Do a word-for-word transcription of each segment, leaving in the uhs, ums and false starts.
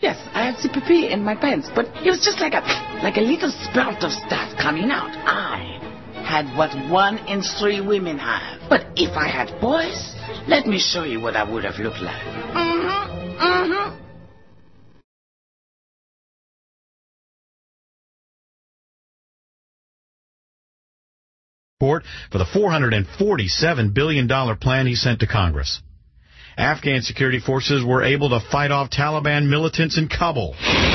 Yes, I had C P P in my pants, but it was just like a like a little spout of stuff coming out. I had what one in three women have. But if I had boys, let me show you what I would have looked like. Mm-hmm, mm-hmm. For the four hundred forty-seven billion dollars plan he sent to Congress. Afghan security forces were able to fight off Taliban militants in Kabul.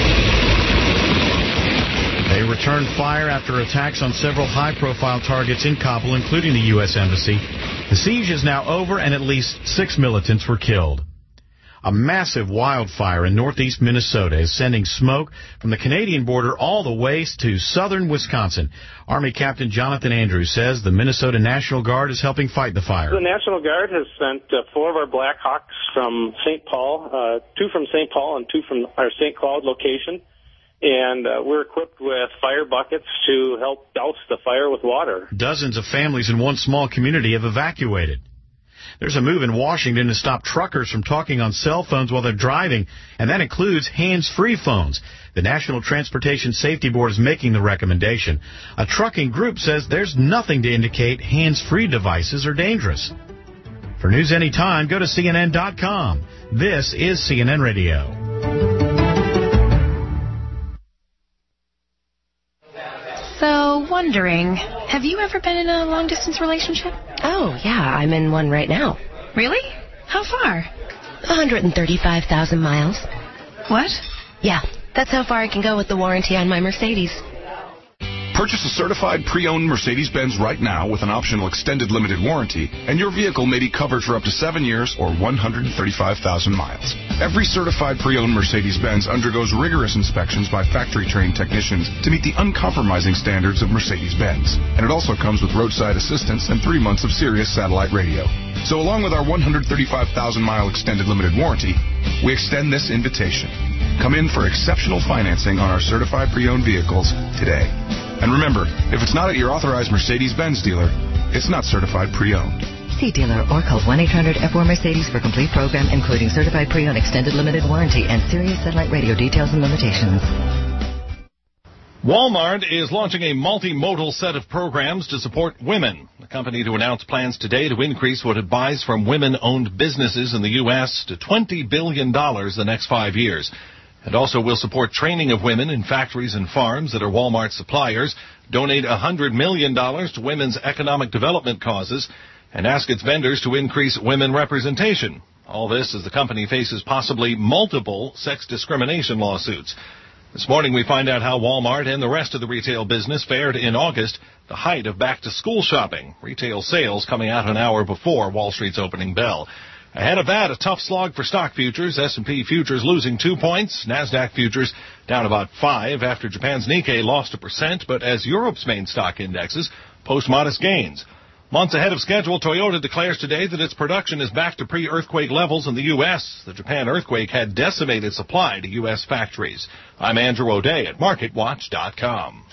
They returned fire after attacks on several high-profile targets in Kabul, including the U S Embassy. The siege is now over, and at least six militants were killed. A massive wildfire in northeast Minnesota is sending smoke from the Canadian border all the way to southern Wisconsin. Army Captain Jonathan Andrews says the Minnesota National Guard is helping fight the fire. The National Guard has sent uh, four of our Black Hawks from Saint Paul, uh, two from Saint Paul and two from our Saint Cloud location. And uh, we're equipped with fire buckets to help douse the fire with water. Dozens of families in one small community have evacuated. There's a move in Washington to stop truckers from talking on cell phones while they're driving, and that includes hands-free phones. The National Transportation Safety Board is making the recommendation. A trucking group says there's nothing to indicate hands-free devices are dangerous. For news anytime, go to C N N dot com. This is C N N Radio. So, wondering, have you ever been in a long-distance relationship? Oh, yeah, I'm in one right now. Really? How far? one hundred thirty-five thousand miles. What? Yeah, that's how far I can go with the warranty on my Mercedes. Purchase a certified pre-owned Mercedes-Benz right now with an optional extended limited warranty, and your vehicle may be covered for up to seven years or one hundred thirty-five thousand miles. Every certified pre-owned Mercedes-Benz undergoes rigorous inspections by factory-trained technicians to meet the uncompromising standards of Mercedes-Benz. And it also comes with roadside assistance and three months of Sirius satellite radio. So along with our one hundred thirty-five thousand mile extended limited warranty, we extend this invitation. Come in for exceptional financing on our certified pre-owned vehicles today. And remember, if it's not at your authorized Mercedes-Benz dealer, it's not certified pre-owned. See dealer or call one eight hundred F four Mercedes for complete program, including certified pre-owned extended limited warranty and Sirius satellite radio details and limitations. Walmart is launching a multimodal set of programs to support women. The company to announce plans today to increase what it buys from women-owned businesses in the U S to twenty billion dollars the next five years. It also will support training of women in factories and farms that are Walmart suppliers, donate one hundred million dollars to women's economic development causes, and ask its vendors to increase women representation. All this as the company faces possibly multiple sex discrimination lawsuits. This morning we find out how Walmart and the rest of the retail business fared in August, the height of back-to-school shopping. Retail sales coming out an hour before Wall Street's opening bell. Ahead of that, a tough slog for stock futures. S and P futures losing two points. NASDAQ futures down about five after Japan's Nikkei lost a percent, but as Europe's main stock indexes post modest gains. Months ahead of schedule, Toyota declares today that its production is back to pre-earthquake levels in the U S. The Japan earthquake had decimated supply to U S factories. I'm Andrew O'Day at market watch dot com.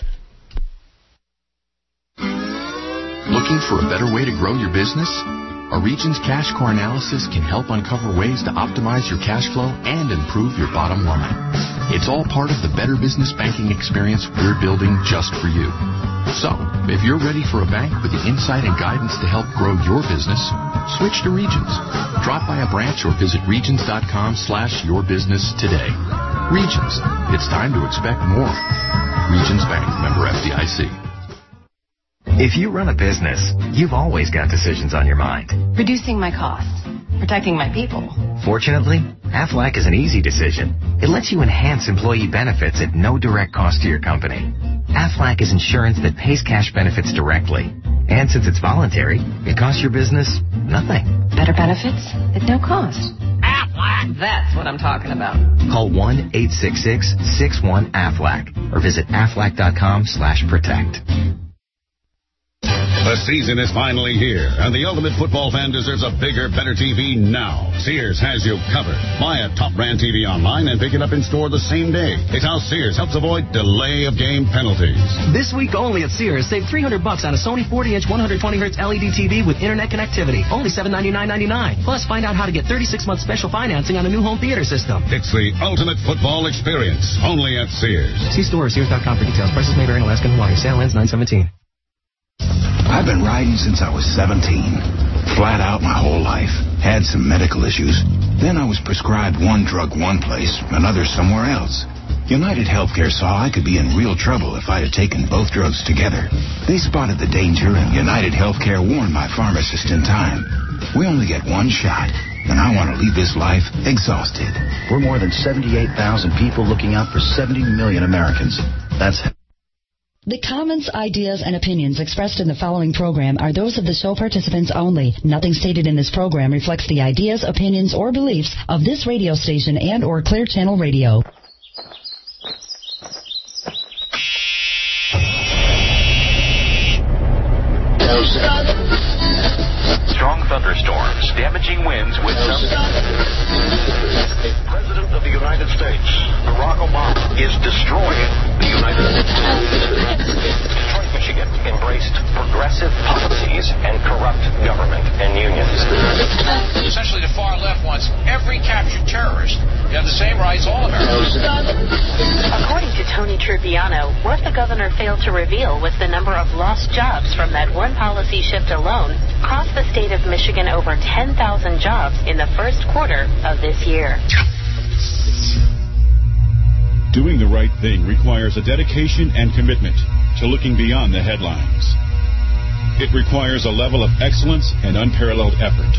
Looking for a better way to grow your business? Our Regions Cash Core Analysis can help uncover ways to optimize your cash flow and improve your bottom line. It's all part of the better business banking experience we're building just for you. So, if you're ready for a bank with the insight and guidance to help grow your business, switch to Regions. Drop by a branch or visit regions dot com slash your business today. Regions. It's time to expect more. Regions Bank, member F D I C. If you run a business, you've always got decisions on your mind. Reducing my costs. Protecting my people. Fortunately, Aflac is an easy decision. It lets you enhance employee benefits at no direct cost to your company. Aflac is insurance that pays cash benefits directly. And since it's voluntary, it costs your business nothing. Better benefits at no cost. Aflac! That's what I'm talking about. Call one eight six six, six one, A F L A C or visit aflac dot com slash protect. The season is finally here, and the ultimate football fan deserves a bigger, better T V now. Sears has you covered. Buy a top brand T V online and pick it up in store the same day. It's how Sears helps avoid delay of game penalties. This week only at Sears, save three hundred bucks on a Sony forty inch one hundred twenty hertz L E D T V with internet connectivity. Only seven ninety-nine ninety-nine. Plus, find out how to get thirty-six month special financing on a new home theater system. It's the ultimate football experience, only at Sears. See store or Sears dot com for details. Prices may vary in Alaska and Hawaii. Sale ends nine seventeen. I've been riding since I was seventeen. Flat out my whole life. Had some medical issues. Then I was prescribed one drug one place, another somewhere else. United Healthcare saw I could be in real trouble if I had taken both drugs together. They spotted the danger, and United Healthcare warned my pharmacist in time. We only get one shot, and I want to leave this life exhausted. We're more than seventy-eight thousand people looking out for seventy million Americans. That's... The comments, ideas, and opinions expressed in the following program are those of the show participants only. Nothing stated in this program reflects the ideas, opinions, or beliefs of this radio station and or Clear Channel Radio. Strong thunderstorms, damaging winds with some... President of the United States, Barack Obama, is destroying the United States. Detroit, Michigan, embraced progressive policies and corrupt government and unions. Essentially, the far left wants every captured terrorist to have the same rights all Americans. According to Tony Trupiano, what the governor failed to reveal was the number of lost jobs from that one policy shift alone cost the state of Michigan over ten thousand jobs in the first quarter of this year. Doing the right thing requires a dedication and commitment to looking beyond the headlines. It requires a level of excellence and unparalleled effort.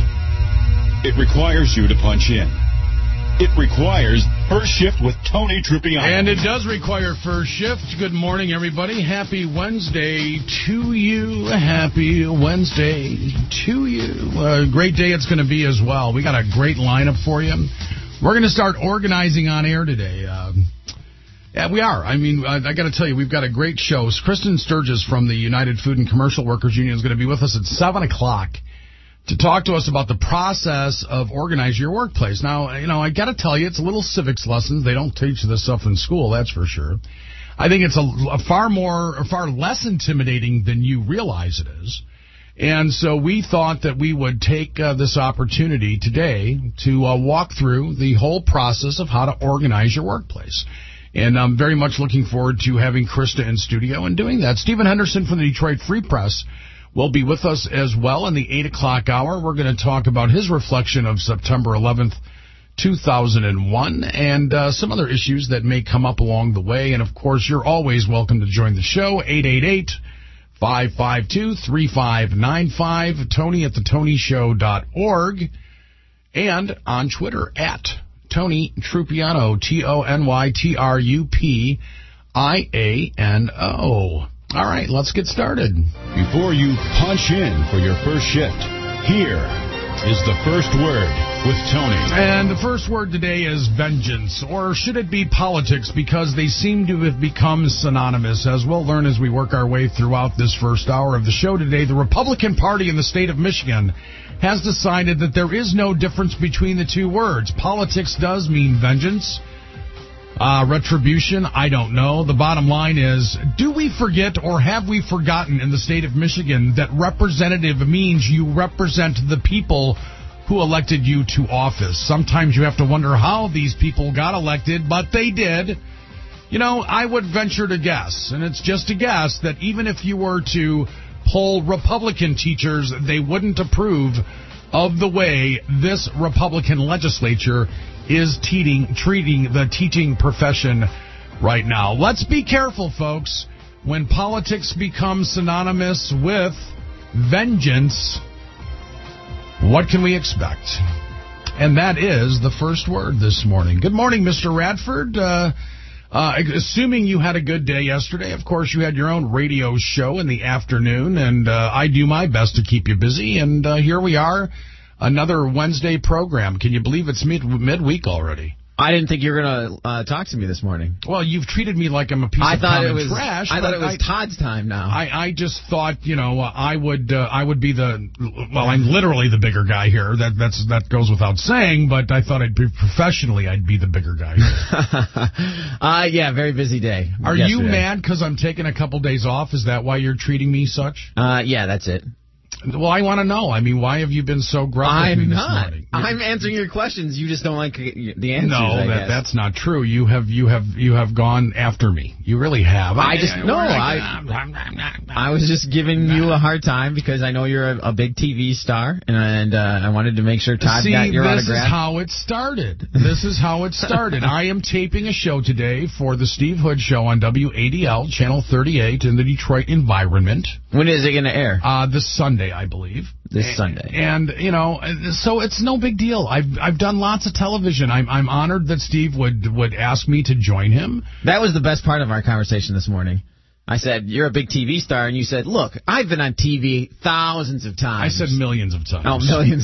It requires you to punch in. It requires First Shift with Tony Trupiano. And it does require First Shift. Good morning, everybody. Happy Wednesday to you. Happy Wednesday to you. A great day it's going to be as well. We got a great lineup for you. We're going to start organizing on air today. Uh, yeah, we are. I mean, I, I got to tell you, we've got a great show. Kristen Sturgis from the United Food and Commercial Workers Union is going to be with us at seven o'clock. To talk to us about the process of organize your workplace. Now, you know, I got to tell you, it's a little civics lessons. They don't teach this stuff in school, that's for sure. I think it's a, a far more, or far less intimidating than you realize it is. And so we thought that we would take uh, this opportunity today to uh, walk through the whole process of how to organize your workplace. And I'm very much looking forward to having Krista in studio and doing that. Stephen Henderson from the Detroit Free Press will be with us as well in the eight o'clock hour. We're going to talk about his reflection of September eleventh, two thousand one, and uh, some other issues that may come up along the way. And, of course, you're always welcome to join the show, eight eight eight, five five two, three five nine five, Tony at the tony show dot org, and on Twitter at Tony Trupiano, T O N Y T R U P I A N O. All right, let's get started. Before you punch in for your first shift, here is the first word with Tony. And the first word today is vengeance, or should it be politics, because they seem to have become synonymous. As we'll learn as we work our way throughout this first hour of the show today, the Republican Party in the state of Michigan has decided that there is no difference between the two words. Politics does mean vengeance. Uh, retribution, I don't know. The bottom line is, do we forget or have we forgotten in the state of Michigan that representative means you represent the people who elected you to office? Sometimes you have to wonder how these people got elected, but they did. You know, I would venture to guess, and it's just a guess, that even if you were to poll Republican teachers, they wouldn't approve of the way this Republican legislature is teaching, treating the teaching profession right now. Let's be careful, folks. When politics becomes synonymous with vengeance, what can we expect? And that is the first word this morning. Good morning, Mister Radford. Uh, uh, assuming you had a good day yesterday, of course, you had your own radio show in the afternoon, and uh, I do my best to keep you busy, and uh, here we are. Another Wednesday program. Can you believe it's mid midweek already? I didn't think you were going to uh, talk to me this morning. Well, you've treated me like I'm a piece I of thought common it was, trash. I thought it was I, Todd's time now. I, I just thought, you know, uh, I would uh, I would be the, well, I'm literally the bigger guy here. That that's that goes without saying, but I thought I'd be professionally, I'd be the bigger guy here. uh, yeah, very busy day. Are yesterday. you mad because I'm taking a couple days off? Is that why you're treating me such? Uh, yeah, that's it. Well, I want to know. I mean, why have you been so gruff with me I'm this not. morning? I'm answering your questions. You just don't like the answers. No, I that guess. that's not true. You have you have you have gone after me. You really have. I, I just no. I I was just giving you a hard time because I know you're a, a big T V star, and and uh, I wanted to make sure Todd See, got your this autograph. is how it started. This is how it started. I am taping a show today for the Steve Hood Show on W A D L Channel thirty-eight in the Detroit environment. When is it going to air? Uh, this Sunday, I believe. This and, Sunday. And, you know, so it's no big deal. I've I've done lots of television. I'm I'm honored that Steve would, would ask me to join him. That was the best part of our conversation this morning. I said, you're a big T V star, and you said, look, I've been on T V thousands of times. I said millions of times. Oh, millions.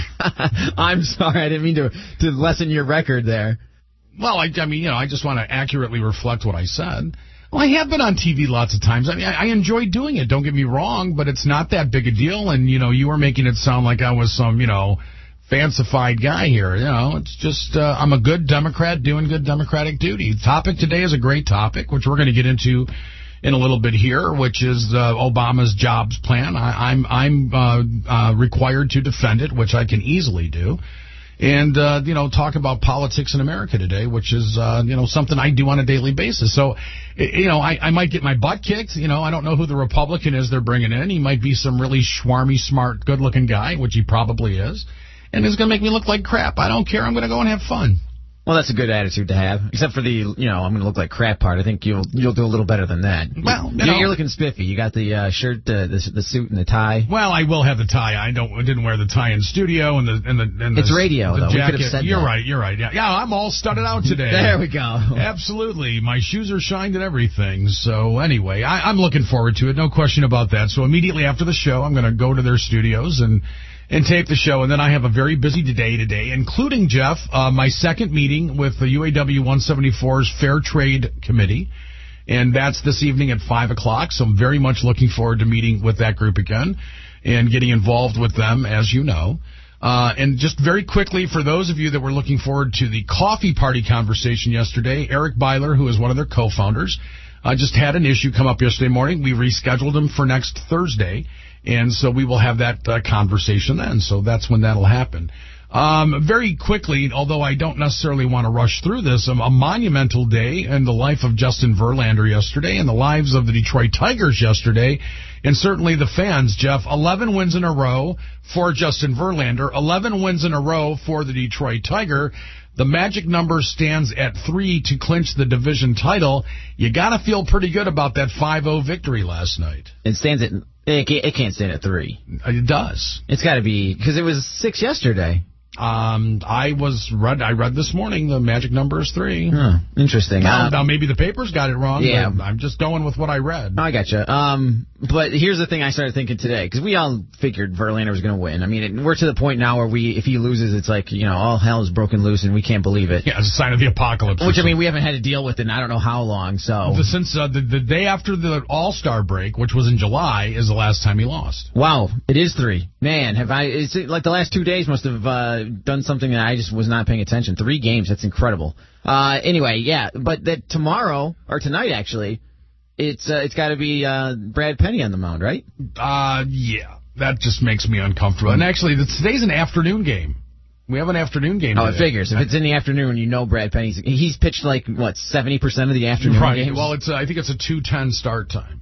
I'm sorry, I didn't mean to, to lessen your record there. Well, I, I mean, you know, I just want to accurately reflect what I said. Well, I have been on T V lots of times. I mean, I, I enjoy doing it. Don't get me wrong, but it's not that big a deal. And, you know, you were making it sound like I was some, you know, fancified guy here. You know, it's just uh, I'm a good Democrat doing good Democratic duty. The topic today is a great topic, which we're going to get into in a little bit here, which is uh, Obama's jobs plan. I, I'm I'm uh, uh, required to defend it, which I can easily do. And, uh, you know, talk about politics in America today, which is, uh, you know, something I do on a daily basis. So, you know, I, I might get my butt kicked. You know, I don't know who the Republican is they're bringing in. He might be some really schwarmy, smart, good-looking guy, which he probably is. And it's going to make me look like crap. I don't care. I'm going to go and have fun. Well, that's a good attitude to have, except for the, you know, I'm going to look like crap part. I think you'll you'll do a little better than that. Well, you you're, know, you're looking spiffy. You got the uh, shirt, uh, the the suit, and the tie. Well, I will have the tie. I don't. I didn't wear the tie in studio, and the and the and it's the, radio the though. Jacket. We could have said you're that. right. You're right. Yeah, yeah. I'm all studded out today. There we go. Absolutely. My shoes are shined and everything. So anyway, I, I'm looking forward to it. No question about that. So immediately after the show, I'm going to go to their studios and. and tape the show, and then I have a very busy day today, including, Jeff, uh, my second meeting with the U A W one seventy-four's Fair Trade Committee, and that's this evening at five o'clock, so I'm very much looking forward to meeting with that group again and getting involved with them, as you know. Uh, and just very quickly, for those of you that were looking forward to the coffee party conversation yesterday, Eric Byler, who is one of their co-founders, uh, just had an issue come up yesterday morning. We rescheduled him for next Thursday. And so we will have that uh, conversation then. So that's when that'll happen. Um, very quickly, although I don't necessarily want to rush through this, um, a monumental day in the life of Justin Verlander yesterday and the lives of the Detroit Tigers yesterday, and certainly the fans, Jeff. eleven wins in a row for Justin Verlander, eleven wins in a row for the Detroit Tiger. The magic number stands at three to clinch the division title. You got to feel pretty good about that five oh victory last night. It stands at... It can't, it can't stand at three. It does. It's got to be, because it was six yesterday. Um, I was read. I read this morning the magic number is three. Huh, interesting. Now, uh, now maybe the papers got it wrong. Yeah, but I'm just going with what I read. I gotcha. Um, but here's the thing I started thinking today, because we all figured Verlander was going to win. I mean, it, we're to the point now where we, if he loses, it's like, you know, all hell is broken loose and we can't believe it. Yeah, it's a sign of the apocalypse. Which I mean, we haven't had to deal with in I don't know how long. So the, since uh, the the day after the All-Star break, which was in July, is the last time he lost. Wow, it is three. Man, have I? It's like the last two days must have uh, done something that I just was not paying attention. Three games, that's incredible. Uh, anyway, yeah, but that tomorrow, or tonight actually, it's uh, it's got to be uh, Brad Penny on the mound, right? Uh, yeah, that just makes me uncomfortable. And actually, the, today's an afternoon game. We have an afternoon game Oh, today. it figures. If it's in the afternoon, you know Brad Penny's... He's pitched like, what, seventy percent of the afternoon right. games? Well, it's uh, I think it's a two ten start time.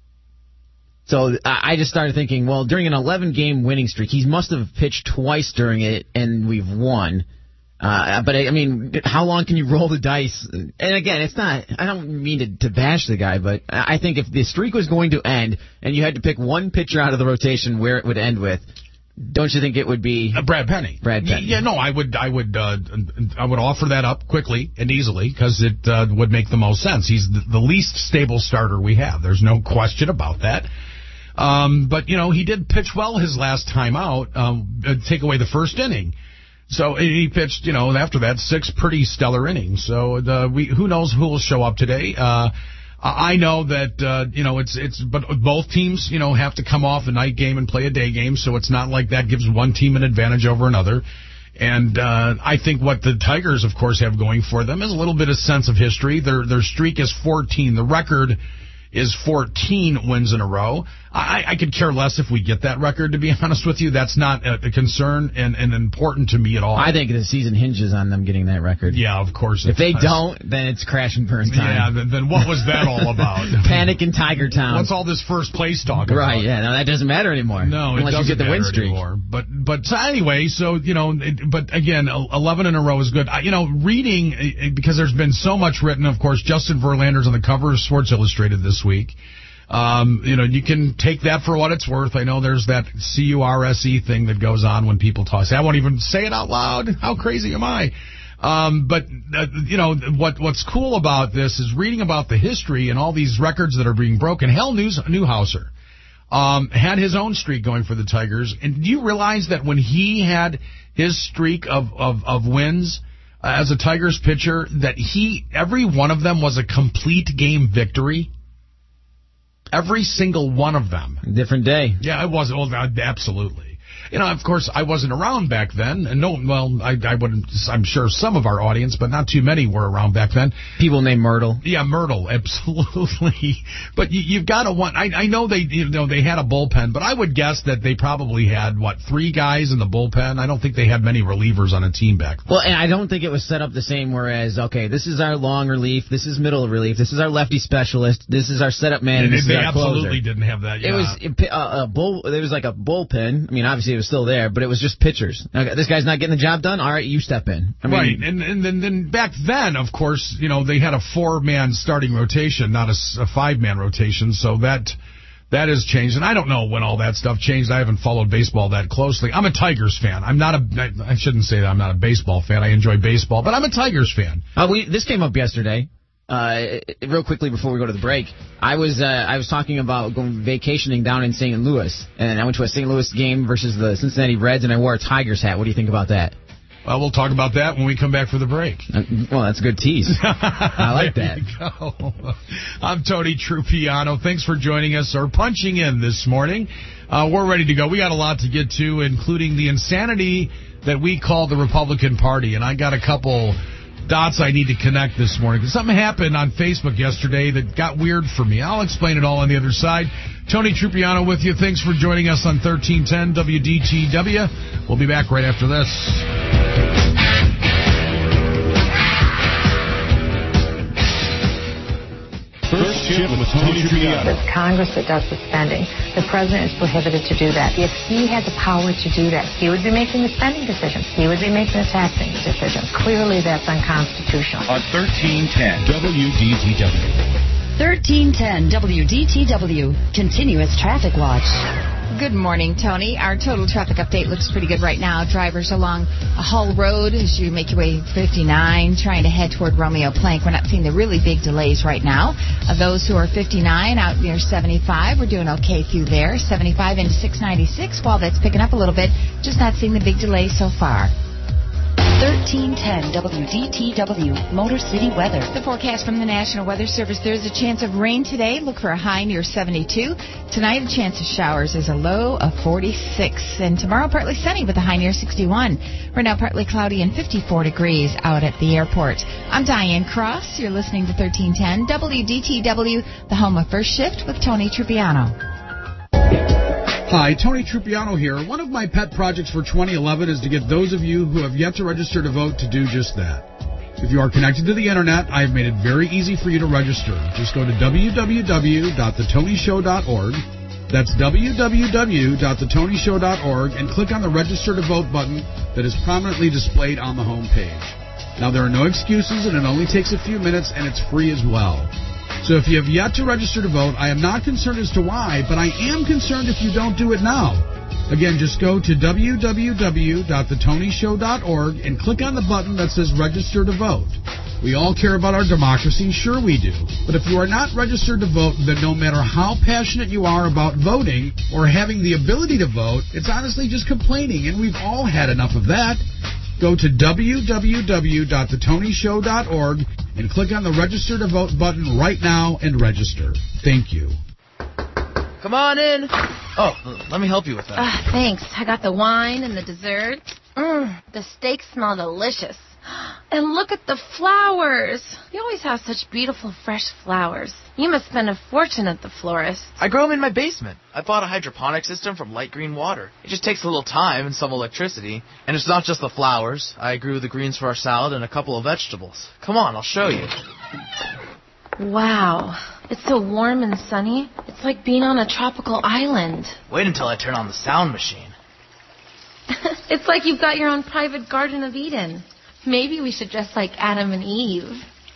So I just started thinking, well, during an eleven-game winning streak, he must have pitched twice during it, and we've won. Uh, but, I mean, how long can you roll the dice? And, again, it's not... I don't mean to, to bash the guy, but I think if the streak was going to end, and you had to pick one pitcher out of the rotation where it would end with, don't you think it would be... Uh, Brad Penny. Brad Penny. Yeah, no, I would I would, uh, I would offer that up quickly and easily, because it uh, would make the most sense. He's the, the least stable starter we have. There's no question about that. Um, but, you know, he did pitch well his last time out, um, take away the first inning. So he pitched, you know, after that, six pretty stellar innings. So the, we, who knows who will show up today. Uh, I know that, uh, you know, it's, it's, but both teams, you know, have to come off a night game and play a day game. So it's not like that gives one team an advantage over another. And uh, I think what the Tigers, of course, have going for them is a little bit of sense of history. Their their streak is fourteen. The record is fourteen wins in a row. I, I could care less if we get that record, to be honest with you. That's not a, a concern and, and important to me at all. I think the season hinges on them getting that record. Yeah, of course. If they don't, then it's crash and burn time. Yeah, then, then what was that all about? Panic in Tiger Town. What's all this first place talk about? Right, yeah, no, that doesn't matter anymore. No, it unless doesn't you get the win matter streak. Anymore. But, but so anyway, so, you know, it, but again, eleven in a row is good. I, you know, reading, because there's been so much written, of course, Justin Verlander's on the cover of Sports Illustrated this week. Um, you know, you can take that for what it's worth. I know there's that C U R S E thing that goes on when people talk. I won't even say it out loud. How crazy am I? Um, but, uh, you know, what what's cool about this is reading about the history and all these records that are being broken. Hell, News, Newhouser um, had his own streak going for the Tigers. And do you realize that when he had his streak of, of, of wins uh, as a Tigers pitcher, that he every one of them was a complete game victory? Every single one of them. Different day. Yeah, it was. Well, absolutely. You know, of course, I wasn't around back then, and no, well, I, I wouldn't. I'm sure some of our audience, but not too many were around back then. People named Myrtle. Yeah, Myrtle, absolutely. But you, you've got to want. I, I know they, you know, they had a bullpen, but I would guess that they probably had what three guys in the bullpen. I don't think they had many relievers on a team back then. Well, and I don't think it was set up the same. Whereas, okay, this is our long relief, this is middle relief, this is our lefty specialist, this is our setup man, and they, this they is our absolutely closer. Didn't have that. Yeah. It was a, a bull. It was like a bullpen. I mean, obviously it was still there, but it was just pitchers. Okay, this guy's not getting the job done. All right, you step in. I mean, right, and and then, then back then, of course, you know, they had a four-man starting rotation, not a, a five-man rotation, so that that has changed. And I don't know when all that stuff changed. I haven't followed baseball that closely. I'm a Tigers fan. I'm not a. I shouldn't say that I'm not a baseball fan. I enjoy baseball, but I'm a Tigers fan. Uh, we this came up yesterday. Uh, real quickly before we go to the break, I was uh, I was talking about going vacationing down in Saint Louis, and I went to a Saint Louis game versus the Cincinnati Reds, and I wore a Tigers hat. What do you think about that? Well, we'll talk about that when we come back for the break. Uh, well, that's a good tease. I like that. There you go. I'm Tony Trupiano. Thanks for joining us or punching in this morning. Uh, we're ready to go. We got a lot to get to, including the insanity that we call the Republican Party, and I got a couple dots I need to connect this morning. Something happened on Facebook yesterday that got weird for me. I'll explain it all on the other side. Tony Trupiano with you. Thanks for joining us on thirteen ten W D T W. We'll be back right after this. First Shift with Tony Trupiano. It's Congress that does the spending. The president is prohibited to do that. If he had the power to do that, he would be making the spending decisions. He would be making the taxing decisions. Clearly, that's unconstitutional. On thirteen ten W D T W. thirteen ten W D T W. Continuous Traffic Watch. Good morning, Tony. Our total traffic update looks pretty good right now. Drivers along Hull Road as you make your way fifty-nine, trying to head toward Romeo Plank. We're not seeing the really big delays right now. Uh, those who are fifty-nine out near seventy-five, we're doing okay through there. seventy-five into six ninety-six, while that's picking up a little bit, just not seeing the big delays so far. thirteen ten W D T W, Motor City weather. The forecast from the National Weather Service, there's a chance of rain today. Look for a high near seventy-two. Tonight, a chance of showers is a low of forty-six. And tomorrow, partly sunny with a high near sixty-one. Right now, partly cloudy and fifty-four degrees out at the airport. I'm Diane Cross. You're listening to thirteen ten W D T W, the home of First Shift with Tony Trupiano. Hi, Tony Trupiano here. One of my pet projects for twenty eleven is to get those of you who have yet to register to vote to do just that. If you are connected to the Internet, I have made it very easy for you to register. Just go to w w w dot the tony show dot org. That's w w w dot the tony show dot org and click on the Register to Vote button that is prominently displayed on the home page. Now, there are no excuses, and it only takes a few minutes, and it's free as well. So if you have yet to register to vote, I am not concerned as to why, but I am concerned if you don't do it now. Again, just go to w w w dot the tony show dot org and click on the button that says Register to Vote. We all care about our democracy, sure we do. But if you are not registered to vote, then no matter how passionate you are about voting or having the ability to vote, it's honestly just complaining, and we've all had enough of that. Go to w w w dot the tony show dot org and click on the Register to Vote button right now and register. Thank you. Come on in. Oh, let me help you with that. Uh, thanks. I got the wine and the dessert. Mmm, the steaks smell delicious. And look at the flowers. You always have such beautiful, fresh flowers. You must spend a fortune at the florist. I grow them in my basement. I bought a hydroponic system from Light Green Water. It just takes a little time and some electricity. And it's not just the flowers. I grew the greens for our salad and a couple of vegetables. Come on, I'll show you. Wow. It's so warm and sunny. It's like being on a tropical island. Wait until I turn on the sound machine. It's like you've got your own private Garden of Eden. Maybe we should dress like Adam and Eve.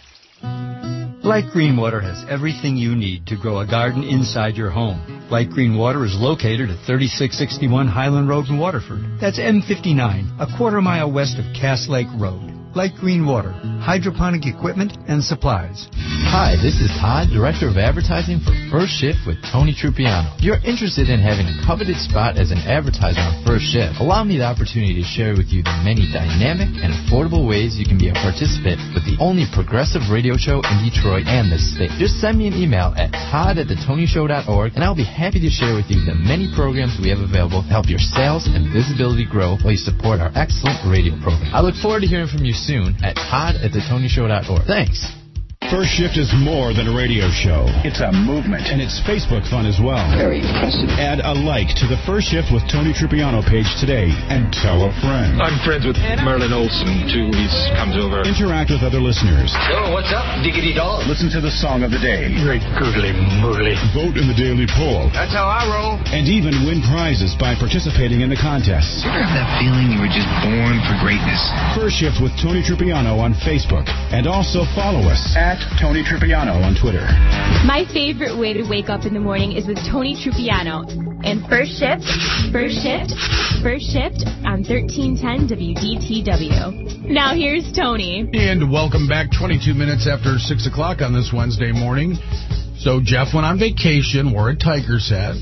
Light Green Water has everything you need to grow a garden inside your home. Light Green Water is located at thirty-six sixty-one Highland Road in Waterford. That's M fifty-nine, a quarter mile west of Cass Lake Road. Light Green Water, hydroponic equipment and supplies. Hi, this is Todd, Director of Advertising for First Shift with Tony Trupiano. If you're interested in having a coveted spot as an advertiser on First Shift, allow me the opportunity to share with you the many dynamic and affordable ways you can be a participant with the only progressive radio show in Detroit and this state. Just send me an email at todd at the tony show dot org, and I'll be happy to share with you the many programs we have available to help your sales and visibility grow while you support our excellent radio program. I look forward to hearing from you soon at todd at the tony show dot org. Thanks. First Shift is more than a radio show. It's a movement. And it's Facebook fun as well. Very impressive. Add a like to the First Shift with Tony Trupiano page today and tell a friend. I'm friends with Merlin Olsen, too. He comes over. Interact with other listeners. Oh, what's up, diggity dog? Listen to the song of the day. Great goodly moodly. Vote in the daily poll. That's how I roll. And even win prizes by participating in the contests. You ever have that feeling you were just born for greatness? First Shift with Tony Trupiano on Facebook. And also follow us at Tony Trupiano on Twitter. My favorite way to wake up in the morning is with Tony Trupiano. And First Shift, First Shift, First Shift on thirteen ten W D T W. Now here's Tony. And welcome back, twenty-two minutes after six o'clock on this Wednesday morning. So Jeff went on vacation, wore a Tigers hat,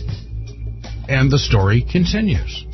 and the story continues.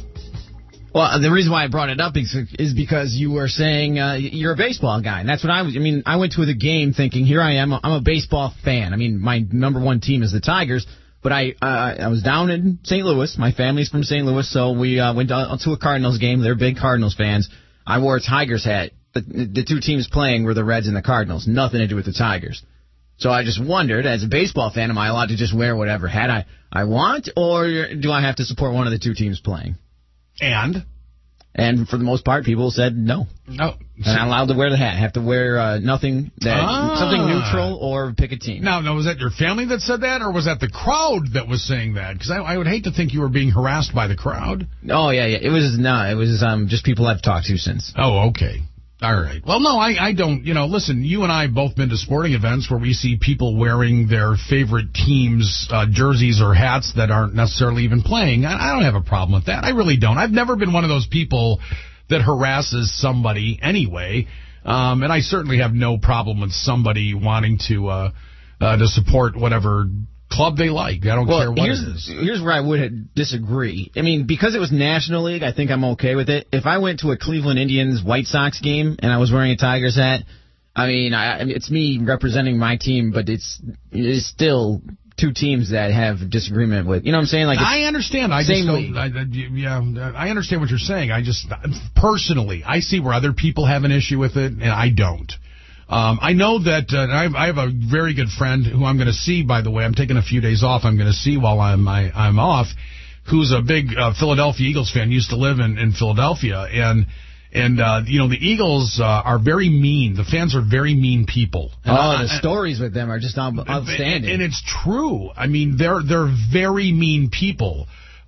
Well, the reason why I brought it up is, is because you were saying uh, you're a baseball guy, and that's what I was. I mean, I went to the game thinking, here I am, I'm a baseball fan. I mean, my number one team is the Tigers, but I uh, I was down in Saint Louis. My family's from Saint Louis, so we uh, went to, to a Cardinals game. They're big Cardinals fans. I wore a Tigers hat. The, the two teams playing were the Reds and the Cardinals. Nothing to do with the Tigers. So I just wondered, as a baseball fan, am I allowed to just wear whatever hat I, I want, or do I have to support one of the two teams playing? And? And for the most part, people said no. No. I'm not allowed to wear the hat. I have to wear uh, nothing, that ah. something neutral or pick a team. Now, now, was that your family that said that, or was that the crowd that was saying that? Because I, I would hate to think you were being harassed by the crowd. Oh, yeah, yeah. It was, no, it was um, just people I've talked to since. Oh, okay. All right. Well, no, I, I don't, you know, listen, you and I have both been to sporting events where we see people wearing their favorite team's uh, jerseys or hats that aren't necessarily even playing. I, I don't have a problem with that. I really don't. I've never been one of those people that harasses somebody anyway. Um, and I certainly have no problem with somebody wanting to uh, uh, to support whatever club they like. I don't well, care what here's, it is. Here's where I would disagree. I mean, because it was National League, I think I'm okay with it. If I went to a Cleveland Indians White Sox game and I was wearing a Tigers hat, I mean, I, it's me representing my team, but it's it's still two teams that have disagreement with. You know what I'm saying? Like I understand. I just don't. I, yeah, I understand what you're saying. I just personally, I see where other people have an issue with it, and I don't. Um, I know that uh, I, I have a very good friend who I'm going to see, by the way. I'm taking a few days off. I'm going to see while I'm I, I'm off, who's a big uh, Philadelphia Eagles fan, used to live in, in Philadelphia. And, and uh, you know, the Eagles uh, are very mean. The fans are very mean people. And oh, I, the I, stories with them are just outstanding. And it's true. I mean, they're they're very mean people.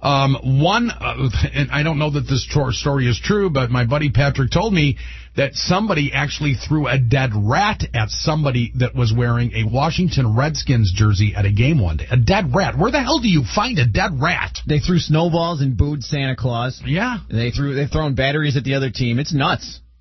Um, one, uh, and I don't know that this story is true, but my buddy Patrick told me that somebody actually threw a dead rat at somebody that was wearing a Washington Redskins jersey at a game one day. A dead rat. Where the hell do you find a dead rat? They threw snowballs and booed Santa Claus. Yeah. They threw, they've thrown batteries at the other team. It's nuts.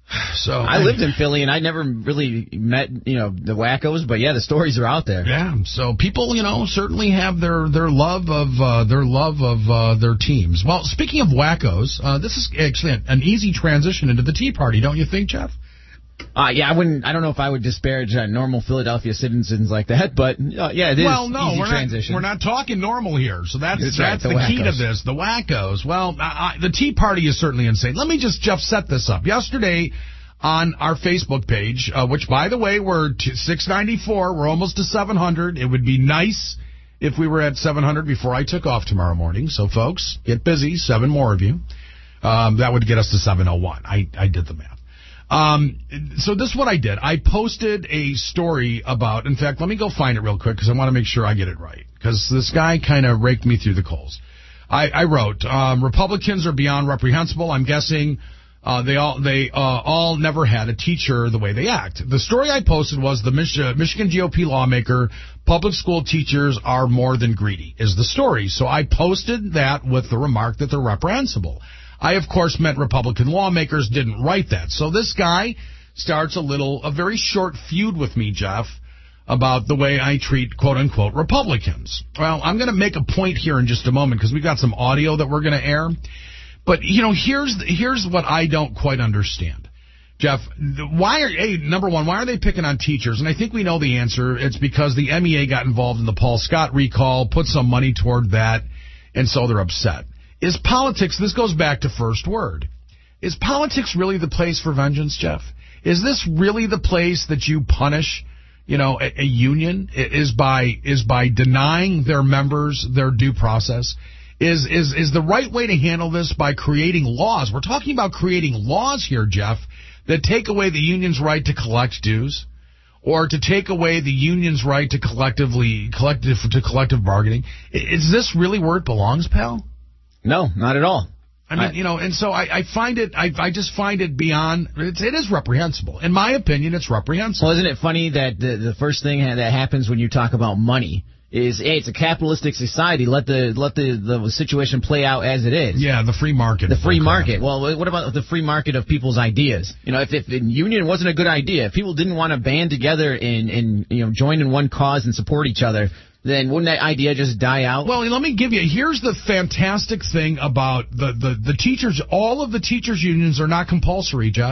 So I lived in Philly, and I never really met, you know, the wackos, but yeah, the stories are out there. Yeah, so people, you know, certainly have their, their love of uh, their love of uh, their teams. Well, speaking of wackos, uh, this is actually an easy transition into the Tea Party, don't you think, Jeff? Uh, yeah, I wouldn't. I don't know if I would disparage uh, normal Philadelphia citizens like that, but uh, yeah, it is. Well, no, easy we're transition. not. We're not talking normal here, so that's that's, that's right, the, the key to wackos. this. The wackos. Well, I, I, the Tea Party is certainly insane. Let me just, Jeff, set this up. Yesterday on our Facebook page, uh, which by the way we're to six ninety-four, we're almost to seven hundred. It would be nice if we were at seven hundred before I took off tomorrow morning. So, folks, get busy. Seven more of you. Um, that would get us to seven oh one. I I did the math. Um, so this is what I did. I posted a story about, in fact, let me go find it real quick because I want to make sure I get it right. Because this guy kind of raked me through the coals. I, I wrote, um, Republicans are beyond reprehensible. I'm guessing uh, they all they uh, all never had a teacher the way they act. The story I posted was the Mich- Michigan G O P lawmaker, public school teachers are more than greedy, is the story. So I posted that with the remark that they're reprehensible. I, of course, meant Republican lawmakers didn't write that. So this guy starts a little, a very short feud with me, Jeff, about the way I treat, quote-unquote, Republicans. Well, I'm going to make a point here in just a moment because we've got some audio that we're going to air. But, you know, here's here's what I don't quite understand. Jeff, why are, hey, number one, why are they picking on teachers? And I think we know the answer. It's because the M E A got involved in the Paul Scott recall, put some money toward that, and so they're upset. Is politics, this goes back to first word, is politics really the place for vengeance, Jeff? Is this really the place that you punish, you know, a, a union? Is by is by denying their members their due process? Is is is the right way to handle this by creating laws? We're talking about creating laws here, Jeff, that take away the union's right to collect dues, or to take away the union's right to collectively collective to collective bargaining. Is this really where it belongs, pal? No, not at all. I mean, I, you know, and so I, I find it, I, I just find it beyond, it's, it is reprehensible. In my opinion, it's reprehensible. Well, isn't it funny that the, the first thing that happens when you talk about money is, hey, it's a capitalistic society. Let the let the, the situation play out as it is. Yeah, the free market. The free market. Well, what about the free market of people's ideas? You know, if, if the union wasn't a good idea, if people didn't want to band together and, and you know join in one cause and support each other, then wouldn't that idea just die out? Well, let me give you, here's the fantastic thing about the, the, the teachers. All of the teachers' unions are not compulsory, Jeff.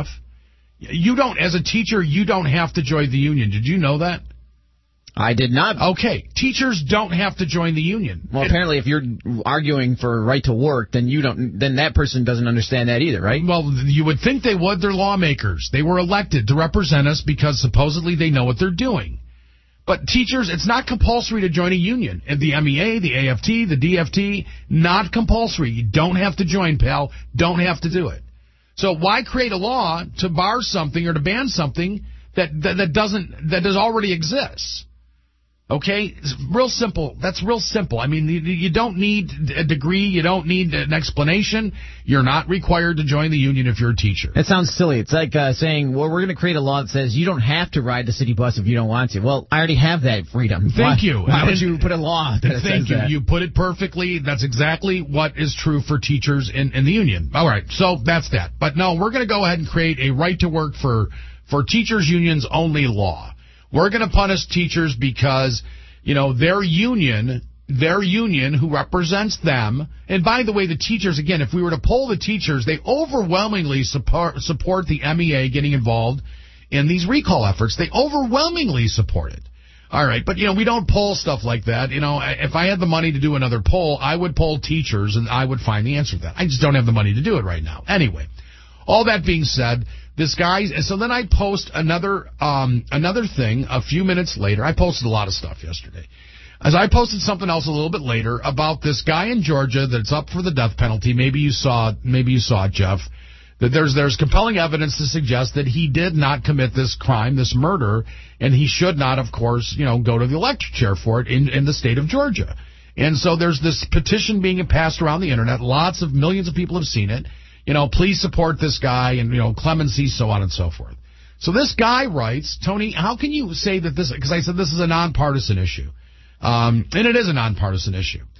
You don't, as a teacher, you don't have to join the union. Did you know that? I did not. Okay. Teachers don't have to join the union. Well, apparently if you're arguing for a right to work, then you don't. Then that person doesn't understand that either, right? Well, you would think they would. They're lawmakers. They were elected to represent us because supposedly they know what they're doing. But teachers, it's not compulsory to join a union. And the M E A, the A F T, the D F T, not compulsory. You don't have to join, pal. Don't have to do it. So why create a law to bar something or to ban something that that, that doesn't that does already exists? Okay, it's real simple. That's real simple. I mean, you, you don't need a degree. You don't need an explanation. You're not required to join the union if you're a teacher. It sounds silly. It's like uh, saying, well, we're going to create a law that says you don't have to ride the city bus if you don't want to. Well, I already have that freedom. Thank why, you. Why would you put a law that Thank says you. that? You put it perfectly. That's exactly what is true for teachers in, in the union. All right, so that's that. But no, we're going to go ahead and create a right to work for, for teachers' unions only law. We're going to punish teachers because, you know, their union, their union who represents them, and by the way, the teachers, again, if we were to poll the teachers, they overwhelmingly support, support the M E A getting involved in these recall efforts. They overwhelmingly support it. All right, but, you know, we don't poll stuff like that. You know, if I had the money to do another poll, I would poll teachers, and I would find the answer to that. I just don't have the money to do it right now. Anyway, all that being said, this guy, so then I post another um, another thing a few minutes later. I posted a lot of stuff yesterday. As I posted something else a little bit later about this guy in Georgia that's up for the death penalty. Maybe you saw it, maybe you saw it, Jeff. That there's there's compelling evidence to suggest that he did not commit this crime, this murder, and he should not, of course, you know, go to the electric chair for it in, in the state of Georgia. And so there's this petition being passed around the internet. Lots of millions of people have seen it. You know, please support this guy and, you know, clemency, so on and so forth. So this guy writes, Tony, how can you say that this, because I said this is a nonpartisan issue. Um, and it is a nonpartisan issue.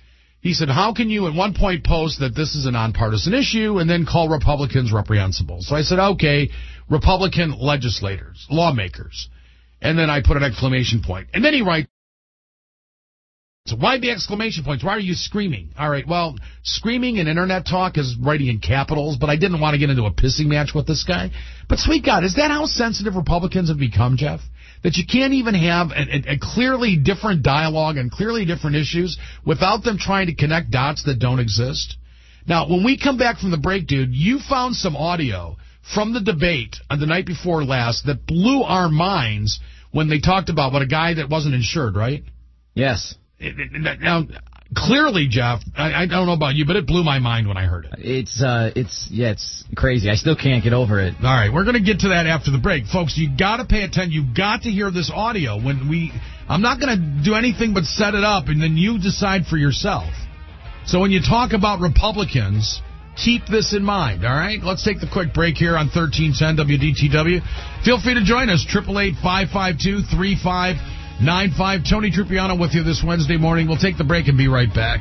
He said, how can you at one point post that this is a nonpartisan issue and then call Republicans reprehensible? So I said, okay, Republican legislators, lawmakers. And then I put an exclamation point. And then he writes, so why the exclamation points? Why are you screaming? All right, well, screaming in internet talk is writing in capitals, but I didn't want to get into a pissing match with this guy. But sweet God, is that how sensitive Republicans have become, Jeff? That you can't even have a, a, a clearly different dialogue and clearly different issues without them trying to connect dots that don't exist? Now, when we come back from the break, dude, you found some audio from the debate on the night before last that blew our minds when they talked about what a guy that wasn't insured, right? Yes. Now, clearly, Jeff, I, I don't know about you, but it blew my mind when I heard it. It's, uh, it's, yeah, it's crazy. I still can't get over it. All right, we're going to get to that after the break. Folks, you got to pay attention. You got to hear this audio. When we, I'm not going to do anything but set it up, and then you decide for yourself. So when you talk about Republicans, keep this in mind, all right? Let's take the quick break here on thirteen ten W D T W. Feel free to join us, eight eight eight, five five two, three five nine five. Tony Trupiano with you this Wednesday morning. We'll take the break and be right back.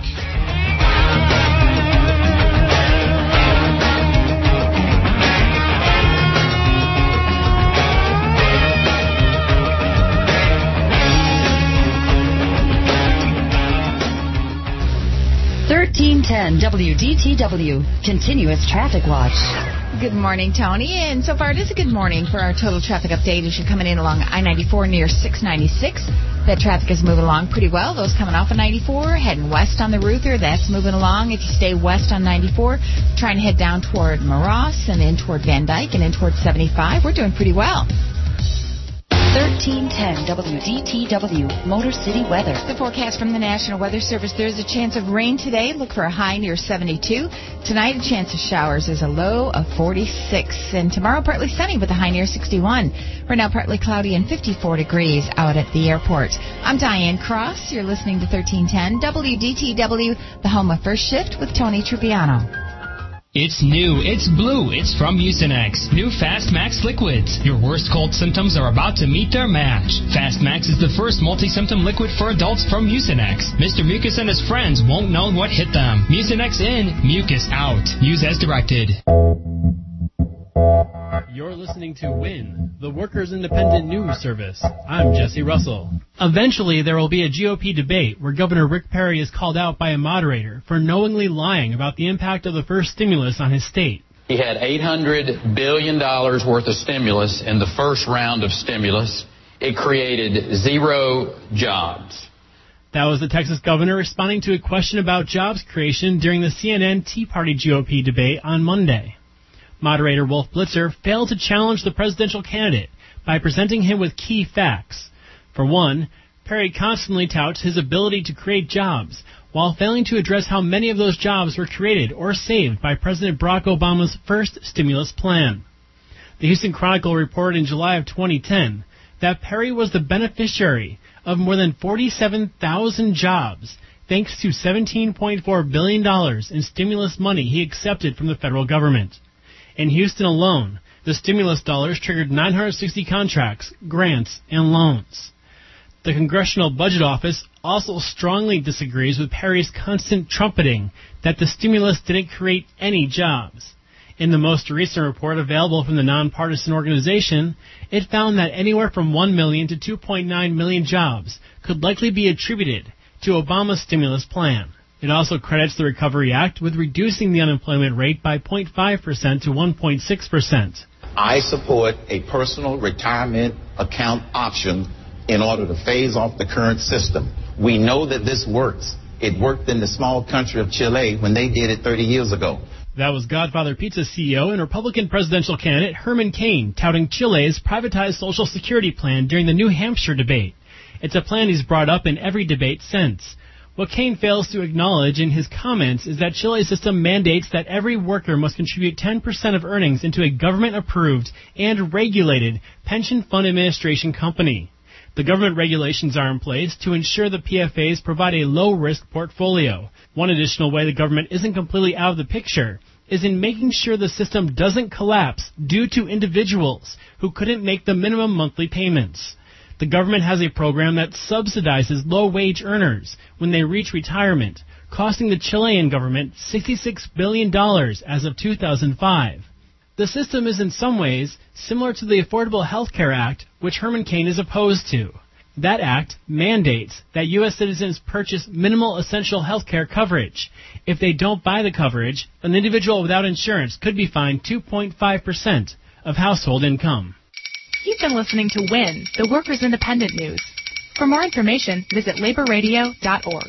thirteen ten W D T W, Continuous Traffic Watch. Good morning, Tony. And so far, it is a good morning for our total traffic update as you're coming in along I ninety-four near six ninety-six. That traffic is moving along pretty well. Those coming off of ninety-four, heading west on the Ruther, that's moving along. If you stay west on ninety-four, trying to head down toward Maross and in toward Van Dyke and in toward seventy-five, we're doing pretty well. thirteen ten W D T W, Motor City weather. The forecast from the National Weather Service, there's a chance of rain today. Look for a high near seventy-two. Tonight, a chance of showers is a low of forty-six. And tomorrow, partly sunny with a high near sixty-one. Right now, partly cloudy and fifty-four degrees out at the airport. I'm Diane Cross. You're listening to thirteen ten W D T W, the home of First Shift with Tony Trupiano. It's new, it's blue, it's from Mucinex. New Fast Max liquids. Your worst cold symptoms are about to meet their match. Fast Max is the first multi-symptom liquid for adults from Mucinex. Mister Mucus and his friends won't know what hit them. Mucinex in, mucus out. Use as directed. You're listening to WIN, the Workers' Independent News Service. I'm Jesse Russell. Eventually, there will be a G O P debate where Governor Rick Perry is called out by a moderator for knowingly lying about the impact of the first stimulus on his state. He had eight hundred billion dollars worth of stimulus in the first round of stimulus. It created zero jobs. That was the Texas governor responding to a question about jobs creation during the C N N Tea Party G O P debate on Monday. Moderator Wolf Blitzer failed to challenge the presidential candidate by presenting him with key facts. For one, Perry constantly touts his ability to create jobs, while failing to address how many of those jobs were created or saved by President Barack Obama's first stimulus plan. The Houston Chronicle reported in July of twenty ten that Perry was the beneficiary of more than forty-seven thousand jobs, thanks to seventeen point four billion dollars in stimulus money he accepted from the federal government. In Houston alone, the stimulus dollars triggered nine hundred sixty contracts, grants, and loans. The Congressional Budget Office also strongly disagrees with Perry's constant trumpeting that the stimulus didn't create any jobs. In the most recent report available from the nonpartisan organization, it found that anywhere from one million to two point nine million jobs could likely be attributed to Obama's stimulus plan. It also credits the Recovery Act with reducing the unemployment rate by zero point five percent to one point six percent. I support a personal retirement account option in order to phase off the current system. We know that this works. It worked in the small country of Chile when they did it thirty years ago. That was Godfather Pizza C E O and Republican presidential candidate Herman Cain touting Chile's privatized Social Security plan during the New Hampshire debate. It's a plan he's brought up in every debate since. What Cain fails to acknowledge in his comments is that Chile's system mandates that every worker must contribute ten percent of earnings into a government-approved and regulated pension fund administration company. The government regulations are in place to ensure the P F As provide a low-risk portfolio. One additional way the government isn't completely out of the picture is in making sure the system doesn't collapse due to individuals who couldn't make the minimum monthly payments. The government has a program that subsidizes low-wage earners when they reach retirement, costing the Chilean government sixty-six billion dollars as of two thousand five. The system is in some ways similar to the Affordable Health Care Act, which Herman Cain is opposed to. That act mandates that U S citizens purchase minimal essential health care coverage. If they don't buy the coverage, an individual without insurance could be fined two point five percent of household income. You've been listening to WIN, the Workers' Independent News. For more information, visit labor radio dot org.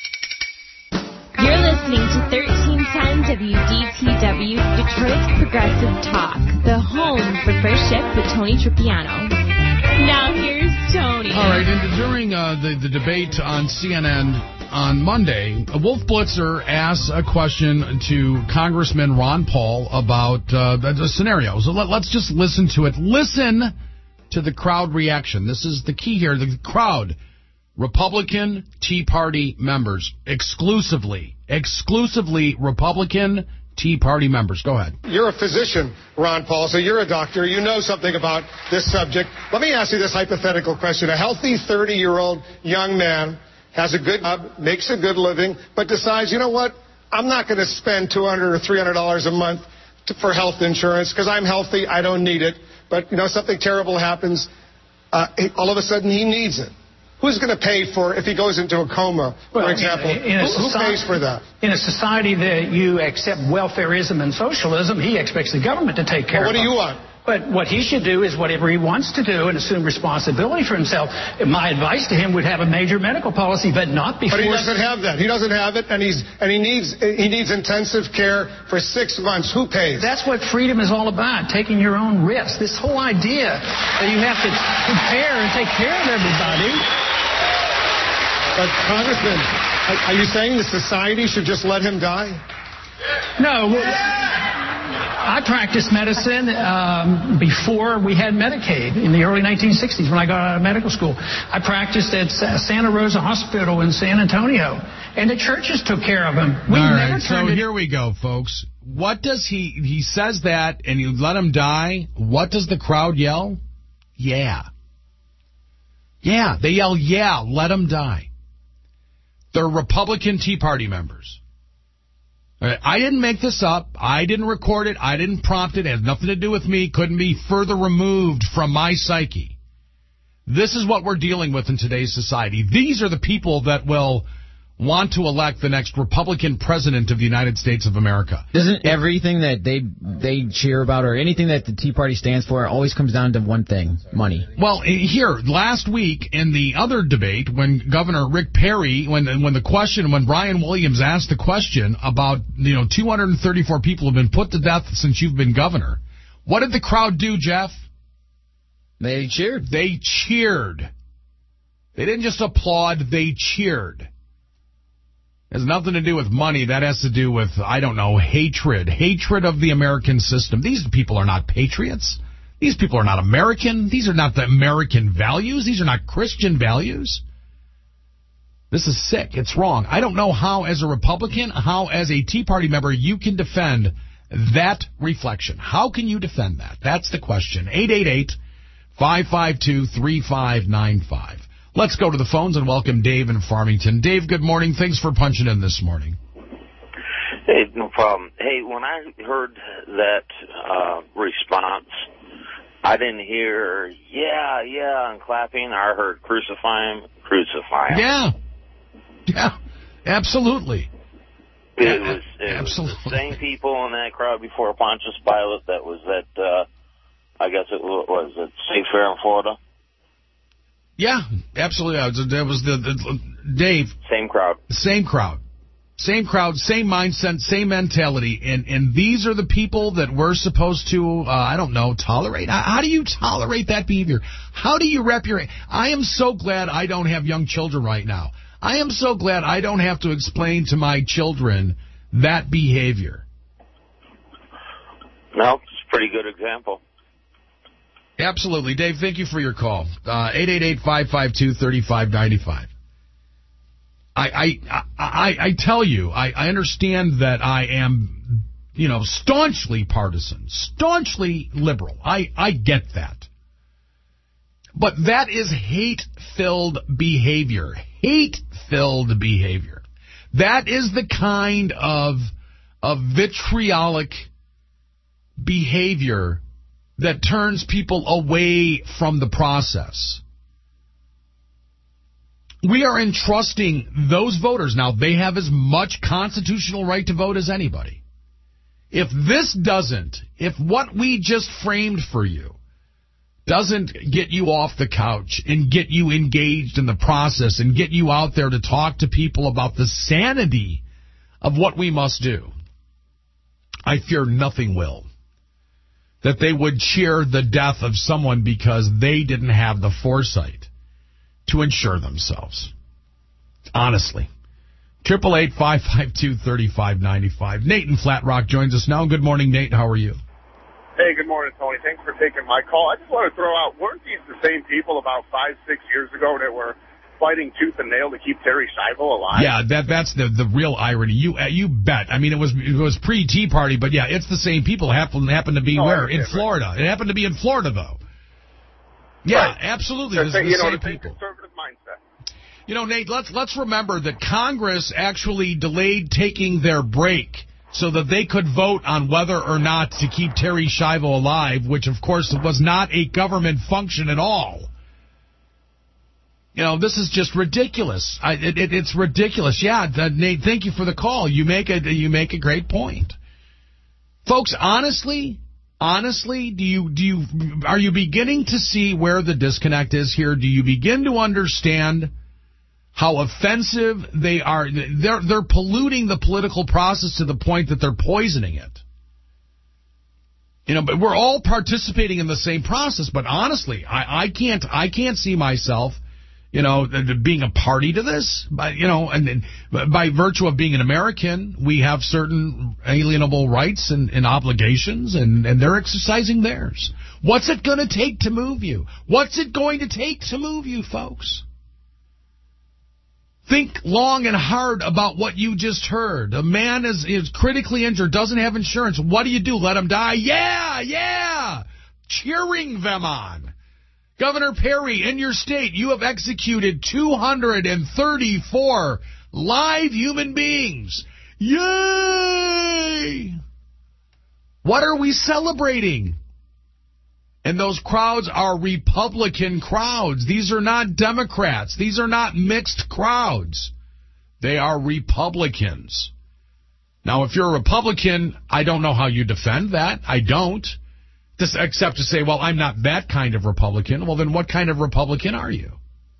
You're listening to thirteen ten W D T W, Detroit's Progressive Talk, the home for First Shift with Tony Tripiano. Now here's Tony. All right, and during uh, the, the debate on C N N on Monday, Wolf Blitzer asked a question to Congressman Ron Paul about uh, the scenario. So let, let's just listen to it. Listen to the crowd reaction. This is the key here. The crowd, Republican Tea Party members, exclusively, exclusively Republican Tea Party members. Go ahead. You're a physician, Ron Paul, so you're a doctor. You know something about this subject. Let me ask you this hypothetical question. A healthy thirty-year-old young man has a good job, makes a good living, but decides, you know what, I'm not going to spend two hundred dollars or three hundred dollars a month to, for health insurance because I'm healthy, I don't need it. But, you know, something terrible happens, uh, all of a sudden he needs it. Who's going to pay for if he goes into a coma, for well, example? In, in who, society, who pays for that? In a society that you accept welfareism and socialism, he expects the government to take care well, of him. What do you want? But what he should do is whatever he wants to do and assume responsibility for himself. My advice to him would have a major medical policy, but not before. But he doesn't have that. He doesn't have it, and he's and he needs he needs intensive care for six months. Who pays? That's what freedom is all about, taking your own risk. This whole idea that you have to prepare and take care of everybody. But, Congressman, are you saying the society should just let him die? No. I practiced medicine um, before we had Medicaid in the early nineteen sixties when I got out of medical school. I practiced at Santa Rosa Hospital in San Antonio, and the churches took care of him. We All never right, so turned it- here we go, folks. What does he, he says that, and you let him die. What does the crowd yell? Yeah. Yeah, they yell, yeah, let him die. They're Republican Tea Party members. I didn't make this up. I didn't record it. I didn't prompt it. It has nothing to do with me. Couldn't be further removed from my psyche. This is what we're dealing with in today's society. These are the people that will want to elect the next Republican president of the United States of America. Doesn't everything that they they cheer about or anything that the Tea Party stands for always comes down to one thing, money? Well, here, last week in the other debate, when Governor Rick Perry, when when the question, when Brian Williams asked the question about, you know, two hundred thirty-four people have been put to death since you've been governor, what did the crowd do, Jeff? They cheered. They cheered. They didn't just applaud, they cheered. It has nothing to do with money. That has to do with, I don't know, hatred. Hatred of the American system. These people are not patriots. These people are not American. These are not the American values. These are not Christian values. This is sick. It's wrong. I don't know how, as a Republican, how, as a Tea Party member, you can defend that reflection. How can you defend that? That's the question. eight eight eight, five five two, three five nine five. Let's go to the phones and welcome Dave in Farmington. Dave, good morning. Thanks for punching in this morning. Hey, no problem. Hey, when I heard that uh, response, I didn't hear, yeah, yeah, and clapping. I heard crucify him, crucify him. Yeah. Yeah, absolutely. It yeah, was, it absolutely. was the same people in that crowd before Pontius Pilate that was at, uh, I guess it was at State Fair in Florida. Yeah, absolutely. That was the, the Dave. Same crowd. Same crowd. Same crowd, same mindset, same mentality. And and these are the people that we're supposed to, uh, I don't know, tolerate. How, how do you tolerate that behavior? How do you wrap your... I am so glad I don't have young children right now. I am so glad I don't have to explain to my children that behavior. No, it's a pretty good example. Absolutely. Dave, thank you for your call. Uh, eight eight eight, five five two, three five nine five. I, I, I, I tell you, I, I understand that I am, you know, staunchly partisan, staunchly liberal. I, I get that. But that is hate-filled behavior. Hate-filled behavior. That is the kind of, of vitriolic behavior that turns people away from the process. We are entrusting those voters. Now, they have as much constitutional right to vote as anybody. If this doesn't, if what we just framed for you doesn't get you off the couch and get you engaged in the process and get you out there to talk to people about the sanity of what we must do, I fear nothing will. That they would cheer the death of someone because they didn't have the foresight to insure themselves. Honestly. Triple eight five five two thirty five ninety five. Nate in Flat Rock joins us now. Good morning, Nate. How are you? Hey, good morning, Tony. Thanks for taking my call. I just want to throw out, weren't these the same people about five, six years ago that were fighting tooth and nail to keep Terry Schiavo alive? Yeah, that that's the the real irony. You uh, you bet. I mean, it was it was pre-Tea Party, but yeah, it's the same people. Happen happen to be oh, where in right. Florida. It happened to be in Florida, though. Yeah, right. absolutely. The, This is the you know, same the same people. conservative mindset. You know, Nate, let's let's remember that Congress actually delayed taking their break so that they could vote on whether or not to keep Terry Schiavo alive, which, of course, was not a government function at all. You know, this is just ridiculous. I, it, it, it's ridiculous. Yeah, that, Nate, thank you for the call. You make a you make a great point, folks. Honestly, honestly, do you do you are you beginning to see where the disconnect is here? Do you begin to understand how offensive they are? They're they're polluting the political process to the point that they're poisoning it. You know, but we're all participating in the same process. But honestly, I, I can't I can't see myself, you know, being a party to this. By you know, and, and by virtue of being an American, we have certain alienable rights and, and obligations, and, and they're exercising theirs. What's it going to take to move you? What's it going to take to move you, folks? Think long and hard about what you just heard. A man is, is critically injured, doesn't have insurance. What do you do? Let him die? Yeah, yeah. Cheering them on. Governor Perry, in your state, you have executed two hundred thirty-four live human beings. Yay! What are we celebrating? And those crowds are Republican crowds. These are not Democrats. These are not mixed crowds. They are Republicans. Now, if you're a Republican, I don't know how you defend that. I don't. Just except to say, well, I'm not that kind of Republican. Well, then what kind of Republican are you?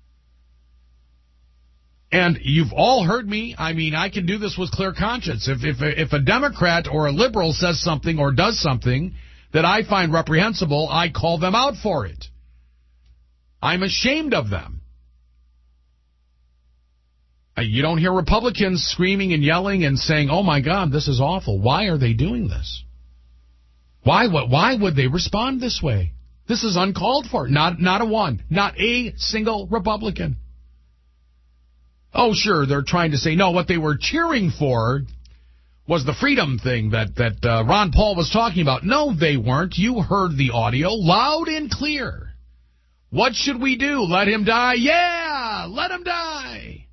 And you've all heard me. I mean, I can do this with clear conscience. If, if, if a Democrat or a liberal says something or does something that I find reprehensible, I call them out for it. I'm ashamed of them. You don't hear Republicans screaming and yelling and saying, oh, my God, this is awful. Why are they doing this? Why, why would they respond this way? This is uncalled for. Not, not a one. Not a single Republican. Oh, sure, they're trying to say, no, what they were cheering for was the freedom thing that, that uh, Ron Paul was talking about. No, they weren't. You heard the audio loud and clear. What should we do? Let him die? Yeah, let him die.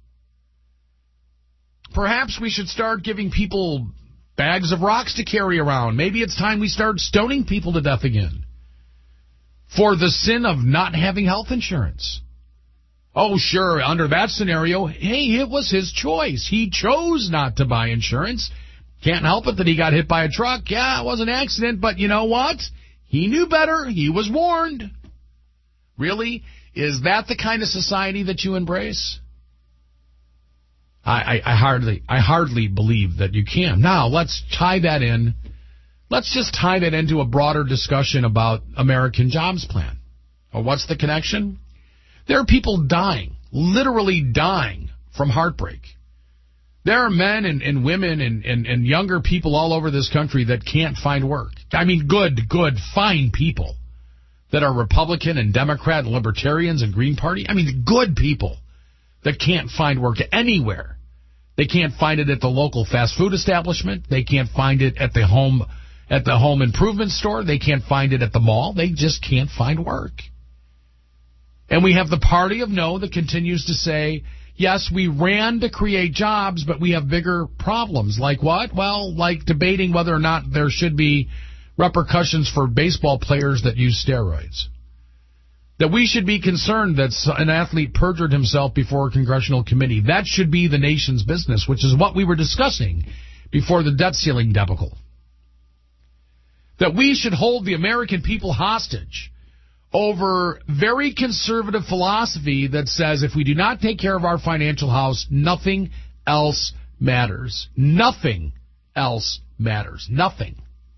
Perhaps we should start giving people bags of rocks to carry around. Maybe it's time we start stoning people to death again for the sin of not having health insurance. Oh, sure, under that scenario, hey, it was his choice. He chose not to buy insurance. Can't help it that he got hit by a truck. Yeah, it was an accident, but you know what? He knew better. He was warned. Really? Is that the kind of society that you embrace? I, I, I hardly I hardly believe that you can. Now, let's tie that in. Let's just tie that into a broader discussion about American Jobs Plan. Well, what's the connection? There are people dying, literally dying from heartbreak. There are men and, and women and, and, and younger people all over this country that can't find work. I mean, good, good, fine people that are Republican and Democrat and Libertarians and Green Party. I mean, good people that can't find work anywhere. They can't find it at the local fast food establishment. They can't find it at the home at the home improvement store. They can't find it at the mall. They just can't find work. And we have the party of no that continues to say, Yes, we ran to create jobs, but we have bigger problems. Like what? Well, like debating whether or not there should be repercussions for baseball players that use steroids. That we should be concerned that an athlete perjured himself before a congressional committee. That should be the nation's business, which is what we were discussing before the debt ceiling debacle. That we should hold the American people hostage over very conservative philosophy that says if we do not take care of our financial house, nothing else matters. Nothing else matters. Nothing.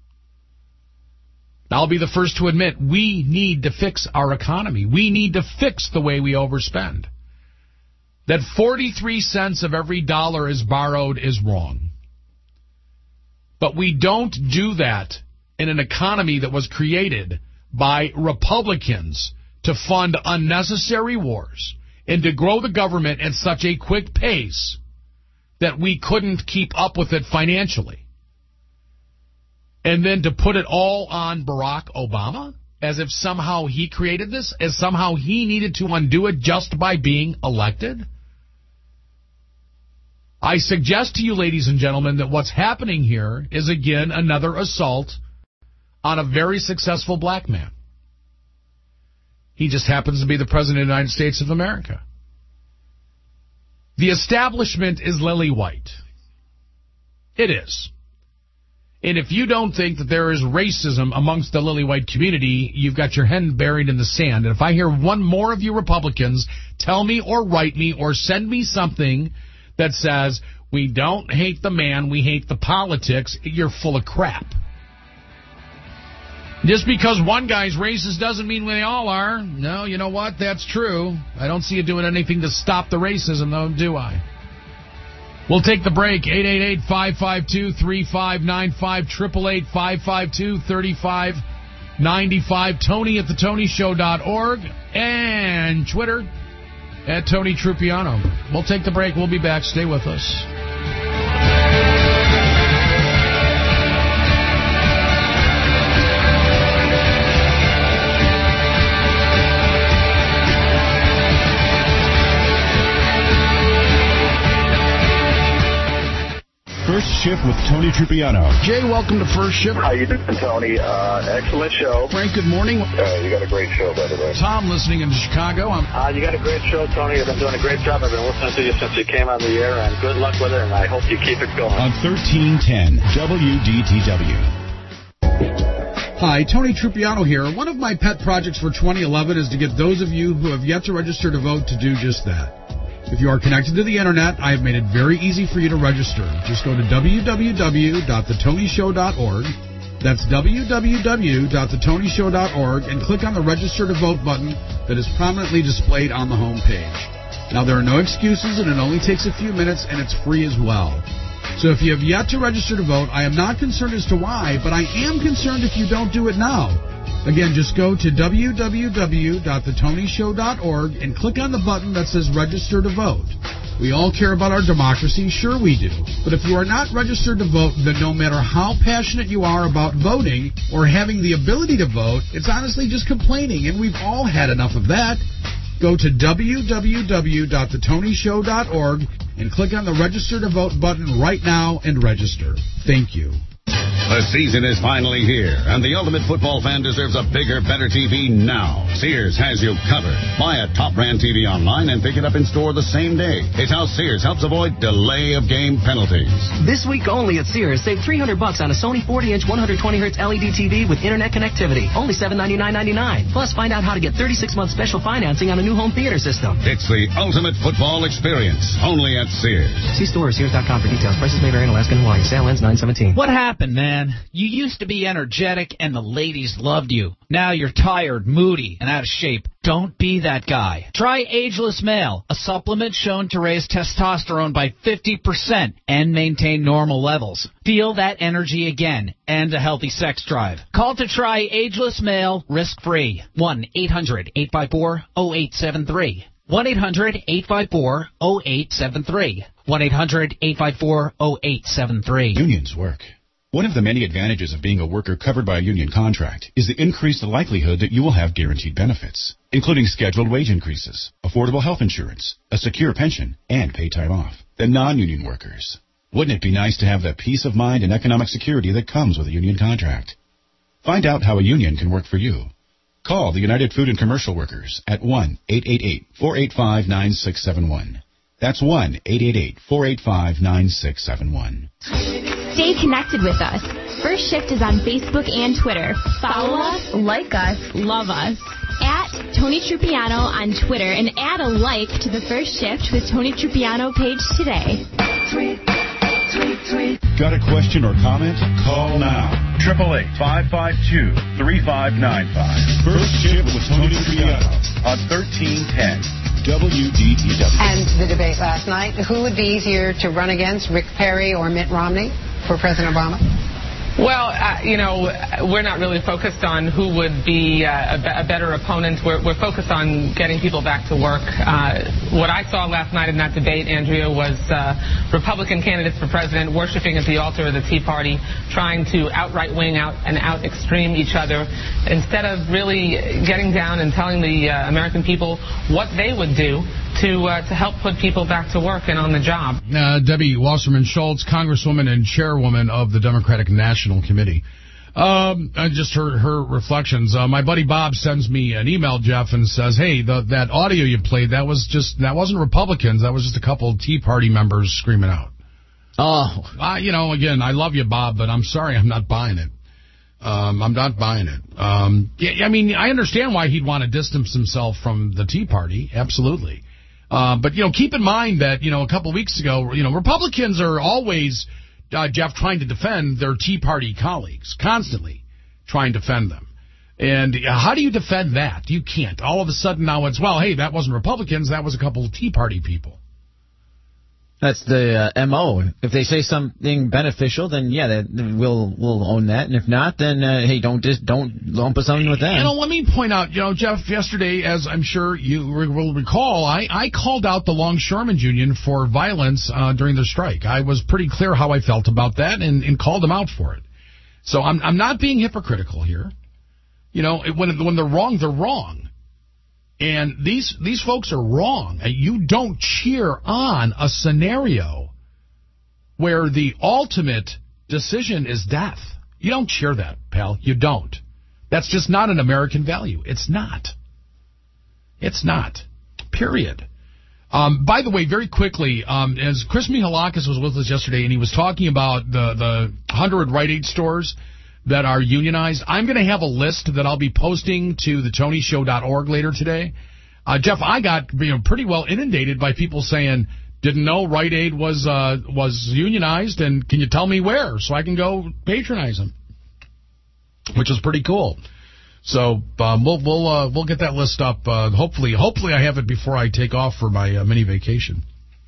I'll be the first to admit we need to fix our economy. We need to fix the way we overspend. That forty-three cents of every dollar is borrowed is wrong. But we don't do that in an economy that was created by Republicans to fund unnecessary wars and to grow the government at such a quick pace that we couldn't keep up with it financially. And then to put it all on Barack Obama, as if somehow he created this, as somehow he needed to undo it just by being elected. I suggest to you, ladies and gentlemen, that what's happening here is, again, another assault on a very successful black man. He just happens to be the President of the United States of America. The establishment is lily white. It is. And if you don't think that there is racism amongst the lily white community, you've got your head buried in the sand. And if I hear one more of you Republicans tell me or write me or send me something that says, we don't hate the man, we hate the politics, you're full of crap. Just because one guy's racist doesn't mean they all are. No, you know what? That's true. I don't see you doing anything to stop the racism, though, do I? We'll take the break. eight eight eight, five five two, three five nine five, eight eight eight, five five two, three five nine five, Tony at the Tony Show dot org, and Twitter at Tony Trupiano. We'll take the break. We'll be back. Stay with us. First Shift with Tony Trupiano. Jay, welcome to First Shift. How you doing, Tony? Uh, excellent show. Frank, good morning. Uh, you got a great show, by the way. Tom, listening in Chicago. I'm... Uh, you got a great show, Tony. You've been doing a great job. I've been listening to you since you came on the air, and good luck with it, and I hope you keep it going. On thirteen ten W D T W. Hi, Tony Trupiano here. One of my pet projects for twenty eleven is to get those of you who have yet to register to vote to do just that. If you are connected to the Internet, I have made it very easy for you to register. Just go to w w w dot the tony show dot org. That's w w w dot the tony show dot org and click on the Register to Vote button that is prominently displayed on the home page. Now, there are no excuses, and it only takes a few minutes, and it's free as well. So if you have yet to register to vote, I am not concerned as to why, but I am concerned if you don't do it now. Again, just go to w w w dot the tony show dot org and click on the button that says Register to Vote. We all care about our democracy, sure we do. But if you are not registered to vote, then no matter how passionate you are about voting or having the ability to vote, it's honestly just complaining, and we've all had enough of that. Go to w w w dot the tony show dot org and click on the Register to Vote button right now and register. Thank you. The season is finally here, and the ultimate football fan deserves a bigger, better T V now. Sears has you covered. Buy a top-brand T V online and pick it up in store the same day. It's how Sears helps avoid delay of game penalties. This week only at Sears, save three hundred bucks on a Sony forty inch one hundred twenty hertz L E D T V with internet connectivity. Only seven ninety-nine ninety-nine. Plus, find out how to get thirty-six month special financing on a new home theater system. It's the ultimate football experience, only at Sears. See store or Sears dot com for details. Prices may vary in Alaska and Hawaii. Sale ends nine seventeen. What happened, man? You used to be energetic and the ladies loved you. Now you're tired, moody, and out of shape. Don't be that guy. Try Ageless Male, a supplement shown to raise testosterone by fifty percent and maintain normal levels. Feel that energy again and a healthy sex drive. Call to try Ageless Male risk-free. one eight hundred eight five four oh eight seven three. one eight hundred eight five four oh eight seven three. one eight hundred eight five four oh eight seven three. Unions work. One of the many advantages of being a worker covered by a union contract is the increased likelihood that you will have guaranteed benefits, including scheduled wage increases, affordable health insurance, a secure pension, and paid time off, than non-union workers. Wouldn't it be nice to have the peace of mind and economic security that comes with a union contract? Find out how a union can work for you. Call the United Food and Commercial Workers at one eight eight eight, four eight five, nine six seven one. That's one eight eight eight, four eight five, nine six seven one. Stay connected with us. First Shift is on Facebook and Twitter. Follow us, like us, love us. At Tony Trupiano on Twitter and add a like to the First Shift with Tony Trupiano page today. Tweet, tweet, tweet. Got a question or comment? Call now. eight eight eight, five five two, three five nine five. First Shift with Tony Trupiano on thirteen ten. W D T W. And the debate last night, who would be easier to run against, Rick Perry or Mitt Romney for President Obama? Well, uh, you know, we're not really focused on who would be uh, a, be- a better opponent. We're, we're focused on getting people back to work. Uh, what I saw last night in that debate, Andrea, was uh, Republican candidates for president worshiping at the altar of the Tea Party, trying to outright wing out and out extreme each other, instead of really getting down and telling the uh, American people what they would do to uh, to help put people back to work and on the job. Uh, Debbie Wasserman Schultz, Congresswoman and Chairwoman of the Democratic National Committee. Um, I just heard her reflections. Uh, my buddy Bob sends me an email, Jeff, and says, "Hey, the, that audio you played, that was just that wasn't Republicans. That was just a couple of Tea Party members screaming out." Oh, uh, you know, again, I love you, Bob, but I'm sorry, I'm not buying it. Um, I'm not buying it. Um, yeah, I mean, I understand why he'd want to distance himself from the Tea Party, absolutely. Uh, but, you know, keep in mind that, you know, a couple of weeks ago, you know, Republicans are always, uh, Jeff, trying to defend their Tea Party colleagues, constantly trying to defend them. And uh, how do you defend that? You can't. All of a sudden now it's, well, hey, that wasn't Republicans, that was a couple of Tea Party people. That's the uh, M O. If they say something beneficial, then yeah, that, we'll we'll own that. And if not, then uh, hey, don't just don't lump us in with that. You know, let me point out, you know, Jeff, yesterday, as I'm sure you will recall, I, I called out the Longshoremen's Union for violence uh, during the strike. I was pretty clear how I felt about that and, and called them out for it. So I'm I'm not being hypocritical here. You know, when when they're wrong, they're wrong. And these these folks are wrong. You don't cheer on a scenario where the ultimate decision is death. You don't cheer that, pal. You don't. That's just not an American value. It's not. It's not. Period. Um, by the way, very quickly, um, as Chris Mihalakis was with us yesterday, and he was talking about the, the one hundred Rite Aid stores that are unionized. I'm going to have a list that I'll be posting to the tony show dot org later today. Uh, Jeff, I got you know, pretty well inundated by people saying, didn't know Rite Aid was uh, was unionized, and can you tell me where so I can go patronize them? Which is pretty cool. So um, we'll we'll uh, we'll get that list up. Uh, hopefully, hopefully I have it before I take off for my uh, mini vacation.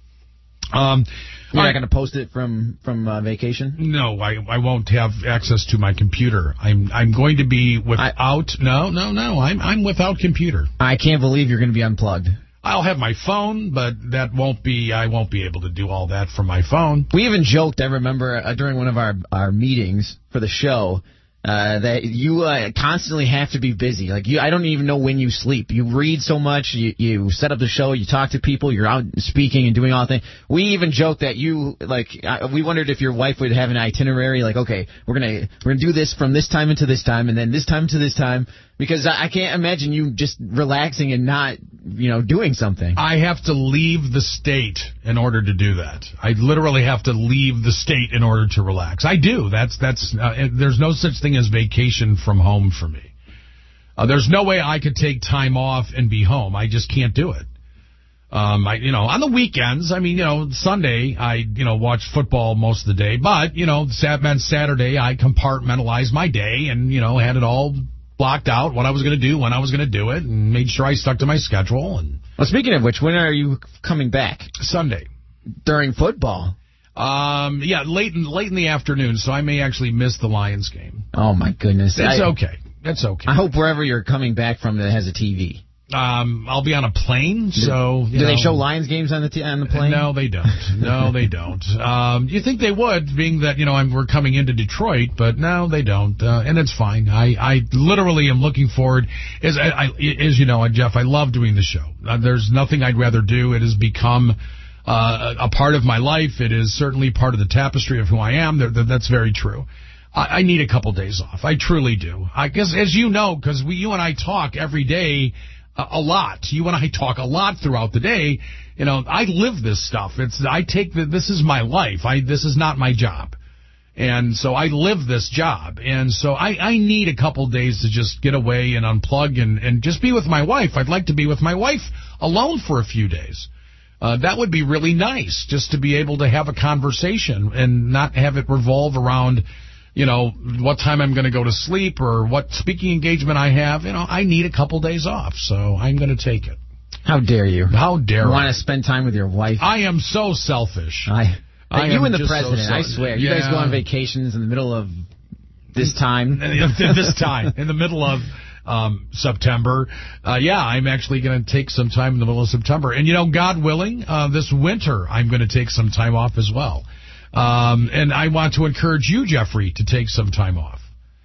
Um. You're not going to post it from from uh, vacation? No, I I won't have access to my computer. I'm I'm going to be without. I, no, no, no. I'm I'm without computer. I can't believe you're going to be unplugged. I'll have my phone, but that won't be. I won't be able to do all that from my phone. We even joked. I remember uh, during one of our our meetings for the show. Uh, that you uh, constantly have to be busy. Like you, I don't even know when you sleep. You read so much. You, you set up the show. You talk to people. You're out speaking and doing all things. We even joked that you like. Uh, we wondered if your wife would have an itinerary. Like, okay, we're gonna we're gonna do this from this time into this time, and then this time to this time. Because I, I can't imagine you just relaxing and not, you know, doing something. I have to leave the state in order to do that. I literally have to leave the state in order to relax. I do. That's that's. Uh, there's no such thing as vacation from home for me. Uh, there's no way I could take time off and be home. I just can't do it. Um, I, you know, on the weekends, I mean, you know, Sunday, I, you know, watch football most of the day. But, you know, meant Saturday, I compartmentalized my day and, you know, had it all blocked out, what I was going to do, when I was going to do it, and made sure I stuck to my schedule. And well, speaking of which, when are you coming back? Sunday. During football? Um, yeah, late in, late in the afternoon, so I may actually miss the Lions game. Oh, my goodness. It's I, okay. It's okay. I hope wherever you're coming back from that has a T V. Um, I'll be on a plane, so... Do you they know, show Lions games on the t- on the plane? No, they don't. No, they don't. Um, you think they would, being that, you know, I'm, we're coming into Detroit, but no, they don't. Uh, and it's fine. I, I literally am looking forward. As, I, I, as you know, Jeff, I love doing the show. Uh, there's nothing I'd rather do. It has become uh, a part of my life. It is certainly part of the tapestry of who I am. There, that's very true. I, I need a couple days off. I truly do. I guess, as you know, because we, you and I talk every day, a lot. You and I talk a lot throughout the day. You know, I live this stuff. It's I take the, this is my life. I this is not my job, and so I live this job. And so I, I need a couple days to just get away and unplug and and just be with my wife. I'd like to be with my wife alone for a few days. Uh, that would be really nice, just to be able to have a conversation and not have it revolve around, you know, what time I'm going to go to sleep or what speaking engagement I have. You know, I need a couple days off, so I'm going to take it. How dare you? How dare you? I? Want to spend time with your wife? I am so selfish. I, I you am and the just president, so I swear. You yeah. guys go on vacations in the middle of this time. this time, in the middle of um, September. Uh, yeah, I'm actually going to take some time in the middle of September. And, you know, God willing, uh, this winter I'm going to take some time off as well. Um, and I want to encourage you, Jeffrey, to take some time off.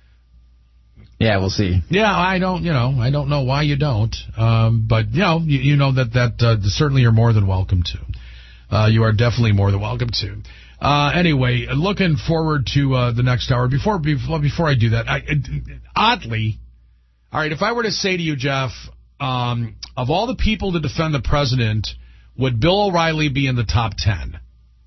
Yeah, we'll see. Yeah, I don't, you know, I don't know why you don't. Um, but, you know, you, you know that, that uh, certainly you're more than welcome to. Uh, you are definitely more than welcome to. Uh, anyway, looking forward to uh, the next hour. Before, before before I do that, I, oddly, all right, if I were to say to you, Jeff, um, of all the people to defend the president, would Bill O'Reilly be in the top ten?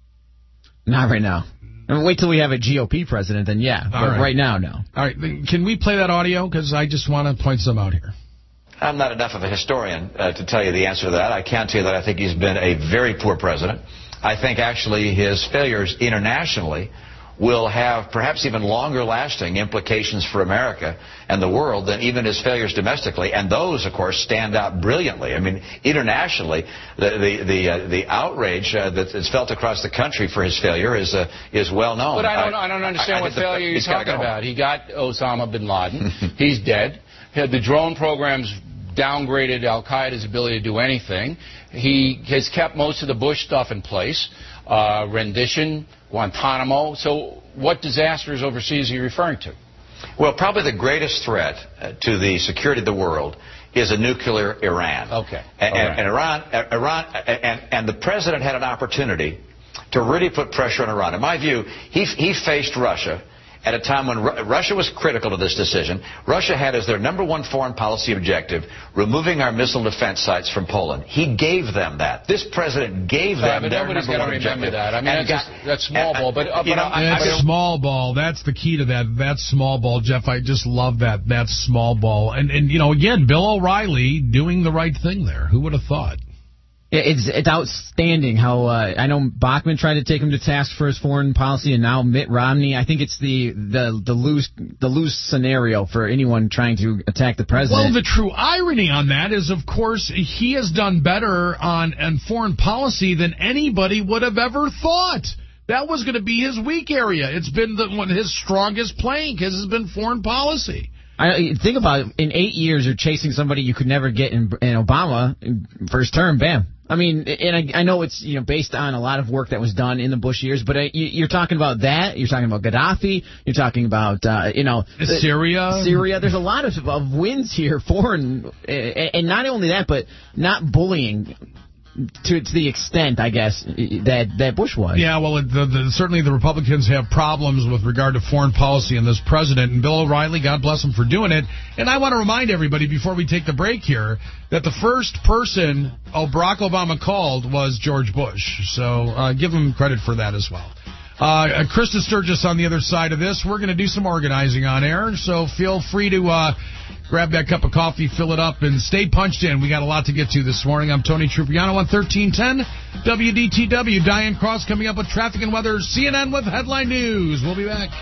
Not right now. I mean, wait till we have a G O P president, then yeah. But right. right now, no. All right, can we play that audio? Because I just want to point some out here. I'm not enough of a historian uh, to tell you the answer to that. I can tell you that I think he's been a very poor president. I think actually his failures internationally will have perhaps even longer lasting implications for America and the world than even his failures domestically. And those, of course, stand out brilliantly. I mean, internationally, the the the, uh, the outrage uh, that is felt across the country for his failure is uh, is well known. But I don't I don't understand I, I what failure you're talking about. He got Osama bin Laden. He's dead. The drone program's downgraded Al-Qaeda's ability to do anything. He has kept most of the Bush stuff in place. Uh, rendition, Guantanamo. So what disasters overseas are you referring to? Well, probably the greatest threat uh, to the security of the world is a nuclear Iran. Okay. And, right. and, and Iran, uh, Iran, and, and the president had an opportunity to really put pressure on Iran. In my view, he, he faced Russia at a time when Ru- Russia was critical to this decision. Russia had as their number one foreign policy objective removing our missile defense sites from Poland. He gave them that. This president gave yeah, them but their nobody's number going one to remember objective. that. I mean, and that's, got, just, that's small and, ball. But, uh, you but know, I, That's I, I small ball. That's the key to that. That's small ball, Jeff. I just love that. That's small ball. And, and you know, again, Bill O'Reilly doing the right thing there. Who would have thought? It's it's outstanding how uh, I know Bachmann tried to take him to task for his foreign policy, and now Mitt Romney. I think it's the the the loose the loose scenario for anyone trying to attack the president. Well, the true irony on that is, of course, he has done better on, on foreign policy than anybody would have ever thought. That was going to be his weak area. It's been the, one his strongest plank has been foreign policy. I think about it, in eight years, you're chasing somebody you could never get in, in Obama first term. Bam. I mean, and I, I know it's you know based on a lot of work that was done in the Bush years, but uh, you, you're talking about that. You're talking about Gaddafi. You're talking about uh, you know Syria. Syria. There's a lot of, of wins here, foreign, and not only that, but not bullying. To, to the extent, I guess, that, that Bush was. Yeah, well, the, the, certainly the Republicans have problems with regard to foreign policy and this president. And Bill O'Reilly, God bless him for doing it. And I want to remind everybody before we take the break here that the first person oh, Barack Obama called was George Bush. So uh, give him credit for that as well. Uh, Krista Sturgis on the other side of this. We're going to do some organizing on air, so feel free to uh, grab that cup of coffee, fill it up, and stay punched in. We got a lot to get to this morning. I'm Tony Trupiano on thirteen ten W D T W. Diane Cross coming up with traffic and weather. C N N with headline news. We'll be back.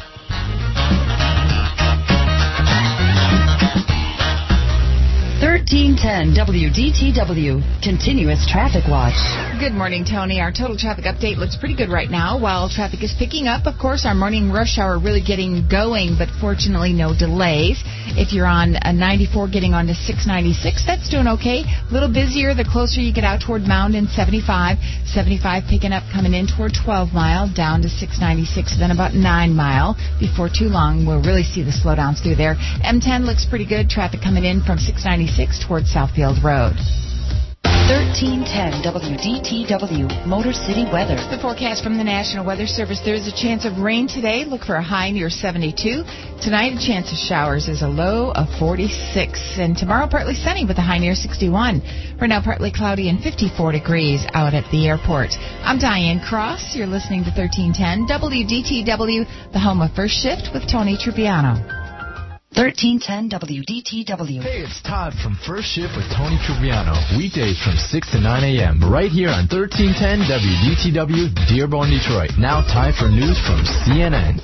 thirteen ten W D T W, Continuous Traffic Watch. Good morning, Tony. Our total traffic update looks pretty good right now. While traffic is picking up, of course, our morning rush hour really getting going, but fortunately no delays. If you're on a ninety-four getting on to six ninety-six, that's doing okay. A little busier the closer you get out toward Mound and seventy-five. seventy-five picking up coming in toward twelve mile, down to six ninety-six, then about nine mile. Before too long, we'll really see the slowdowns through there. M ten looks pretty good. Traffic coming in from six ninety-six towards Southfield Road. thirteen ten W D T W, Motor City weather. The forecast from the National Weather Service. There's a chance of rain today. Look for a high near seventy-two. Tonight, a chance of showers is a low of forty-six. And tomorrow, partly sunny with a high near sixty-one. For now, partly cloudy and fifty-four degrees out at the airport. I'm Diane Cross. You're listening to thirteen ten W D T W, the home of First Shift with Tony Trupiano. thirteen ten W D T W. Hey, it's Todd from First Shift with Tony Trupiano. Weekdays from six to nine a.m. right here on thirteen ten W D T W, Dearborn, Detroit. Now time for news from C N N.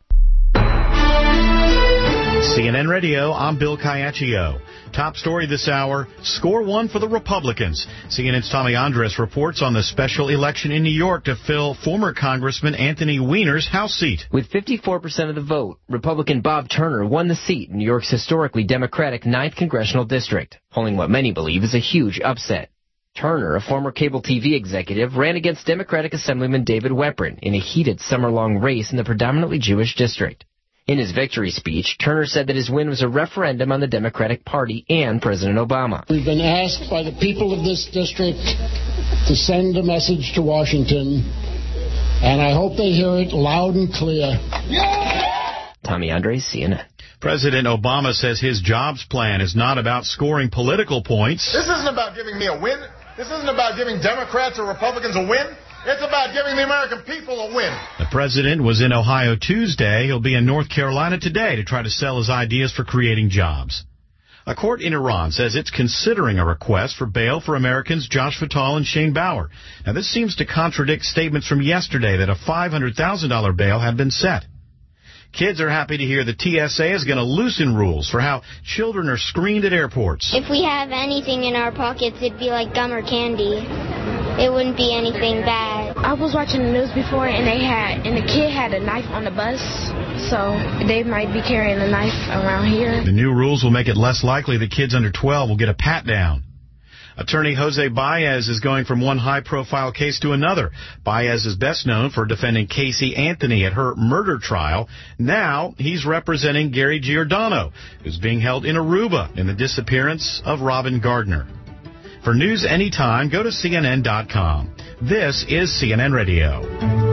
C N N Radio, I'm Bill Caiaccio. Top story this hour, score one for the Republicans. C N N's Tommy Andres reports on the special election in New York to fill former Congressman Anthony Weiner's House seat. With fifty-four percent of the vote, Republican Bob Turner won the seat in New York's historically Democratic ninth Congressional District, pulling what many believe is a huge upset. Turner, a former cable T V executive, ran against Democratic Assemblyman David Weprin in a heated summer-long race in the predominantly Jewish district. In his victory speech, Turner said that his win was a referendum on the Democratic Party and President Obama. We've been asked by the people of this district to send a message to Washington, and I hope they hear it loud and clear. Tommy Andres, C N N. President Obama says his jobs plan is not about scoring political points. This isn't about giving me a win. This isn't about giving Democrats or Republicans a win. It's about giving the American people a win. The president was in Ohio Tuesday. He'll be in North Carolina today to try to sell his ideas for creating jobs. A court in Iran says it's considering a request for bail for Americans Josh Fatal and Shane Bauer. Now, this seems to contradict statements from yesterday that a five hundred thousand dollars bail had been set. Kids are happy to hear the T S A is going to loosen rules for how children are screened at airports. If we have anything in our pockets, it'd be like gum or candy. It wouldn't be anything bad. I was watching the news before, and they had, and the kid had a knife on the bus, so they might be carrying a knife around here. The new rules will make it less likely that kids under twelve will get a pat down. Attorney Jose Baez is going from one high-profile case to another. Baez is best known for defending Casey Anthony at her murder trial. Now he's representing Gary Giordano, who's being held in Aruba in the disappearance of Robin Gardner. For news anytime, go to C N N dot com. This is C N N Radio.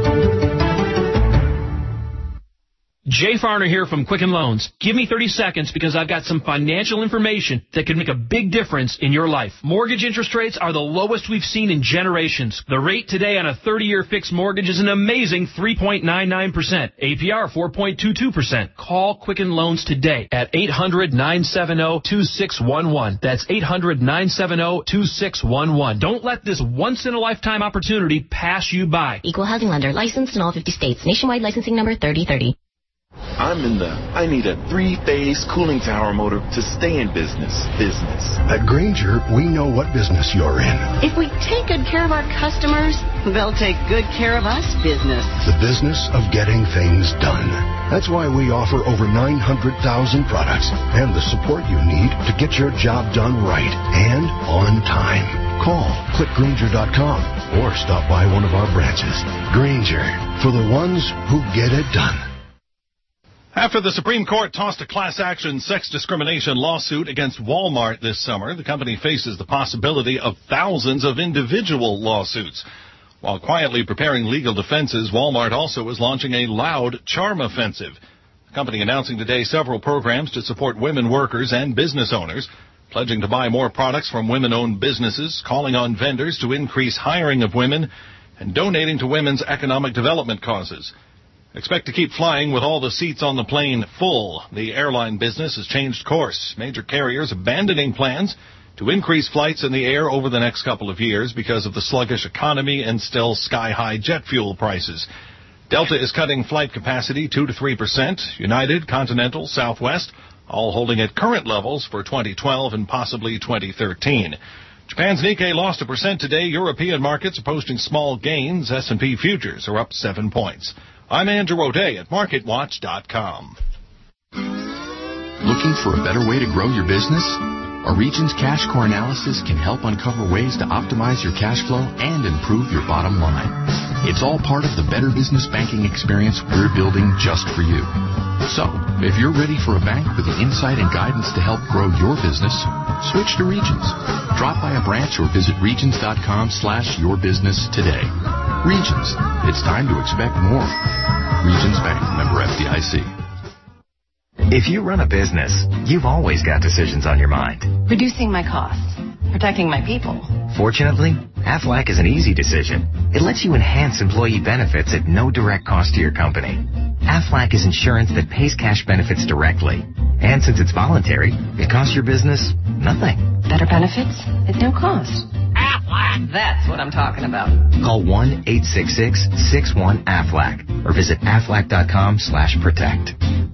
Jay Farner here from Quicken Loans. Give me thirty seconds because I've got some financial information that could make a big difference in your life. Mortgage interest rates are the lowest we've seen in generations. The rate today on a thirty-year fixed mortgage is an amazing three point nine nine percent. A P R four point two two percent. Call Quicken Loans today at eight hundred, nine seven zero, two six one one. That's eight hundred, nine seven zero, two six one one. Don't let this once-in-a-lifetime opportunity pass you by. Equal housing lender, licensed in all fifty states. Nationwide licensing number thirty thirty. I'm in the I need a three-phase cooling tower motor to stay in business. Business. At Grainger, we know what business you're in. If we take good care of our customers, they'll take good care of us business. The business of getting things done. That's why we offer over nine hundred thousand products and the support you need to get your job done right and on time. Call click grainger dot com or stop by one of our branches. Grainger, for the ones who get it done. After the Supreme Court tossed a class-action sex discrimination lawsuit against Walmart this summer, the company faces the possibility of thousands of individual lawsuits. While quietly preparing legal defenses, Walmart also is launching a loud charm offensive. The company announcing today several programs to support women workers and business owners, pledging to buy more products from women-owned businesses, calling on vendors to increase hiring of women, and donating to women's economic development causes. Expect to keep flying with all the seats on the plane full. The airline business has changed course. Major carriers abandoning plans to increase flights in the air over the next couple of years because of the sluggish economy and still sky-high jet fuel prices. Delta is cutting flight capacity two to three percent. United, Continental, Southwest, all holding at current levels for twenty twelve and possibly twenty thirteen. Japan's Nikkei lost a percent today. European markets are posting small gains. S and P futures are up seven points. I'm Andrew O'Day at market watch dot com. Looking for a better way to grow your business? Our Regions Cash Core Analysis can help uncover ways to optimize your cash flow and improve your bottom line. It's all part of the better business banking experience we're building just for you. So, if you're ready for a bank with the insight and guidance to help grow your business, switch to Regions. Drop by a branch or visit regions.com slash your business today. Regions. It's time to expect more. Regions Bank, member F D I C. If you run a business, you've always got decisions on your mind. Reducing my costs. Protecting my people. Fortunately, Aflac is an easy decision. It lets you enhance employee benefits at no direct cost to your company. Aflac is insurance that pays cash benefits directly. And since it's voluntary, it costs your business nothing. Better benefits at no cost. Aflac! That's what I'm talking about. Call one eight six six, six one, A F L A C or visit aflac.com slash protect.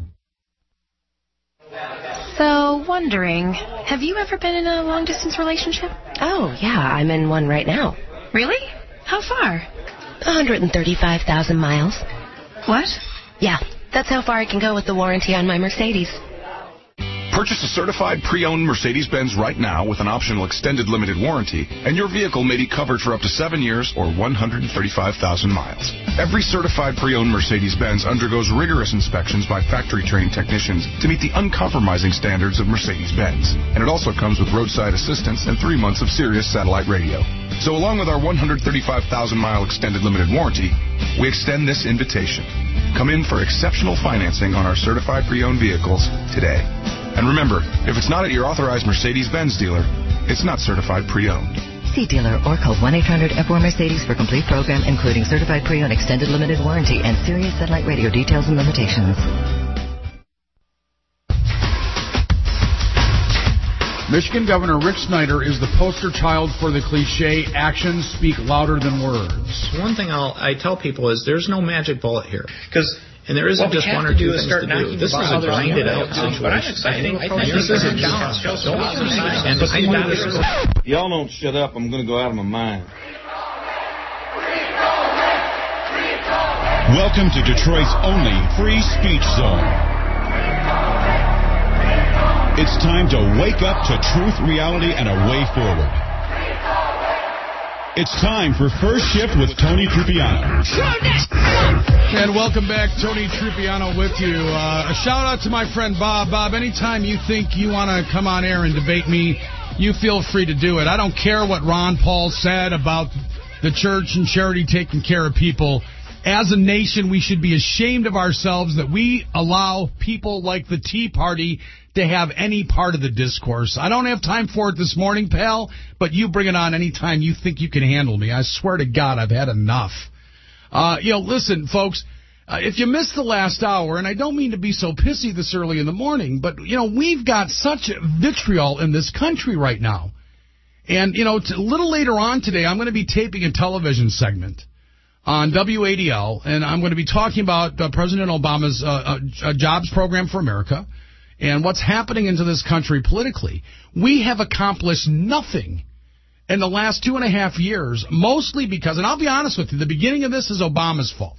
So, wondering, have you ever been in a long-distance relationship? Oh, yeah, I'm in one right now. Really? How far? one hundred thirty-five thousand miles. What? Yeah, that's how far I can go with the warranty on my Mercedes. Purchase a certified pre-owned Mercedes-Benz right now with an optional extended limited warranty, and your vehicle may be covered for up to seven years or one hundred thirty-five thousand miles. Every certified pre-owned Mercedes-Benz undergoes rigorous inspections by factory-trained technicians to meet the uncompromising standards of Mercedes-Benz. And it also comes with roadside assistance and three months of Sirius satellite radio. So along with our one hundred thirty-five thousand mile extended limited warranty, we extend this invitation. Come in for exceptional financing on our certified pre-owned vehicles today. And remember, if it's not at your authorized Mercedes-Benz dealer, it's not certified pre-owned. See dealer or call one eight hundred F four Mercedes for complete program, including certified pre-owned extended limited warranty and Sirius satellite radio details and limitations. Michigan Governor Rick Snyder is the poster child for the cliche, actions speak louder than words. One thing I'll, I tell people is there's no magic bullet here. Because And there isn't what just one or two things to do. This is a grinded out situation. But I'm excited. I think this is a challenge. And y'all don't shut up. I'm going to go out of my mind. Welcome to Detroit's only free speech zone. It's time to wake up to truth, reality, and a way forward. It's time for First Shift with Tony Trupiano. And welcome back, Tony Trupiano with you. Uh, a shout out to my friend Bob. Bob, anytime you think you want to come on air and debate me, you feel free to do it. I don't care what Ron Paul said about the church and charity taking care of people. As a nation, we should be ashamed of ourselves that we allow people like the Tea Party to have any part of the discourse. I don't have time for it this morning, pal, but you bring it on anytime you think you can handle me. I swear to God, I've had enough. Uh, you know, listen, folks, uh, if you missed the last hour, and I don't mean to be so pissy this early in the morning, but, you know, we've got such vitriol in this country right now. And, you know, t- a little later on today, I'm going to be taping a television segment on W A D L, and I'm going to be talking about uh, President Obama's uh, uh, jobs program for America and what's happening into this country politically. We have accomplished nothing in the last two and a half years, mostly because, and I'll be honest with you, the beginning of this is Obama's fault.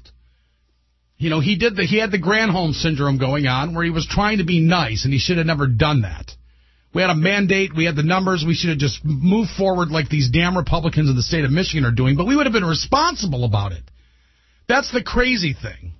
You know, he did the, he had the Granholm syndrome going on where he was trying to be nice, and he should have never done that. We had a mandate. We had the numbers. We should have just moved forward like these damn Republicans in the state of Michigan are doing, but we would have been responsible about it. That's the crazy thing.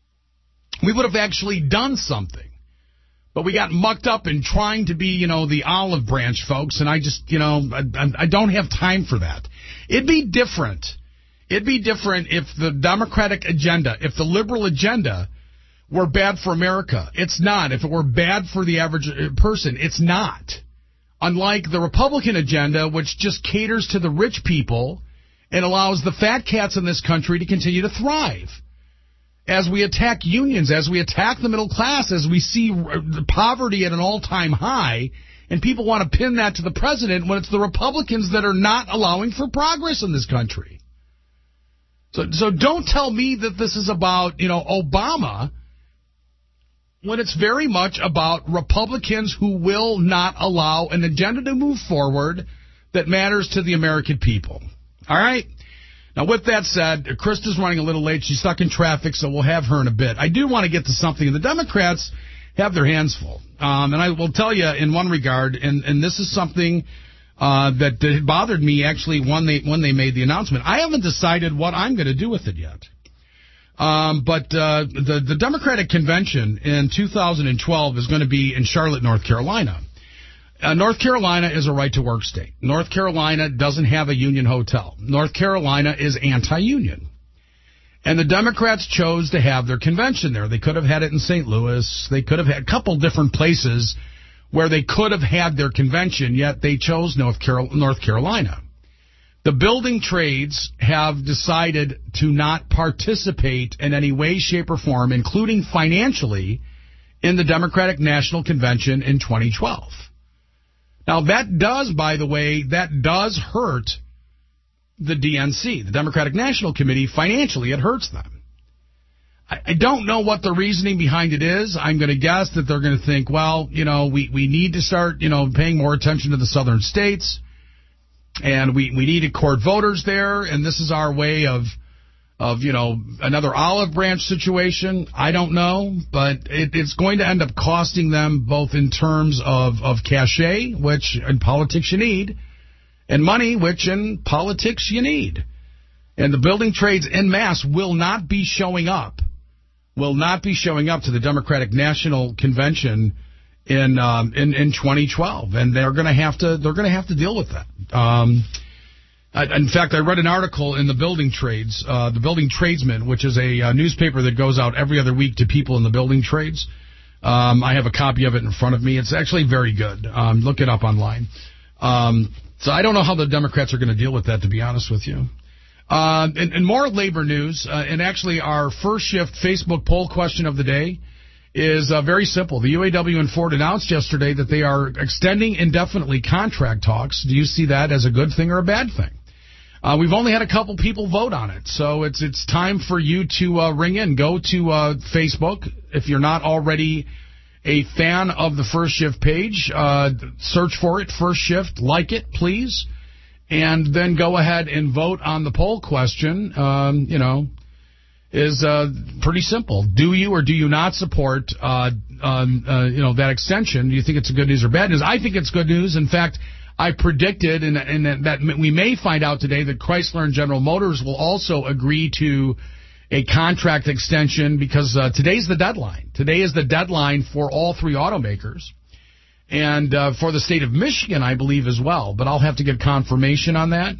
We would have actually done something. But we got mucked up in trying to be, you know, the olive branch folks, and I just, you know, I, I don't have time for that. It'd be different. It'd be different if the Democratic agenda, if the liberal agenda were bad for America. It's not. If it were bad for the average person, it's not. Unlike the Republican agenda, which just caters to the rich people and allows the fat cats in this country to continue to thrive. As we attack unions, as we attack the middle class, as we see poverty at an all-time high, and people want to pin that to the president when it's the Republicans that are not allowing for progress in this country. So, so don't tell me that this is about, you know, Obama. when it's very much about Republicans who will not allow an agenda to move forward that matters to the American people. All right? Now, with that said, Krista's running a little late. She's stuck in traffic, so we'll have her in a bit. I do want to get to something. The Democrats have their hands full. Um, and I will tell you in one regard, and, and this is something uh, that, that bothered me, actually, when they, when they made the announcement. I haven't decided what I'm going to do with it yet. Um, but uh, the, the Democratic Convention in two thousand twelve is going to be in Charlotte, North Carolina. Uh, North Carolina is a right-to-work state. North Carolina doesn't have a union hotel. North Carolina is anti-union. And the Democrats chose to have their convention there. They could have had it in Saint Louis. They could have had a couple different places where they could have had their convention, yet they chose North Carol- North Carolina. The building trades have decided to not participate in any way, shape, or form, including financially, in the Democratic National Convention in twenty twelve. Now, that does, by the way, that does hurt the D N C, the Democratic National Committee, financially. It hurts them. I, I don't know what the reasoning behind it is. I'm going to guess that they're going to think, well, you know, we, we need to start, you know, paying more attention to the southern states, and we, we need to court voters there, and this is our way of, of you know, another olive branch situation. I don't know, but it, it's going to end up costing them both in terms of, of cachet, which in politics you need, and money, which in politics you need. And the building trades en masse will not be showing up, will not be showing up to the Democratic National Convention in um, in, in twenty twelve, and they're going to have to they're going to have to deal with that. Um, I, in fact, I read an article in the Building Trades, uh, the Building Tradesman, which is a, a newspaper that goes out every other week to people in the building trades. Um, I have a copy of it in front of me. It's actually very good. Um, look it up online. Um, So I don't know how the Democrats are going to deal with that, to be honest with you. Uh, and, and more labor news, uh, and actually our first shift Facebook poll question of the day is uh, very simple. The U A W and Ford announced yesterday that they are extending indefinitely contract talks. Do you see that as a good thing or a bad thing? Uh, we've only had a couple people vote on it, so it's it's time for you to uh, ring in. Go to uh, Facebook if you're not already a fan of the First Shift page. Uh, search for it, First Shift, like it, please, and then go ahead and vote on the poll question. Um, you know, is uh, pretty simple. Do you or do you not support uh, um, uh, you know that extension? Do you think it's a good news or bad news? I think it's good news. In fact, I predicted, and, and that we may find out today, that Chrysler and General Motors will also agree to a contract extension, because uh, today's the deadline. Today is the deadline for all three automakers, and uh, for the state of Michigan, I believe, as well. But I'll have to get confirmation on that.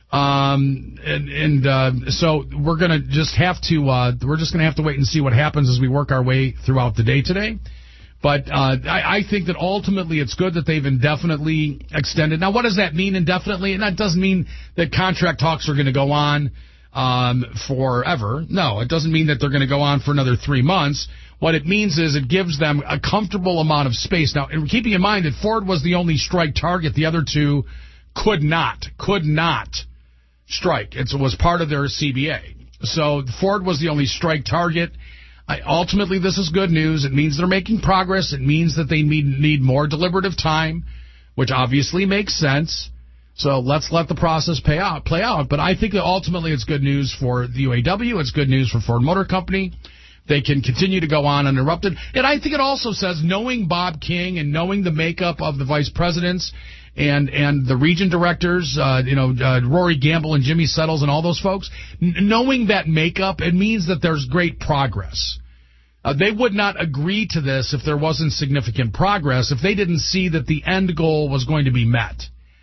Um, and and uh, so we're going to just have to uh, we're just going to have to wait and see what happens as we work our way throughout the day today. But uh, I, I think that ultimately it's good that they've indefinitely extended. Now, what does that mean, indefinitely? And that doesn't mean that contract talks are going to go on um, forever. No, it doesn't mean that they're going to go on for another three months. What it means is it gives them a comfortable amount of space. Now, keeping in mind that Ford was the only strike target. The other two could not, could not strike. It was part of their C B A. So Ford was the only strike target. I, ultimately, this is good news. It means they're making progress. It means that they need, need more deliberative time, which obviously makes sense. So let's let the process pay out, play out. But I think that ultimately it's good news for the U A W. It's good news for Ford Motor Company. They can continue to go on uninterrupted. And I think it also says, knowing Bob King and knowing the makeup of the vice presidents and and the region directors, uh, you know, uh, Rory Gamble and Jimmy Settles and all those folks, n- knowing that makeup, it means that there's great progress. Uh, they would not agree to this if there wasn't significant progress, if they didn't see that the end goal was going to be met.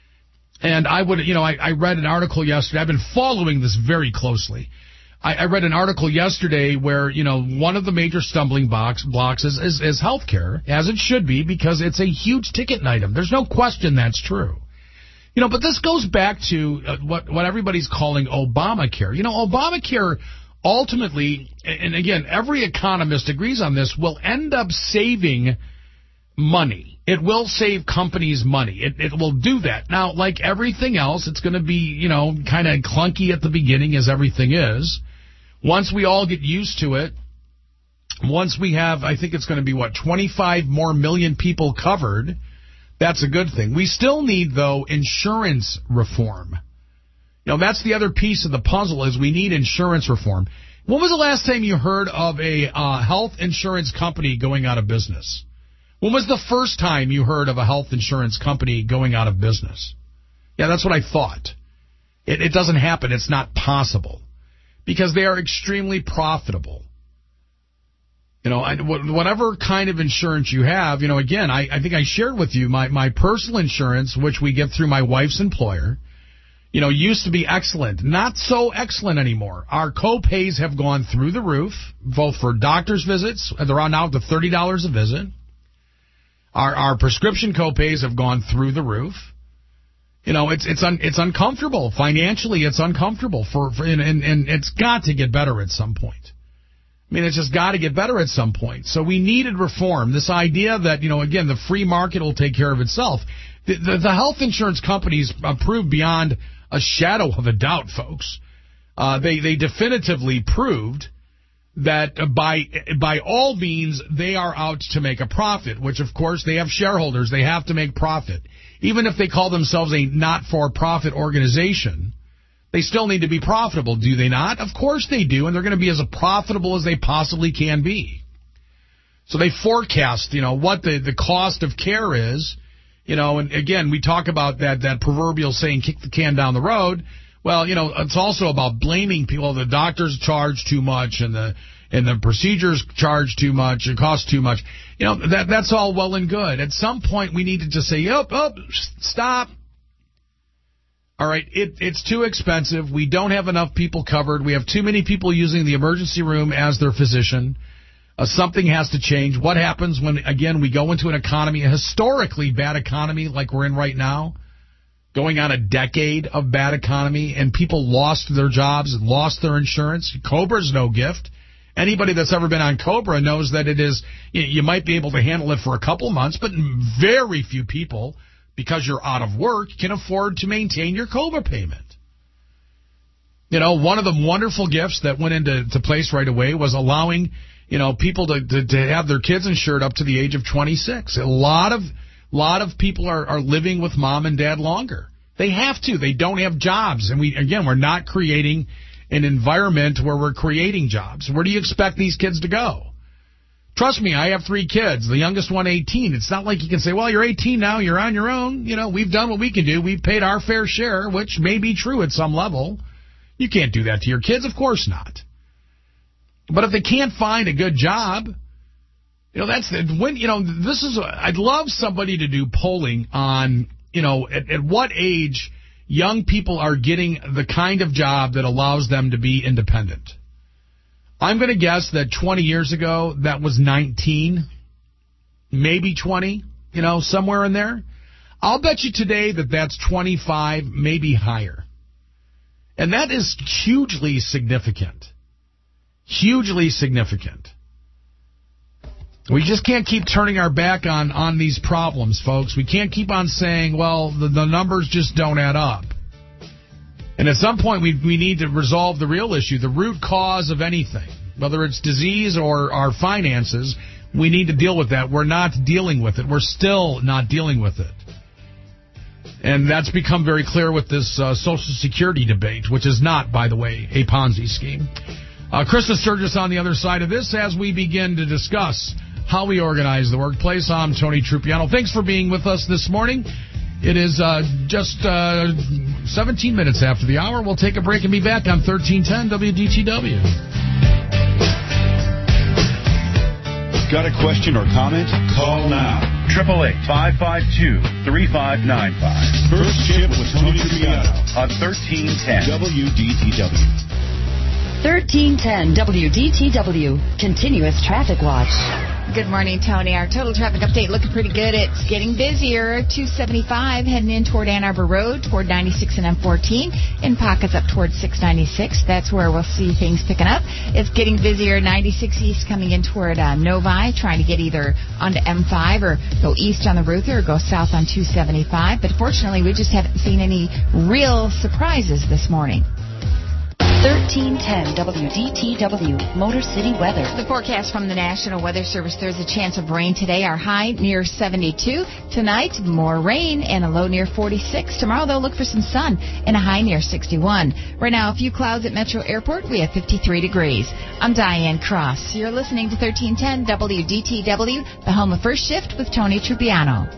And I would, you know, I, I read an article yesterday. I've been following this very closely. I, I read an article yesterday where, you know, one of the major stumbling blocks, blocks is, is, is health care, as it should be, because it's a huge ticket item. There's no question that's true. You know, but this goes back to uh, what, what everybody's calling Obamacare. You know, Obamacare ultimately, and again, every economist agrees on this, will end up saving money. It will save companies money. It, it will do that. Now, like everything else, it's going to be, you know, kind of clunky at the beginning, as everything is. Once we all get used to it, once we have, I think it's going to be, what, twenty-five more million people covered, that's a good thing. We still need, though, insurance reform. You know, that's the other piece of the puzzle is we need insurance reform. When was the last time you heard of a uh, health insurance company going out of business? When was the first time you heard of a health insurance company going out of business? Yeah, that's what I thought. It, it doesn't happen. It's not possible because they are extremely profitable. You know, I, whatever kind of insurance you have, you know, again, I, I think I shared with you my, my personal insurance, which we get through my wife's employer, you know, used to be excellent. Not so excellent anymore. Our co-pays have gone through the roof, both for doctor's visits. They're on now to thirty dollars a visit. Our our prescription co-pays have gone through the roof. You know, it's it's un, it's uncomfortable. Financially, it's uncomfortable. For, for and, and, and it's got to get better at some point. I mean, it's just got to get better at some point. So we needed reform. This idea that, you know, again, the free market will take care of itself. The, the, the health insurance companies proved beyond a shadow of a doubt, folks. Uh, they they definitively proved that by by all means they are out to make a profit, which, of course, they have shareholders. They have to make profit. Even if they call themselves a not-for-profit organization, they still need to be profitable, do they not? Of course they do, and they're going to be as profitable as they possibly can be. So they forecast, you know, what the, the cost of care is. You know, and again, we talk about that, that proverbial saying, kick the can down the road. Well, you know, it's also about blaming people. The doctors charge too much and the and the procedures charge too much. It costs too much. You know, that that's all well and good. At some point, we need to just say, yep, oh, stop. All right, it, it's too expensive. We don't have enough people covered. We have too many people using the emergency room as their physician. Uh, something has to change. What happens when, again, we go into an economy, a historically bad economy like we're in right now, going on a decade of bad economy, and people lost their jobs and lost their insurance? COBRA's no gift. Anybody that's ever been on COBRA knows that it is, you might be able to handle it for a couple months, but very few people, because you're out of work, can afford to maintain your COBRA payment. You know, one of the wonderful gifts that went into to place right away was allowing, you know, people to, to, to have their kids insured up to the age of twenty-six. A lot of lot of people are, are living with mom and dad longer. They have to. They don't have jobs. And, we again, we're not creating an environment where we're creating jobs. Where do you expect these kids to go? Trust me, I have three kids, the youngest one eighteen. It's not like you can say, well, you're eighteen now, you're on your own. You know, we've done what we can do. We've paid our fair share, which may be true at some level. You can't do that to your kids. Of course not. But if they can't find a good job, you know, that's the, when, you know, this is, I'd love somebody to do polling on, you know, at, at what age young people are getting the kind of job that allows them to be independent. I'm going to guess that twenty years ago, that was nineteen, maybe twenty, you know, somewhere in there. I'll bet you today that that's twenty-five, maybe higher. And that is hugely significant. Hugely significant. We just can't keep turning our back on, on these problems, folks. We can't keep on saying, well, the, the numbers just don't add up. And at some point, we we need to resolve the real issue, the root cause of anything. Whether it's disease or our finances, we need to deal with that. We're not dealing with it. We're still not dealing with it. And that's become very clear with this uh, Social Security debate, which is not, by the way, a Ponzi scheme. Uh, Krista Sturgis on the other side of this as we begin to discuss how we organize the workplace. I'm Tony Trupiano. Thanks for being with us this morning. It is uh, just uh, seventeen minutes after the hour. We'll take a break and be back on thirteen ten W D T W. Got a question or comment? Call now. eight eight eight, five five two, three five nine five. First Shift with Tony Trupiano on thirteen ten W D T W. thirteen ten W D T W. Continuous Traffic Watch. Good morning, Tony. Our total traffic update looking pretty good. It's getting busier. two seventy-five heading in toward Ann Arbor Road, toward ninety-six and M fourteen. In pockets up toward six ninety-six. That's where we'll see things picking up. It's getting busier. ninety-six east coming in toward uh, Novi, trying to get either onto M five or go east on the Ruther or go south on two seventy-five. But fortunately, we just haven't seen any real surprises this morning. thirteen ten W D T W, Motor City weather. The forecast from the National Weather Service, there's a chance of rain today. Our high near seventy-two. Tonight, more rain and a low near forty-six. Tomorrow, they'll look for some sun and a high near sixty-one. Right now, a few clouds at Metro Airport. We have fifty-three degrees. I'm Diane Cross. You're listening to thirteen ten W D T W, the home of First Shift with Tony Trupiano.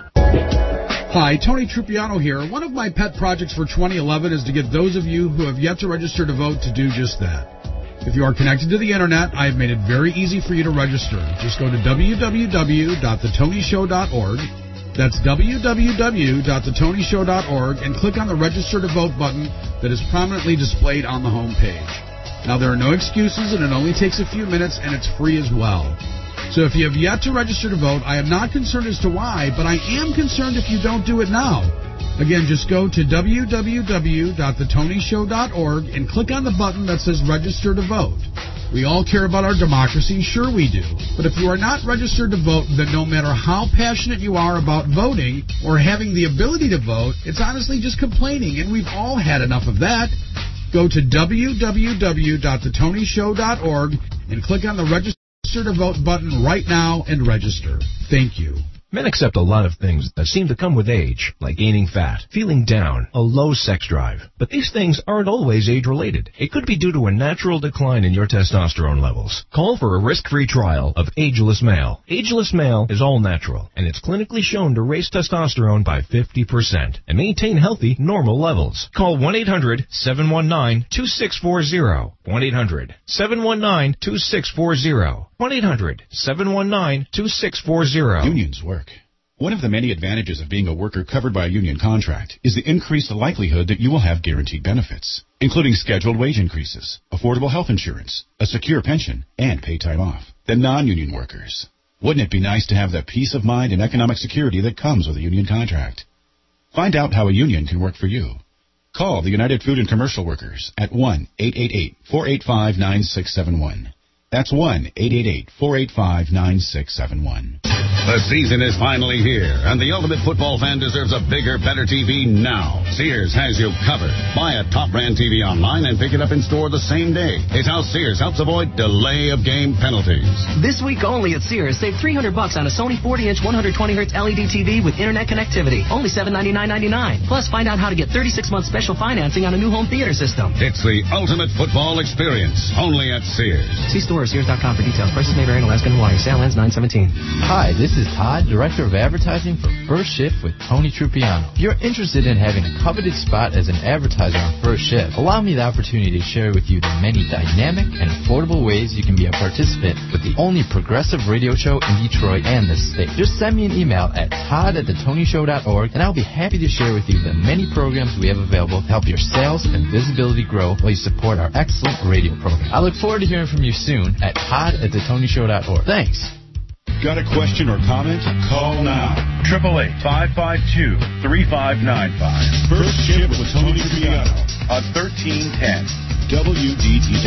Hi, Tony Trupiano here. One of my pet projects for twenty eleven is to get those of you who have yet to register to vote to do just that. If you are connected to the Internet, I have made it very easy for you to register. Just go to w w w dot the tony show dot org. That's w w w dot the tony show dot org and click on the Register to Vote button that is prominently displayed on the home page. Now, there are no excuses, and it only takes a few minutes, and it's free as well. So if you have yet to register to vote, I am not concerned as to why, but I am concerned if you don't do it now. Again, just go to w w w dot the tony show dot org and click on the button that says Register to Vote. We all care about our democracy, sure we do. But if you are not registered to vote, then no matter how passionate you are about voting or having the ability to vote, it's honestly just complaining, and we've all had enough of that. Go to w w w dot the tony show dot org and click on the Register to Vote button right now and register. Thank you. Men accept a lot of things that seem to come with age, like gaining fat, feeling down, a low sex drive. But these things aren't always age-related. It could be due to a natural decline in your testosterone levels. Call for a risk-free trial of Ageless Male. Ageless Male is all natural, and it's clinically shown to raise testosterone by fifty percent and maintain healthy, normal levels. Call one eight hundred seven one nine two six four zero. one eight hundred seven one nine two six four zero. one eight hundred seven one nine two six four zero. Unions work. One of the many advantages of being a worker covered by a union contract is the increased likelihood that you will have guaranteed benefits, including scheduled wage increases, affordable health insurance, a secure pension, and paid time off. The non-union workers. Wouldn't it be nice to have the peace of mind and economic security that comes with a union contract? Find out how a union can work for you. Call the United Food and Commercial Workers at one eight eight eight four eight five nine six seven one. That's one eight eight eight four eight five nine six seven one. The season is finally here, and the ultimate football fan deserves a bigger, better T V now. Sears has you covered. Buy a top brand T V online and pick it up in store the same day. It's how Sears helps avoid delay of game penalties. This week only at Sears, save three hundred bucks on a Sony forty inch one hundred twenty hertz L E D T V with internet connectivity. Only seven ninety-nine ninety-nine. Plus, find out how to get thirty-six month special financing on a new home theater system. It's the ultimate football experience, only at Sears. See store or Sears dot com for details. Prices may vary in Alaska and Hawaii. Sale ends nine seventeen. Hi, this is Todd, Director of Advertising for First Shift with Tony Trupiano. If you're interested in having a coveted spot as an advertiser on First Shift, allow me the opportunity to share with you the many dynamic and affordable ways you can be a participant with the only progressive radio show in Detroit and the state. Just send me an email at todd at the tony show dot org, and I'll be happy to share with you the many programs we have available to help your sales and visibility grow while you support our excellent radio program. I look forward to hearing from you soon at todd at the tony show dot org. Thanks. Got a question or comment? Call now. eight eight eight, five five two, three five nine five. First Shift with Tony Trupiano on thirteen ten W D T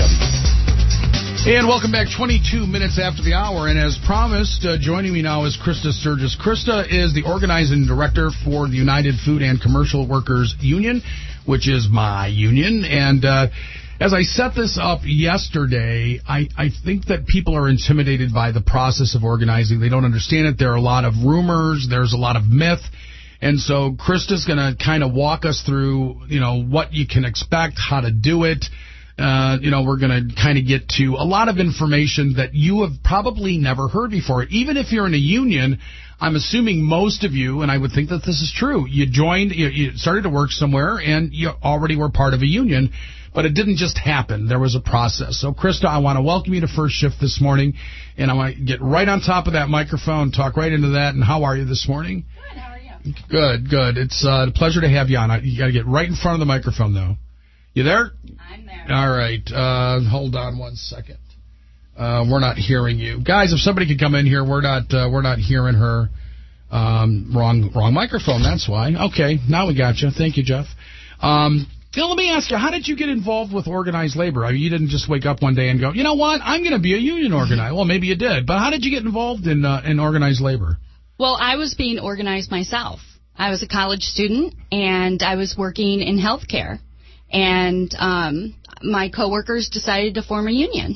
W. And welcome back, twenty-two minutes after the hour. And as promised, uh, joining me now is Krista Sturgis. Krista is the organizing director for the United Food and Commercial Workers Union, which is my union. And uh, as I set this up yesterday, I, I think that people are intimidated by the process of organizing. They don't understand it. There are a lot of rumors. There's a lot of myth. And so Krista's going to kind of walk us through, you know, what you can expect, how to do it. Uh, you know, we're going to kind of get to a lot of information that you have probably never heard before. Even if you're in a union, I'm assuming most of you, and I would think that this is true, you joined, you, you started to work somewhere, and you already were part of a union. But it didn't just happen. There was a process. So, Krista, I want to welcome you to First Shift this morning, and I want to get right on top of that microphone, talk right into that. And how are you this morning? Good. How are you? Good, good. It's uh, a pleasure to have you on. You got to get right in front of the microphone, though. You there? I'm there. All right. Uh, hold on one second. Uh, we're not hearing you, guys. If somebody could come in here, we're not. Uh, we're not hearing her. Um, wrong, wrong microphone. That's why. Okay, now we got you. Thank you, Jeff. Um, Now, let me ask you, how did you get involved with organized labor? I mean, you didn't just wake up one day and go, you know what, I'm going to be a union organizer. Well, maybe you did, but how did you get involved in uh, in organized labor? Well, I was being organized myself. I was a college student, and I was working in healthcare. And um, my coworkers decided to form a union.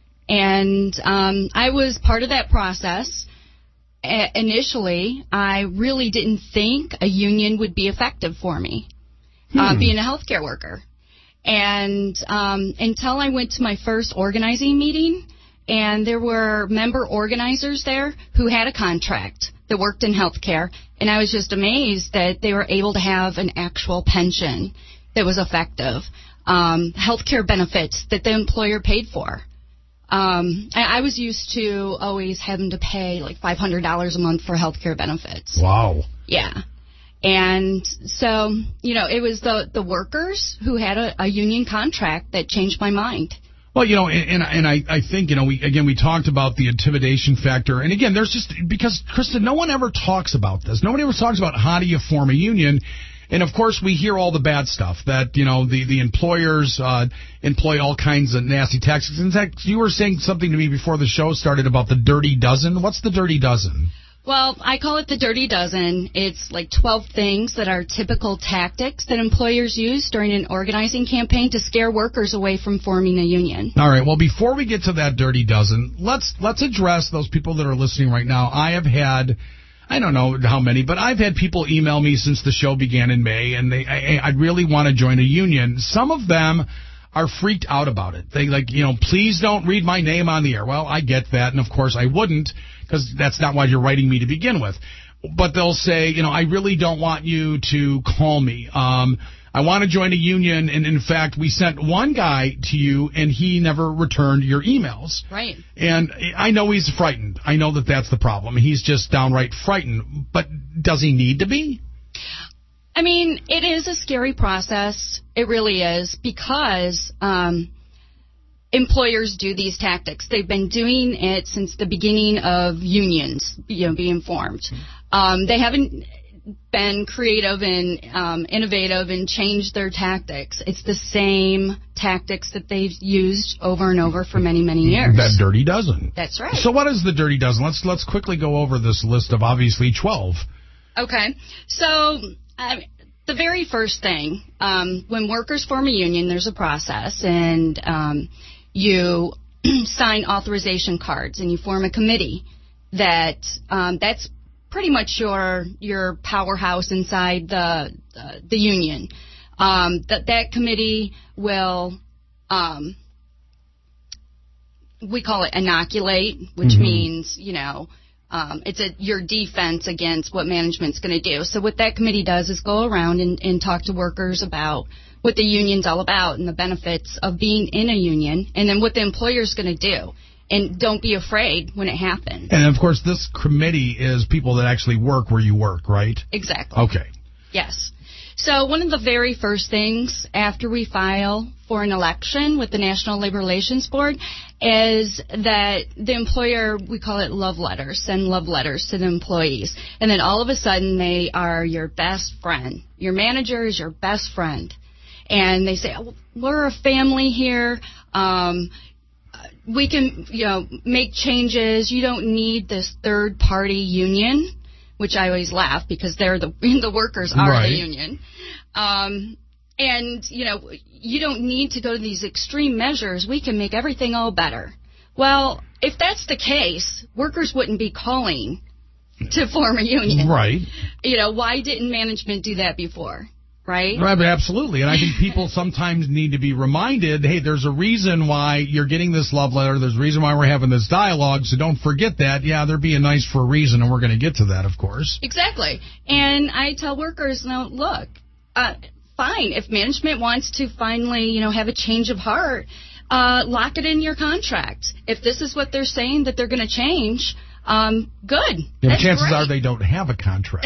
And um, I was part of that process. A- initially, I really didn't think a union would be effective for me, hmm. uh, being a healthcare worker. And um, until I went to my first organizing meeting, and there were member organizers there who had a contract that worked in healthcare, and I was just amazed that they were able to have an actual pension that was effective, um, healthcare benefits that the employer paid for. Um, I, I was used to always having to pay like five hundred dollars a month for healthcare benefits. Wow. Yeah. And so, you know, it was the, the workers who had a, a union contract that changed my mind. Well, you know, and and I, I think, you know, we again, we talked about the intimidation factor. And again, there's just, because, Kristen, no one ever talks about this. Nobody ever talks about how do you form a union. And, of course, we hear all the bad stuff that, you know, the, the employers uh, employ all kinds of nasty tactics. In fact, you were saying something to me before the show started about the dirty dozen. What's the dirty dozen? Well, I call it the dirty dozen. It's like twelve things that are typical tactics that employers use during an organizing campaign to scare workers away from forming a union. All right. Well, before we get to that dirty dozen, let's let's address those people that are listening right now. I have had, I don't know how many, but I've had people email me since the show began in May, and they I, I really want to join a union. Some of them are freaked out about it. They like, you know, please don't read my name on the air. Well, I get that, and of course I wouldn't, because that's not why you're writing me to begin with. But they'll say, you know, I really don't want you to call me. Um, I want to join a union, and in fact, we sent one guy to you, and he never returned your emails. Right. And I know he's frightened. I know that that's the problem. He's just downright frightened. But does he need to be? I mean, it is a scary process. It really is, because um, employers do these tactics. They've been doing it since the beginning of unions, you know, being formed. Um, they haven't been creative and um, innovative and changed their tactics. It's the same tactics that they've used over and over for many, many years. That dirty dozen. That's right. So what is the dirty dozen? Let's let's quickly go over this list of obviously twelve. Okay. So uh, the very first thing, um, when workers form a union, there's a process, and um, you sign authorization cards, and you form a committee that um, that's pretty much your your powerhouse inside the uh, the union. Um, that that committee will, um, we call it inoculate, which mm-hmm. means, you know, um, it's a your defense against what management's going to do. So what that committee does is go around and, and talk to workers about what the union's all about and the benefits of being in a union, and then what the employer's going to do. And don't be afraid when it happens. And, of course, this committee is people that actually work where you work, right? Exactly. Okay. Yes. So one of the very first things after we file for an election with the National Labor Relations Board is that the employer, we call it love letters, send love letters to the employees. And then all of a sudden they are your best friend. Your manager is your best friend. And they say, oh, we're a family here. Um We can, you know, make changes. You don't need this third-party union, which I always laugh because they're the the workers are right. the union. Um, and, you know, you don't need to go to these extreme measures. We can make everything all better. Well, if that's the case, workers wouldn't be calling to form a union. Right. You know, why didn't management do that before? Right? Right, absolutely. And I think people sometimes need to be reminded, hey, there's a reason why you're getting this love letter. There's a reason why we're having this dialogue, so don't forget that. Yeah, they're being nice for a reason, and we're going to get to that, of course. Exactly. And I tell workers, no, look, uh, fine, if management wants to finally, you know, have a change of heart, uh, lock it in your contract. If this is what they're saying that they're going to change, Um, good. Yeah, That's chances great. are they don't have a contract.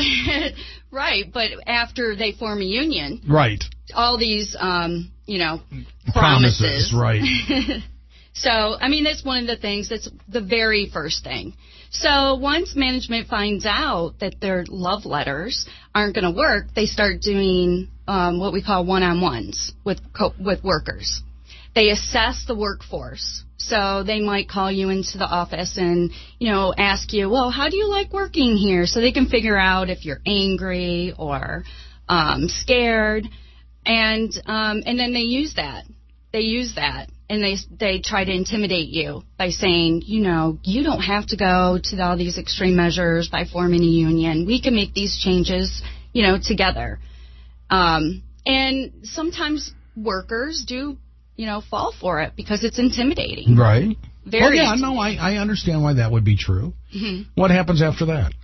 Right, but after they form a union, right, all these, um, you know, promises, promises. right. So, I mean, that's one of the things. That's the very first thing. So once management finds out that their love letters aren't going to work, they start doing um, what we call one-on-ones with co- with workers. They assess the workforce. So they might call you into the office and, you know, ask you, well, how do you like working here? So they can figure out if you're angry or um, scared. And um, and then they use that. they use that. And they they try to intimidate you by saying, you know, you don't have to go to all these extreme measures by forming a union. We can make these changes, you know, together. Um, and sometimes workers do, you know, fall for it because it's intimidating. Right. Very. Well, yeah, no, I, I understand why that would be true. Mm-hmm. What happens after that?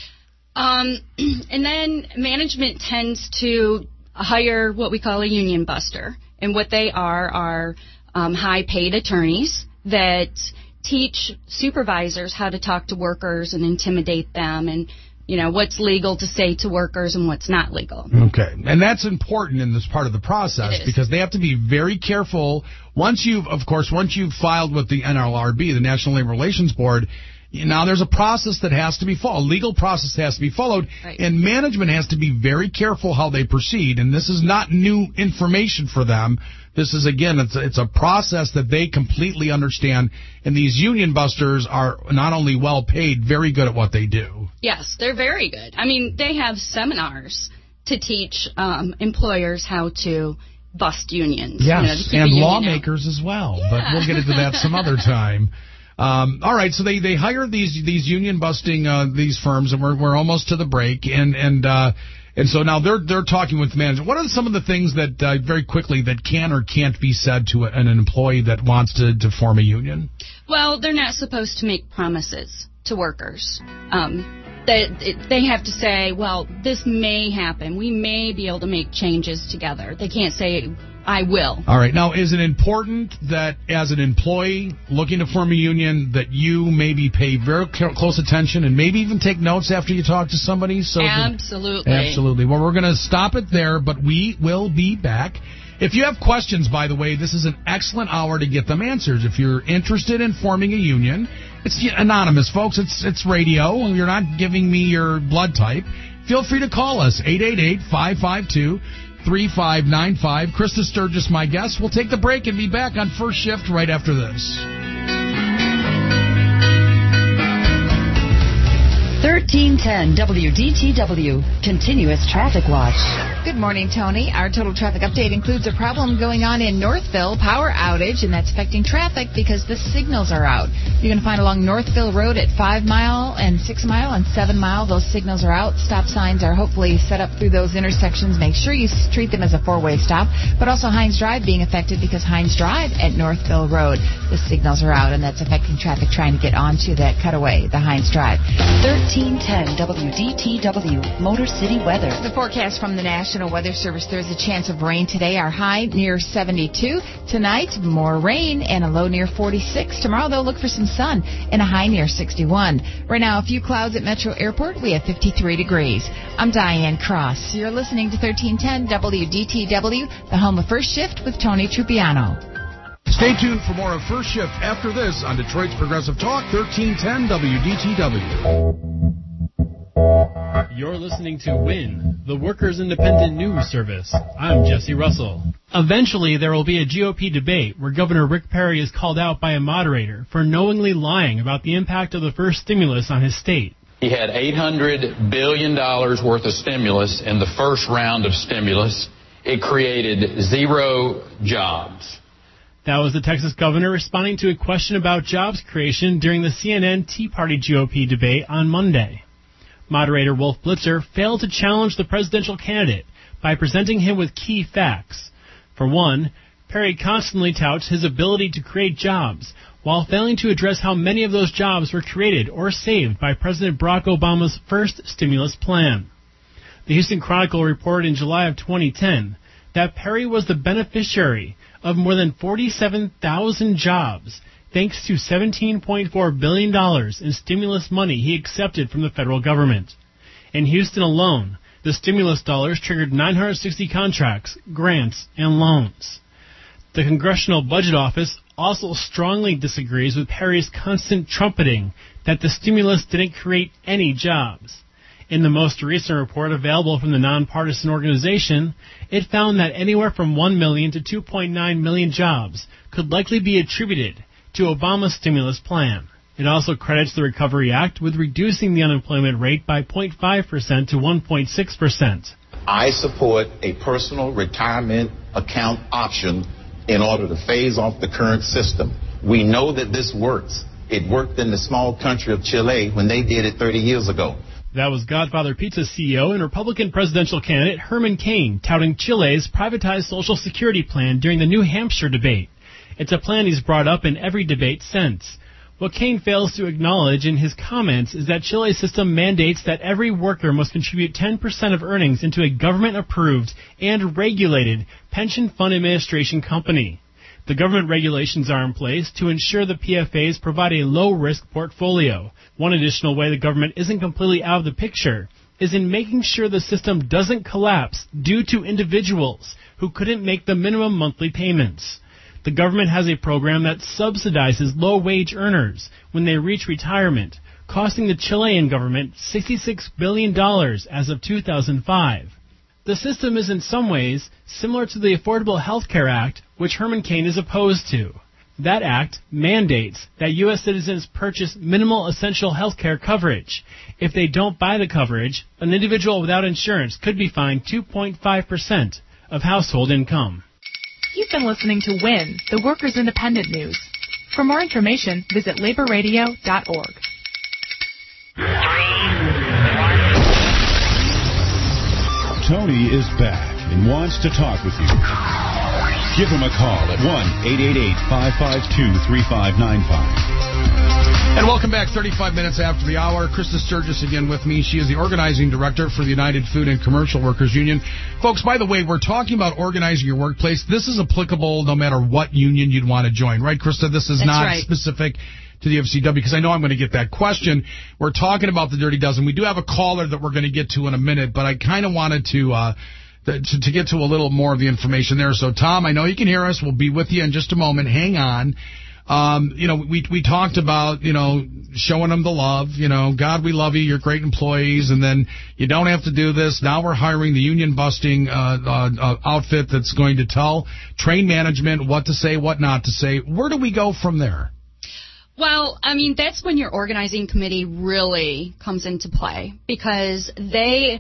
Um, and then management tends to hire what we call a union buster. And what they are are um, high-paid attorneys that teach supervisors how to talk to workers and intimidate them and, you know, what's legal to say to workers and what's not legal. Okay. And that's important in this part of the process because they have to be very careful. Once you've, of course, once you've filed with the N L R B, the National Labor Relations Board, now there's a process that has to be followed. A legal process has to be followed. Right. And management has to be very careful how they proceed. And this is not new information for them. This is, again, it's a, it's a process that they completely understand. And these union busters are not only well paid, very good at what they do. Yes, they're very good. I mean, they have seminars to teach um, employers how to bust unions. Yes, you know, and lawmakers out. As well. Yeah. But we'll get into that some other time. Um, all right, so they, they hire these these union busting uh, these firms, and we're we're almost to the break, and and uh, and so now they're they're talking with management. What are some of the things that uh, very quickly that can or can't be said to an employee that wants to, to form a union? Well, they're not supposed to make promises to workers. Um, they they have to say, well, this may happen. We may be able to make changes together. They can't say, I will. All right. Now, is it important that as an employee looking to form a union that you maybe pay very close attention and maybe even take notes after you talk to somebody? So absolutely. That, absolutely. Well, we're going to stop it there, but we will be back. If you have questions, by the way, this is an excellent hour to get them answers. If you're interested in forming a union, it's anonymous, folks. It's it's radio, and you're not giving me your blood type. Feel free to call us, eight eight eight, five five two, three five nine five. Krista Sturgis, my guest. We'll take the break and be back on First Shift right after this. thirteen ten W D T W, Continuous Traffic Watch. Good morning, Tony. Our total traffic update includes a problem going on in Northville, power outage, and that's affecting traffic because the signals are out. You're going to find along Northville Road at five mile and six mile and seven mile, those signals are out. Stop signs are hopefully set up through those intersections. Make sure you treat them as a four-way stop. But also Hines Drive being affected because Hines Drive at Northville Road, the signals are out, and that's affecting traffic trying to get onto that cutaway, the Hines Drive. thirteen ten W D T W, Motor City weather. The forecast from the National Weather Service, there's a chance of rain today. Our high near seventy-two. Tonight, more rain and a low near forty-six. Tomorrow, they'll look for some sun and a high near sixty-one. Right now, a few clouds at Metro Airport. We have fifty-three degrees. I'm Diane Cross. You're listening to thirteen ten W D T W, the home of First Shift with Tony Trupiano. Stay tuned for more of First Shift after this on Detroit's Progressive Talk, thirteen ten W D T W. You're listening to WIN, the Workers' Independent News Service. I'm Jesse Russell. Eventually, there will be a G O P debate where Governor Rick Perry is called out by a moderator for knowingly lying about the impact of the first stimulus on his state. He had eight hundred billion dollars worth of stimulus in the first round of stimulus. It created zero jobs. That was the Texas governor responding to a question about jobs creation during the C N N Tea Party G O P debate on Monday. Moderator Wolf Blitzer failed to challenge the presidential candidate by presenting him with key facts. For one, Perry constantly touts his ability to create jobs, while failing to address how many of those jobs were created or saved by President Barack Obama's first stimulus plan. The Houston Chronicle reported in July of twenty ten that Perry was the beneficiary of more than forty-seven thousand jobs, thanks to seventeen point four billion dollars in stimulus money he accepted from the federal government. In Houston alone, the stimulus dollars triggered nine hundred sixty contracts, grants, and loans. The Congressional Budget Office also strongly disagrees with Perry's constant trumpeting that the stimulus didn't create any jobs. In the most recent report available from the nonpartisan organization, it found that anywhere from one million to two point nine million jobs could likely be attributed to Obama's stimulus plan. It also credits the Recovery Act with reducing the unemployment rate by zero point five percent to one point six percent. I support a personal retirement account option in order to phase off the current system. We know that this works. It worked in the small country of Chile when they did it thirty years ago. That was Godfather Pizza C E O and Republican presidential candidate Herman Cain touting Chile's privatized Social Security plan during the New Hampshire debate. It's a plan he's brought up in every debate since. What Cain fails to acknowledge in his comments is that Chile's system mandates that every worker must contribute ten percent of earnings into a government-approved and regulated pension fund administration company. The government regulations are in place to ensure the P F As provide a low-risk portfolio. One additional way the government isn't completely out of the picture is in making sure the system doesn't collapse due to individuals who couldn't make the minimum monthly payments. The government has a program that subsidizes low-wage earners when they reach retirement, costing the Chilean government sixty-six billion dollars as of two thousand five. The system is in some ways similar to the Affordable Health Care Act, which Herman Cain is opposed to. That act mandates that U S citizens purchase minimal essential health care coverage. If they don't buy the coverage, an individual without insurance could be fined two point five percent of household income. You've been listening to WIN, the Workers' Independent News. For more information, visit labor radio dot org. Tony is back and wants to talk with you. Give him a call at one eight eight eight, five five two, three five nine five. And welcome back, thirty-five minutes after the hour. Krista Sturgis again with me. She is the organizing director for the United Food and Commercial Workers Union. Folks, by the way, we're talking about organizing your workplace. This is applicable no matter what union you'd want to join, right, Krista? This is That's not right. specific to the F C W, because I know I'm going to get that question. We're talking about the Dirty Dozen. We do have a caller that we're going to get to in a minute, but I kind of wanted to, uh, to to get to a little more of the information there. So, Tom, I know you can hear us. We'll be with you in just a moment. Hang on. Um, you know, we we talked about, you know, showing them the love. You know, God, we love you. You're great employees. And then you don't have to do this. Now we're hiring the union-busting uh, uh, uh, outfit that's going to tell train management what to say, what not to say. Where do we go from there? Well, I mean, that's when your organizing committee really comes into play, because they,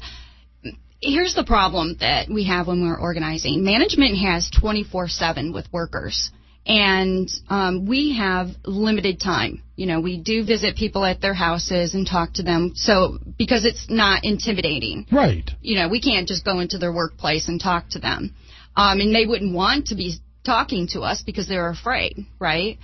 here's the problem that we have when we're organizing. Management has twenty-four seven with workers, and um, we have limited time. You know, we do visit people at their houses and talk to them, so because it's not intimidating. Right. You know, we can't just go into their workplace and talk to them. Um, and they wouldn't want to be talking to us because they're afraid, right?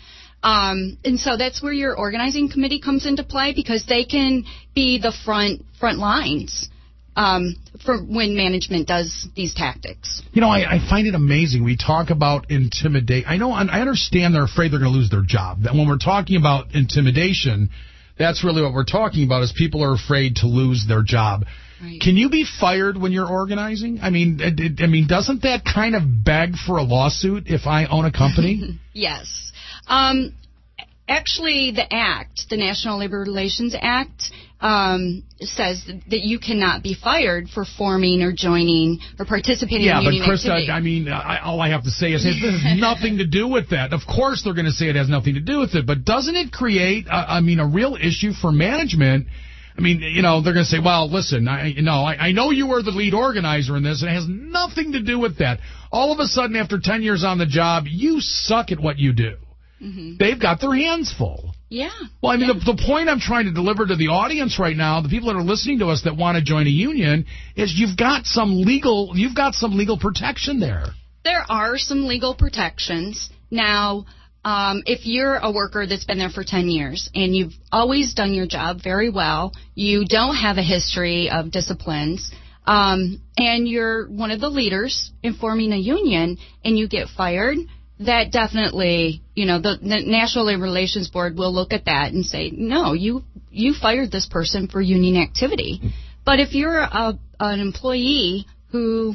Um, and so that's where your organizing committee comes into play, because they can be the front front lines um, for when management does these tactics. You know, I, I find it amazing. We talk about intimidate. I know, I understand they're afraid they're going to lose their job. That when we're talking about intimidation, that's really what we're talking about, is people are afraid to lose their job. Right. Can you be fired when you're organizing? I mean, it, it, I mean, doesn't that kind of beg for a lawsuit if I own a company? Yes. Um, actually, the Act, the National Labor Relations Act, um, says that you cannot be fired for forming or joining or participating yeah, in union but Krista, activity. I mean, I, all I have to say is it has nothing to do with that. Of course they're going to say it has nothing to do with it, but doesn't it create, uh, I mean, a real issue for management? I mean, you know, they're going to say, well, listen, I, you know, I, I know you were the lead organizer in this, and it has nothing to do with that. All of a sudden, after ten years on the job, you suck at what you do. Mm-hmm. They've got their hands full. Yeah. Well, I mean, yeah. the, the point I'm trying to deliver to the audience right now, the people that are listening to us that want to join a union, is you've got some legal, you've got some legal protection there. There are some legal protections. Now, um, if you're a worker that's been there for ten years and you've always done your job very well, you don't have a history of disciplines, um, and you're one of the leaders in forming a union, and you get fired, that definitely, you know, the, the National Labor Relations Board will look at that and say, no, you you fired this person for union activity. But if you're a, an employee who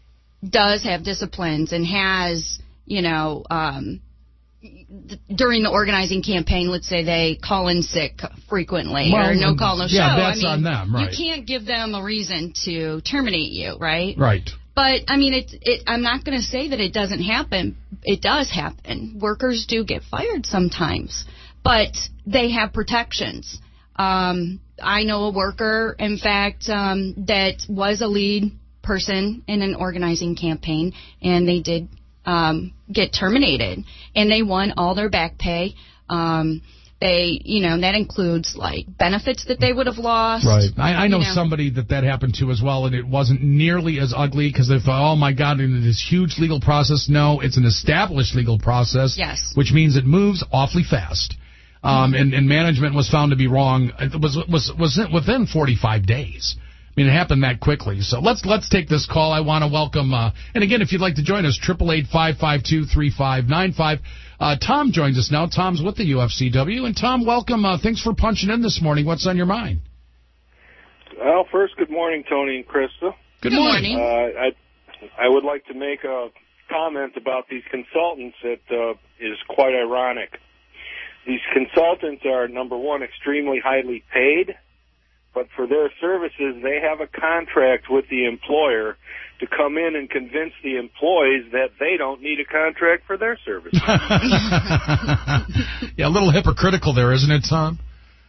does have disciplines and has, you know, um, th- during the organizing campaign, let's say they call in sick frequently well, or no call, no show. Yeah, that's I mean, on them, right. You can't give them a reason to terminate you, right? Right. But, I mean, it, it, I'm not going to say that it doesn't happen. It does happen. Workers do get fired sometimes. But they have protections. Um, I know a worker, in fact, um, that was a lead person in an organizing campaign, and they did um, get terminated, and they won all their back pay. Um, They, you know, that includes, like, benefits that they would have lost. Right. I, I know, you know somebody that that happened to as well, and it wasn't nearly as ugly because they thought, oh, my God, in this huge legal process. No, it's an established legal process. Yes. Which means it moves awfully fast. Um, and, and management was found to be wrong. It was, was, was within forty-five days. I mean, it happened that quickly. So let's let's take this call. I want to welcome, uh, and again, if you'd like to join us, eight eight eight, five five two, three five nine five. Uh, Tom joins us now. Tom's with the U F C W. And, Tom, welcome. Uh, thanks for punching in this morning. What's on your mind? Well, first, good morning, Tony and Krista. Good, good morning. Uh, I, I would like to make a comment about these consultants that uh, is quite ironic. These consultants are, number one, extremely highly paid, but for their services, they have a contract with the employer to come in and convince the employees that they don't need a contract for their services. Yeah, a little hypocritical there, isn't it, Tom?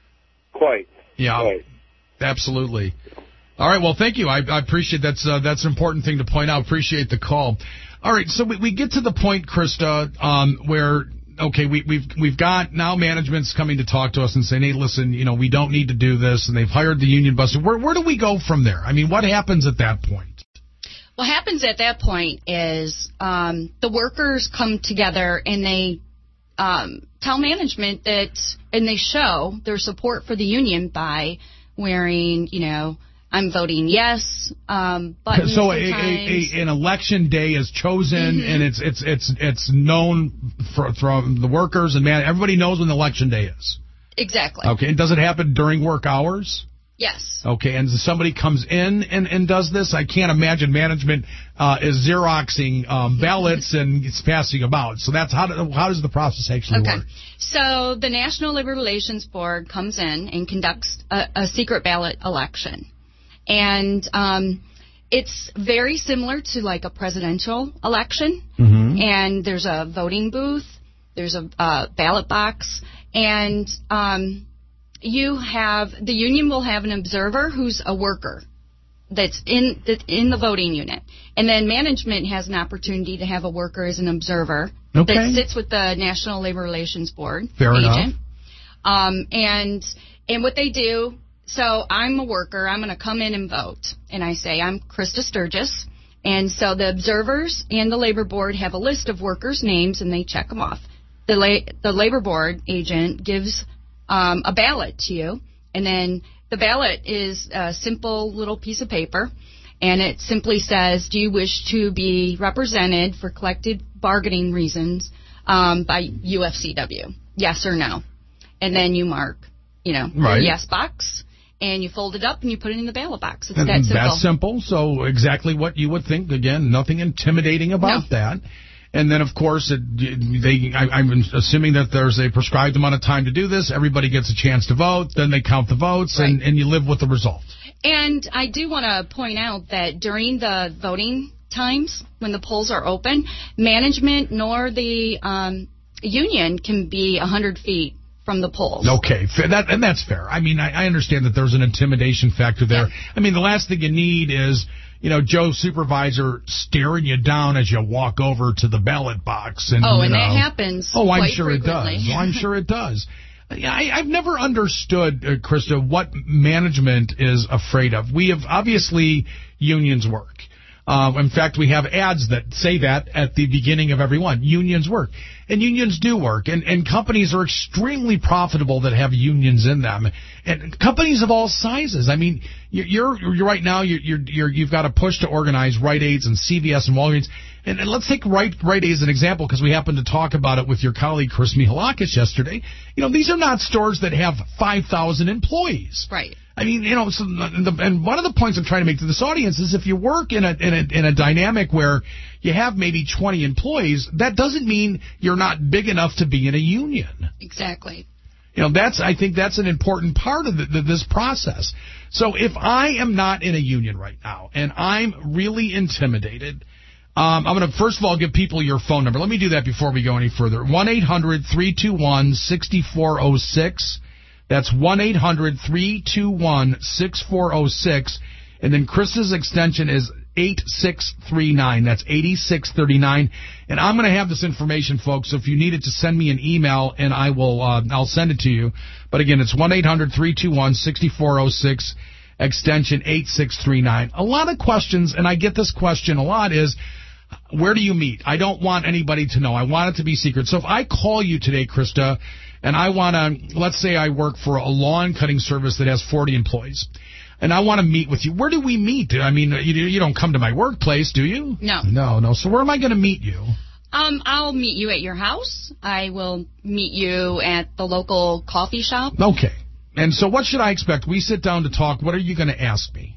Quite. Yeah, Quite. Absolutely. All right, well, thank you. I, I appreciate that's uh, that's an important thing to point out. Appreciate the call. All right, so we, we get to the point, Krista, um, where okay, we, we've we've got now management's coming to talk to us and saying, hey, listen, you know, we don't need to do this, and they've hired the union buster. Where where do we go from there? I mean, what happens at that point? What happens at that point is um, the workers come together and they um, tell management that, and they show their support for the union by wearing, you know, I'm voting yes um, buttons. So a, a, a, an election day is chosen, mm-hmm. and it's it's it's it's known for, from the workers and man. Everybody knows when the election day is. Exactly. Okay, and does it happen during work hours? Yes. Okay, and somebody comes in and, and does this? I can't imagine management uh, is Xeroxing um, ballots and it's passing them out. So that's how, do, how does the process actually okay. work? So the National Labor Relations Board comes in and conducts a, a secret ballot election. And um, it's very similar to like a presidential election. Mm-hmm. And there's a voting booth. There's a uh, ballot box. And um you have, the union will have an observer who's a worker that's in the, in the voting unit. And then management has an opportunity to have a worker as an observer okay. that sits with the National Labor Relations Board Fair agent. enough. Um, and, and what they do, so I'm a worker, I'm going to come in and vote. And I say, I'm Krista Sturgis. And so the observers and the labor board have a list of workers' names and they check them off. The, la- the labor board agent gives Um, a ballot to you, and then the ballot is a simple little piece of paper, and it simply says, do you wish to be represented for collective bargaining reasons um, by U F C W? Yes or no? And then you mark, you know, right. the yes box, and you fold it up and you put it in the ballot box. It's and that simple. That's simple, so exactly what you would think. Again, nothing intimidating about no. that. And then, of course, it, they, I, I'm assuming that there's a prescribed amount of time to do this. Everybody gets a chance to vote. Then they count the votes, right. and, and you live with the result. And I do want to point out that during the voting times, when the polls are open, management nor the um, union can be one hundred feet from the polls. Okay, that, and that's fair. I mean, I, I understand that there's an intimidation factor there. Yeah. I mean, the last thing you need is, you know, Joe supervisor staring you down as you walk over to the ballot box. And, oh, and you know, that happens Oh, I'm quite sure frequently. it does. Oh, I'm sure it does. I, I've never understood, uh, Krista, what management is afraid of. We have, obviously, unions work. Uh, in fact, we have ads that say that at the beginning of every one. Unions work. And unions do work. And, and companies are extremely profitable that have unions in them. And companies of all sizes. I mean, you're, you're right now, you're, you're, you're, you've got a push to organize Rite Aids and C V S and Walgreens. And, and let's take Rite, Rite Aid as an example, because we happened to talk about it with your colleague, Chris Mihalakis, yesterday. You know, these are not stores that have five thousand employees. Right. I mean, you know, so the, and one of the points I'm trying to make to this audience is if you work in a, in a in a dynamic where you have maybe twenty employees, that doesn't mean you're not big enough to be in a union. Exactly. You know, that's I think that's an important part of the, the, this process. So if I am not in a union right now and I'm really intimidated, um, I'm going to first of all give people your phone number. Let me do that before we go any further. one eight hundred three two one six four zero six. That's one eight hundred three two one six four zero six. And then Chris's extension is eight six three nine. That's eight six three nine. And I'm going to have this information, folks, so if you need it, to send me an email, and I will, uh, I'll send it to you. But again, it's one eight hundred three two one six four zero six, extension eight six three nine. A lot of questions, and I get this question a lot, is, where do you meet? I don't want anybody to know. I want it to be secret. So if I call you today, Krista, and I want to, let's say I work for a lawn cutting service that has forty employees, and I want to meet with you, where do we meet? I mean, you, you don't come to my workplace, do you? No. No, no. So where am I going to meet you? Um, I'll meet you at your house. I will meet you at the local coffee shop. Okay. And so what should I expect? We sit down to talk. What are you going to ask me?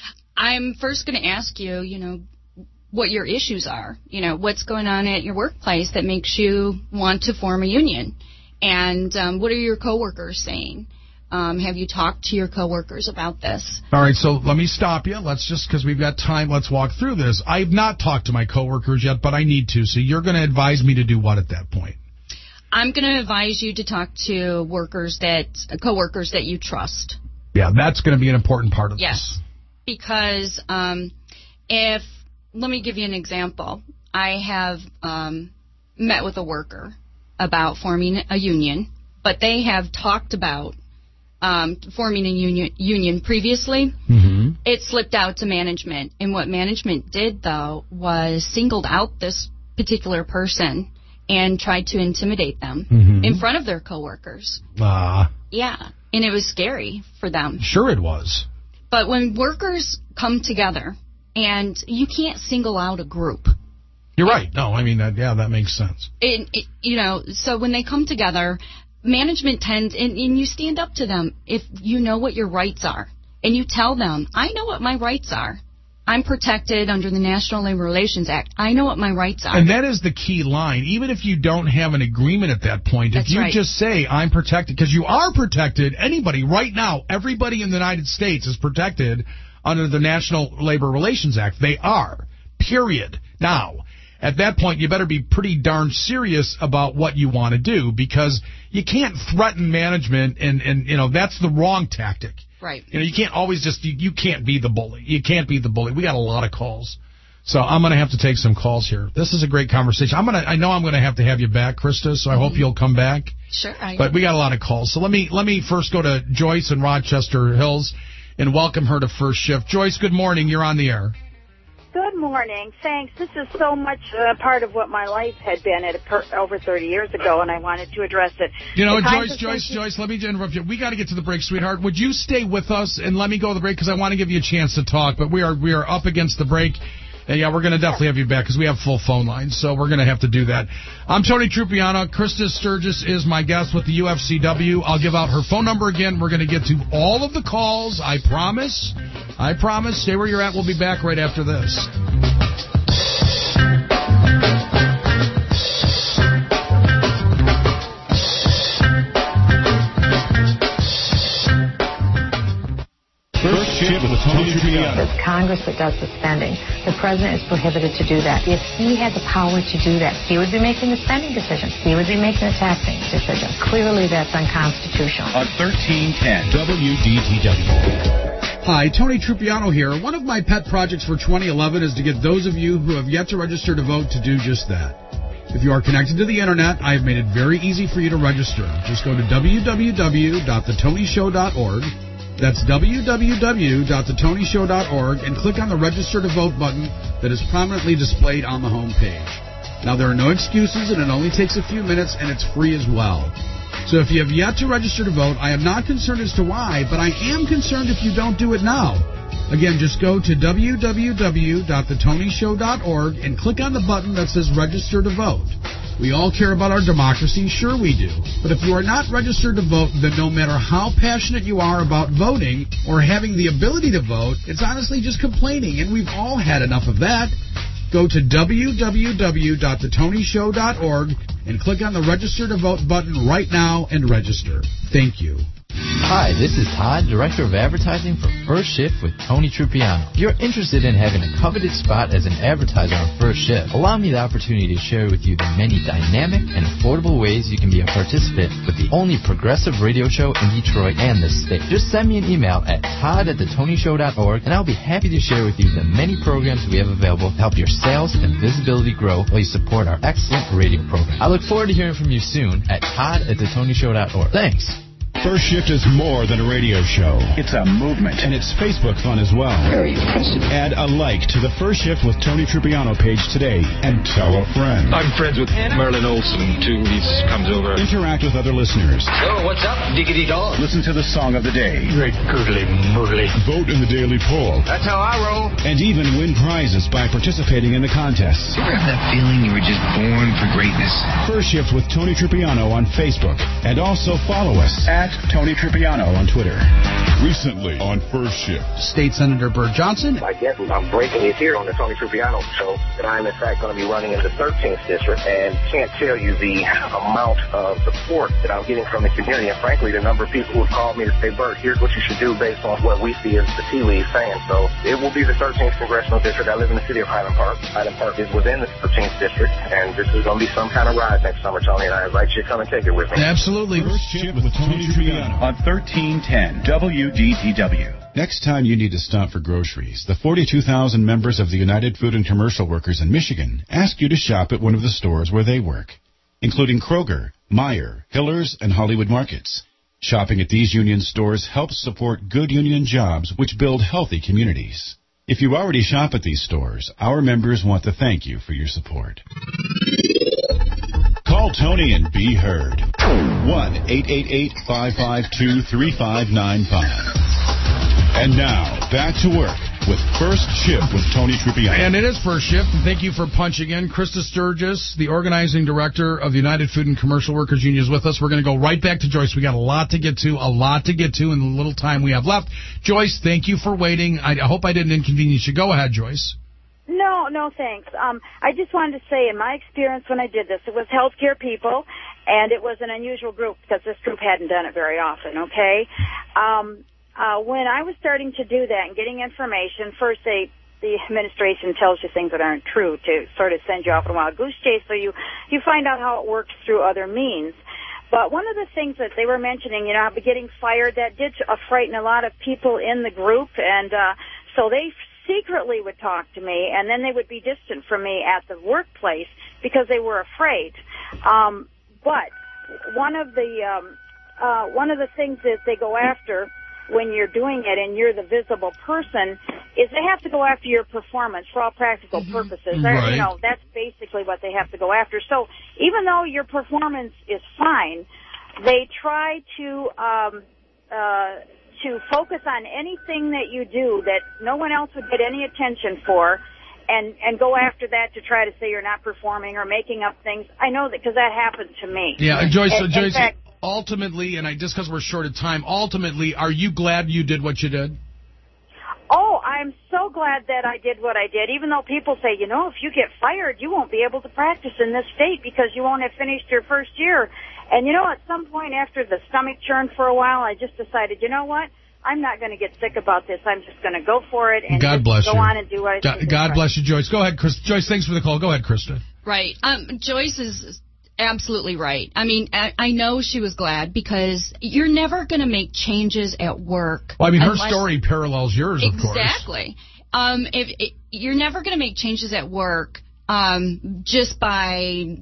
I'm first going to ask you, you know, what your issues are. You know, what's going on at your workplace that makes you want to form a union? And um, what are your coworkers saying? Um, have you talked to your coworkers about this? All right, so let me stop you. Let's just, because we've got time, let's walk through this. I've not talked to my coworkers yet, but I need to. So you're going to advise me to do what at that point? I'm going to advise you to talk to workers that, coworkers that you trust. Yeah, that's going to be an important part of yes. this. Yes, because um, if, let me give you an example. I have um, met with a worker about forming a union, but they have talked about Um, forming a union, union previously. Mm-hmm. It slipped out to management. And what management did, though, was singled out this particular person and tried to intimidate them mm-hmm. in front of their coworkers. Ah. Uh, yeah, and it was scary for them. Sure it was. But when workers come together, and you can't single out a group. You're right. No, I mean, that, yeah, that makes sense. It, it, you know, so when they come together, management tends, and, and you stand up to them if you know what your rights are. And you tell them, I know what my rights are. I'm protected under the National Labor Relations Act. I know what my rights are. And that is the key line. Even if you don't have an agreement at that point, That's if you right. just say, I'm protected, because you are protected, anybody right now, everybody in the United States is protected under the National Labor Relations Act. They are, period. Now, at that point, you better be pretty darn serious about what you want to do, because you can't threaten management, and, and you know, that's the wrong tactic. Right. You know, you can't always just, you, you can't be the bully. You can't be the bully. We got a lot of calls. So I'm going to have to take some calls here. This is a great conversation. I'm going to, I know I'm going to have to have you back, Krista, so I mm-hmm. hope you'll come back. Sure. I but we got a lot of calls. So let me, let me first go to Joyce in Rochester Hills and welcome her to First Shift. Joyce, good morning. You're on the air. Good morning. Thanks. This is so much uh, part of what my life had been at a per- over thirty years ago, and I wanted to address it. You know, the Joyce, Joyce, Joyce, let me interrupt you. We got to get to the break, sweetheart. Would you stay with us and let me go to the break, because I want to give you a chance to talk, but we are we are up against the break. And, yeah, we're going to definitely have you back because we have full phone lines, so we're going to have to do that. I'm Tony Trupiano. Krista Sturgis is my guest with the U F C W. I'll give out her phone number again. We're going to get to all of the calls. I promise. I promise. Stay where you're at. We'll be back right after this. First Shift with Tony Trupiano. It's Congress that does the spending. The president is prohibited to do that. If he had the power to do that, he would be making the spending decisions. He would be making the taxing decisions. Clearly, that's unconstitutional. On thirteen ten W D T W. Hi, Tony Trupiano here. One of my pet projects for twenty eleven is to get those of you who have yet to register to vote to do just that. If you are connected to the Internet, I have made it very easy for you to register. Just go to w w w dot the tony show dot org. That's w w w dot the tony show dot org and click on the Register to Vote button that is prominently displayed on the home page. Now, there are no excuses, and it only takes a few minutes, and it's free as well. So if you have yet to register to vote, I am not concerned as to why, but I am concerned if you don't do it now. Again, just go to w w w dot the tony show dot org and click on the button that says Register to Vote. We all care about our democracy, sure we do. But if you are not registered to vote, then no matter how passionate you are about voting or having the ability to vote, it's honestly just complaining, and we've all had enough of that. Go to w w w dot the tony show dot org and click on the Register to Vote button right now and register. Thank you. Hi, this is Todd, Director of Advertising for First Shift with Tony Trupiano. If you're interested in having a coveted spot as an advertiser on First Shift, allow me the opportunity to share with you the many dynamic and affordable ways you can be a participant with the only progressive radio show in Detroit and the state. Just send me an email at todd at the tony show dot org, and I'll be happy to share with you the many programs we have available to help your sales and visibility grow while you support our excellent radio program. I look forward to hearing from you soon at todd at the tony show dot org. Thanks. First Shift is more than a radio show. It's a movement. And it's Facebook fun as well. Very impressive. Add a like to the First Shift with Tony Trupiano page today and tell a friend. I'm friends with Merlin Olsen, too. He comes over. Interact with other listeners. So, what's up, diggity dog? Listen to the song of the day. Great gurgly moogly. Vote in the daily poll. That's how I roll. And even win prizes by participating in the contests. You ever have that feeling you were just born for greatness? First Shift with Tony Trupiano on Facebook. And also follow us at Tony Trupiano on Twitter. Recently on First Shift, State Senator Bert Johnson. I guess I'm breaking it here on the Tony Trupiano show that I'm in fact going to be running in the thirteenth district, and can't tell you the amount of support that I'm getting from the community, and frankly the number of people who have called me to say, Bert, here's what you should do based on what we see as the tea leaves saying. So it will be the thirteenth congressional district. I live in the city of Highland Park. Highland Park is within the thirteenth district, and this is going to be some kind of ride next summer, Tony, and I invite you to come and take it with me. Absolutely. First Shift with Tony Trupiano on thirteen ten W D T W. Next time you need to stop for groceries, the forty-two thousand members of the United Food and Commercial Workers in Michigan ask you to shop at one of the stores where they work, including Kroger, Meijer, Hiller's, and Hollywood Markets. Shopping at these union stores helps support good union jobs which build healthy communities. If you already shop at these stores, our members want to thank you for your support. Call Tony and be heard. one eight eight eight, five five two, three five nine five. And now, back to work with First Shift with Tony Trupiano. And it is First Shift. And thank you for punching in. Krista Sturgis, the organizing director of the United Food and Commercial Workers Union, is with us. We're going to go right back to Joyce. We got a lot to get to, a lot to get to in the little time we have left. Joyce, thank you for waiting. I, I hope I didn't inconvenience you. Go ahead, Joyce. No, no, thanks. Um, I just wanted to say, in my experience when I did this, it was healthcare people, and it was an unusual group because this group hadn't done it very often, okay? Um, uh, when I was starting to do that and getting information, first they, the administration tells you things that aren't true to sort of send you off on a wild goose chase, so you, you find out how it works through other means. But one of the things that they were mentioning, you know, getting fired, that did uh, frighten a lot of people in the group, and uh, so they secretly would talk to me, and then they would be distant from me at the workplace because they were afraid. Um, but one of the um, uh, one of the things that they go after when you're doing it and you're the visible person is they have to go after your performance for all practical purposes. Right. You know, that's basically what they have to go after. So even though your performance is fine, they try to um, uh, to focus on anything that you do that no one else would get any attention for, and and go after that to try to say you're not performing or making up things. I know that because that happened to me. Yeah, and Joyce, and, Joyce fact, ultimately, and I just because we're short of time, ultimately, are you glad you did what you did? Oh, I'm so glad that I did what I did, even though people say, you know, if you get fired, you won't be able to practice in this state because you won't have finished your first year. And, you know, at some point after the stomach churned for a while, I just decided, you know what? I'm not going to get sick about this. I'm just going to go for it and God just bless go you. on and do what I God, do. God bless you, Joyce. Go ahead, Chris. Joyce, thanks for the call. Go ahead, Krista. Right. Um, Joyce is absolutely right. I mean, I, I know she was glad because you're never going to make changes at work. Well, I mean, her unless, story parallels yours, of course. Exactly. Um, if, it, you're never going to make changes at work um, just by,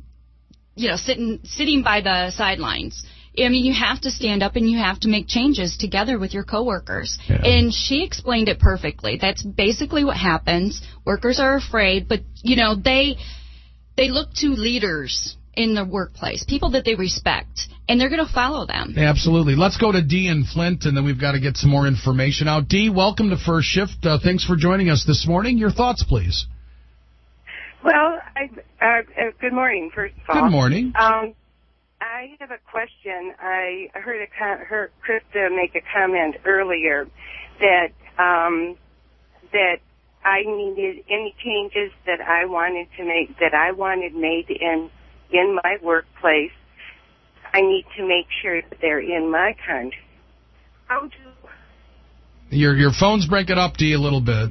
you know, sitting sitting by the sidelines. I mean, you have to stand up and you have to make changes together with your coworkers. Yeah. And she explained it perfectly. That's basically what happens. Workers are afraid, but, you know, they they look to leaders in the workplace, people that they respect, and they're going to follow them. Absolutely. Let's go to Dee in Flint, and then we've got to get some more information out. Dee, welcome to First Shift. Uh, thanks for joining us this morning. Your thoughts, please. Well, I, uh, uh, good morning, first of all. Good morning. Um, I have a question. I heard, a, heard Krista make a comment earlier that um, that I needed any changes that I wanted to make, that I wanted made in in my workplace. I need to make sure that they're in my con- how to... Your your phone's breaking up to you a little bit.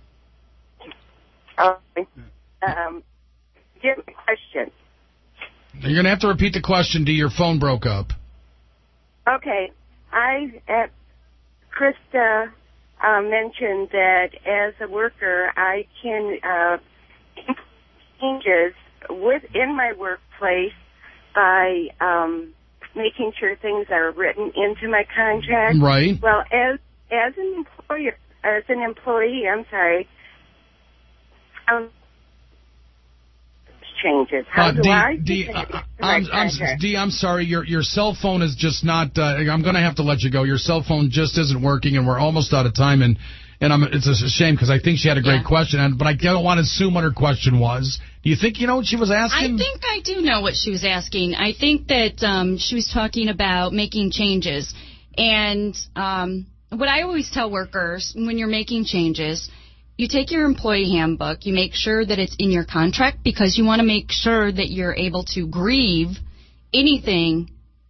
Okay. Um, get my question. You're going to have to repeat the question, D. Your phone broke up. Okay. I, uh, Krista uh, mentioned that as a worker, I can uh, make changes within my workplace by um, making sure things are written into my contract. Right. Well, as as an employer, as an employee, I'm sorry, um, changes. How Uh, do D, I D, change uh, it to I'm, my I'm, contract? D, I'm sorry, your your cell phone is just not, uh, I'm going to have to let you go. Your cell phone just isn't working, and we're almost out of time, and, and I'm, it's a shame because I think she had a great Yeah. question, and, but I don't want to assume what her question was. Do you think you know what she was asking? I think I do know what she was asking. I think that um, she was talking about making changes. And um, what I always tell workers when you're making changes, you take your employee handbook, you make sure that it's in your contract because you want to make sure that you're able to grieve anything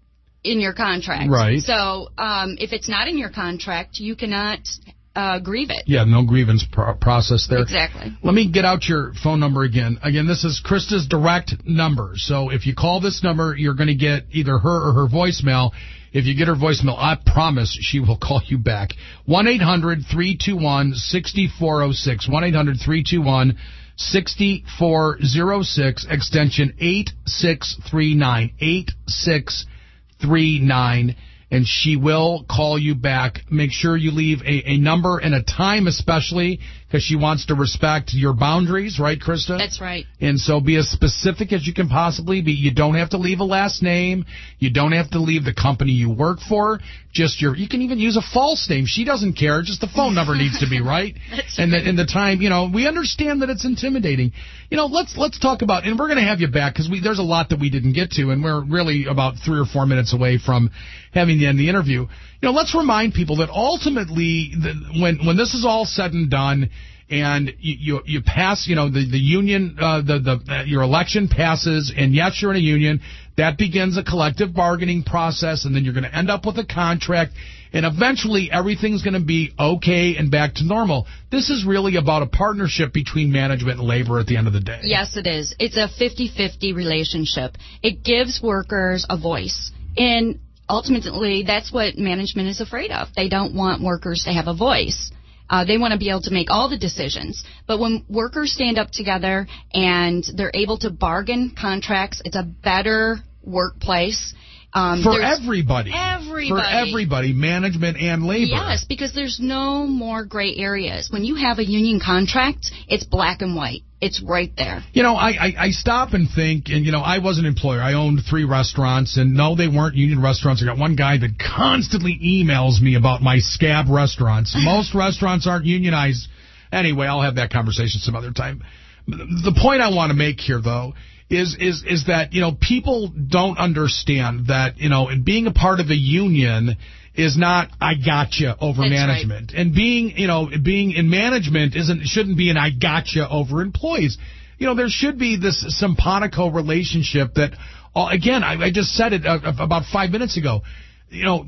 in your contract. Right. So um, if it's not in your contract, you cannot uh, grieve it. Yeah, no grievance pro- process there. Exactly. Let me get out your phone number again. Again, this is Krista's direct number. So if you call this number, you're going to get either her or her voicemail. If you get her voicemail, I promise she will call you back. one eight hundred three two one six four zero six. one eight hundred three two one six four zero six, extension eight six three nine. eight six three nine. And she will call you back. Make sure you leave a, a number and a time, especially because she wants to respect your boundaries, right, Krista? That's right. And so be as specific as you can possibly be. You don't have to leave a last name. You don't have to leave the company you work for. Just your, you can even use a false name. She doesn't care. Just the phone number needs to be right. That's and right. the, and the time, you know, we understand that it's intimidating. You know, let's let's talk about, and we're going to have you back because we there's a lot that we didn't get to, and we're really about three or four minutes away from having the end of the interview. You know, let's remind people that ultimately, the, when when this is all said and done, and you you, you pass, you know, the the union, uh, the the uh, your election passes, and yes, you're in a union. That begins a collective bargaining process, and then you're going to end up with a contract, and eventually everything's going to be okay and back to normal. This is really about a partnership between management and labor at the end of the day. Yes, it is. It's a fifty-fifty relationship. It gives workers a voice. And ultimately, that's what management is afraid of. They don't want workers to have a voice. Uh, they want to be able to make all the decisions. But when workers stand up together and they're able to bargain contracts, it's a better workplace. Um, For there's- everybody. Everybody. For everybody, management and labor. Yes, because there's no more gray areas. When you have a union contract, it's black and white. It's right there. You know, I, I, I stop and think, and, you know, I was an employer. I owned three restaurants, and no, they weren't union restaurants. I got one guy that constantly emails me about my scab restaurants. Most restaurants aren't unionized. Anyway, I'll have that conversation some other time. The point I want to make here, though, is is is that, you know, people don't understand that, you know, being a part of a union is not I gotcha over That's management. Right. And being, you know, being in management isn't shouldn't be an I gotcha over employees. You know, there should be this simpatico relationship that, uh, again, I, I just said it uh, about five minutes ago. You know,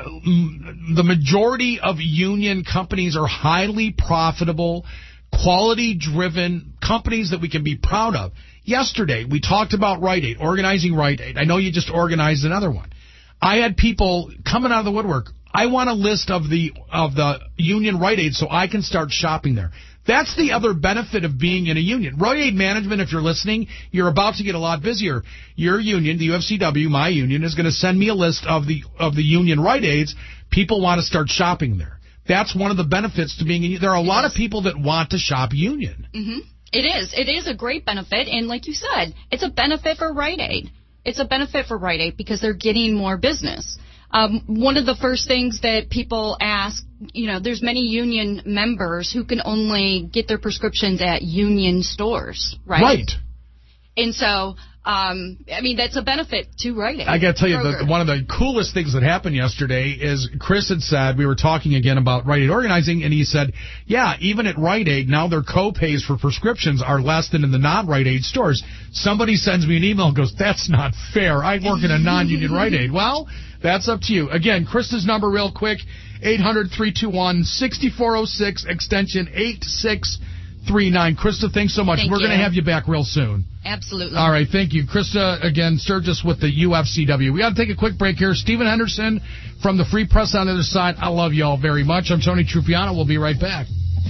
the, the majority of union companies are highly profitable, quality-driven companies that we can be proud of. Yesterday, we talked about Rite Aid, organizing Rite Aid. I know you just organized another one. I had people coming out of the woodwork. I want a list of the of the union Rite Aid so I can start shopping there. That's the other benefit of being in a union. Rite Aid management, if you're listening, you're about to get a lot busier. Your union, the U F C W, my union, is going to send me a list of the of the union Rite Aids. People want to start shopping there. That's one of the benefits to being in. There are a lot Yes. of people that want to shop union. Mm-hmm. It is. It is a great benefit, and like you said, it's a benefit for Rite Aid. It's a benefit for Rite Aid because they're getting more business. Um, one of the first things that people ask, you know, there's many union members who can only get their prescriptions at union stores, right? Right. And so, um, I mean, that's a benefit to Rite Aid. I got to tell you, the, one of the coolest things that happened yesterday is Chris had said, we were talking again about Rite Aid organizing, and he said, yeah, even at Rite Aid, now their co-pays for prescriptions are less than in the non-Rite Aid stores. Somebody sends me an email and goes, that's not fair. I work in a non-union Rite Aid. Well, That's up to you. Again, Krista's number real quick, eight hundred, three two one, six four zero six, extension eight six three nine. Krista, thanks so much. Thank We're going to you. have you back real soon. Absolutely. All right, thank you. Krista, again, served us with the U F C W. We got to take a quick break here. Stephen Henderson from the Free Press on the other side. I love you all very much. I'm Tony Trupiano. We'll be right back.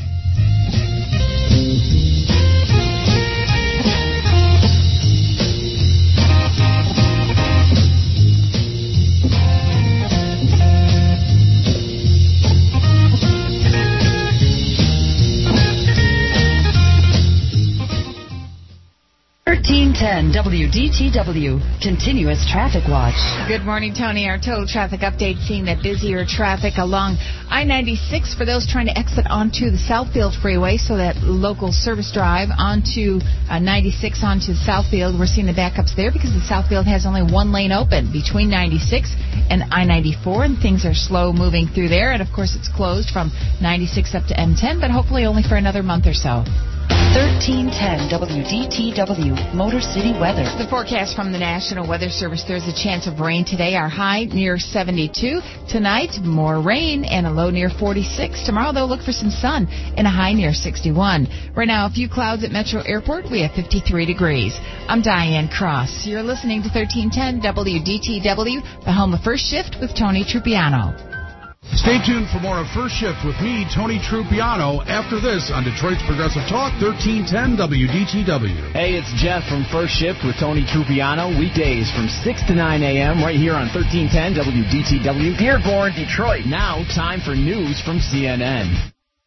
thirteen ten W D T W, Continuous Traffic Watch. Good morning, Tony. Our total traffic update, seeing that busier traffic along I ninety-six for those trying to exit onto the Southfield Freeway, so that local service drive onto uh, ninety-six onto Southfield. We're seeing the backups there because the Southfield has only one lane open between ninety-six and I ninety-four, and things are slow moving through there. And, of course, it's closed from ninety-six up to M ten, but hopefully only for another month or so. thirteen ten W D T W, Motor City weather. The forecast from the National Weather Service, there's a chance of rain today. Our high near seventy-two. Tonight, more rain and a low near forty-six. Tomorrow, they'll look for some sun and a high near sixty-one. Right now, a few clouds at Metro Airport. We have fifty-three degrees. I'm Diane Cross. You're listening to thirteen ten W D T W, the home of First Shift with Tony Trupiano. Stay tuned for more of First Shift with me, Tony Trupiano, after this on Detroit's Progressive Talk, thirteen ten W D T W. Hey, it's Jeff from First Shift with Tony Trupiano, weekdays from six to nine a.m. right here on thirteen ten W D T W. Dearborn, Detroit. Now, time for news from C N N.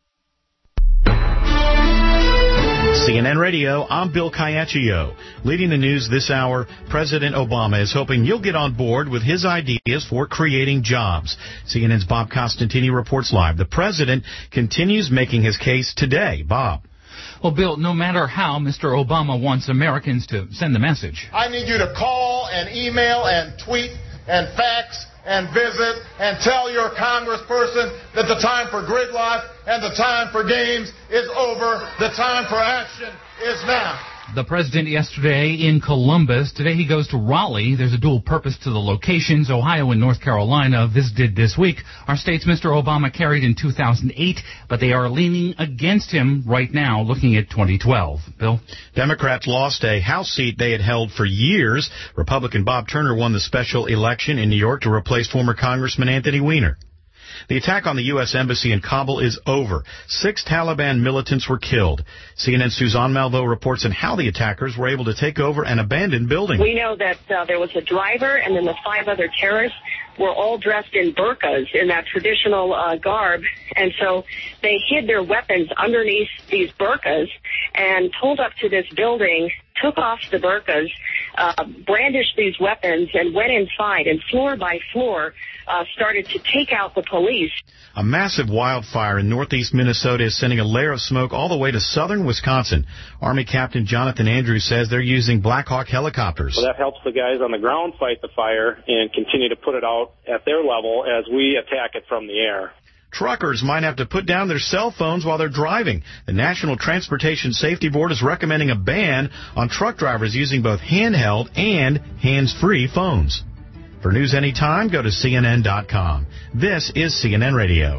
C N N Radio, I'm Bill Caiaccio. Leading the news this hour, President Obama is hoping you'll get on board with his ideas for creating jobs. C N N's Bob Costantini reports live. The president continues making his case today. Bob. Well, Bill, no matter how Mister Obama wants Americans to send the message. I need you to call and email and tweet and fax and visit and tell your congressperson that the time for gridlock and the time for games is over. The time for action is now. The president yesterday in Columbus. Today he goes to Raleigh. There's a dual purpose to the locations. Ohio and North Carolina visited this week. Our states Mister Obama carried in two thousand eight, but they are leaning against him right now, looking at twenty twelve. Bill? Democrats lost a House seat they had held for years. Republican Bob Turner won the special election in New York to replace former Congressman Anthony Weiner. The attack on the U S Embassy in Kabul is over. Six Taliban militants were killed. C N N's Suzanne Malveaux reports on how the attackers were able to take over an abandoned building. We know that uh, there was a driver, and then the five other terrorists were all dressed in burqas, in that traditional uh, garb. And so they hid their weapons underneath these burqas and pulled up to this building, took off the burqas, uh, brandished these weapons, and went inside, and floor by floor uh, started to take out the police. A massive wildfire in northeast Minnesota is sending a layer of smoke all the way to southern Wisconsin. Army Captain Jonathan Andrews says they're using Black Hawk helicopters. So that helps the guys on the ground fight the fire and continue to put it out at their level as we attack it from the air. Truckers might have to put down their cell phones while they're driving. The National Transportation Safety Board is recommending a ban on truck drivers using both handheld and hands-free phones. For news anytime, go to C N N dot com. This is C N N Radio.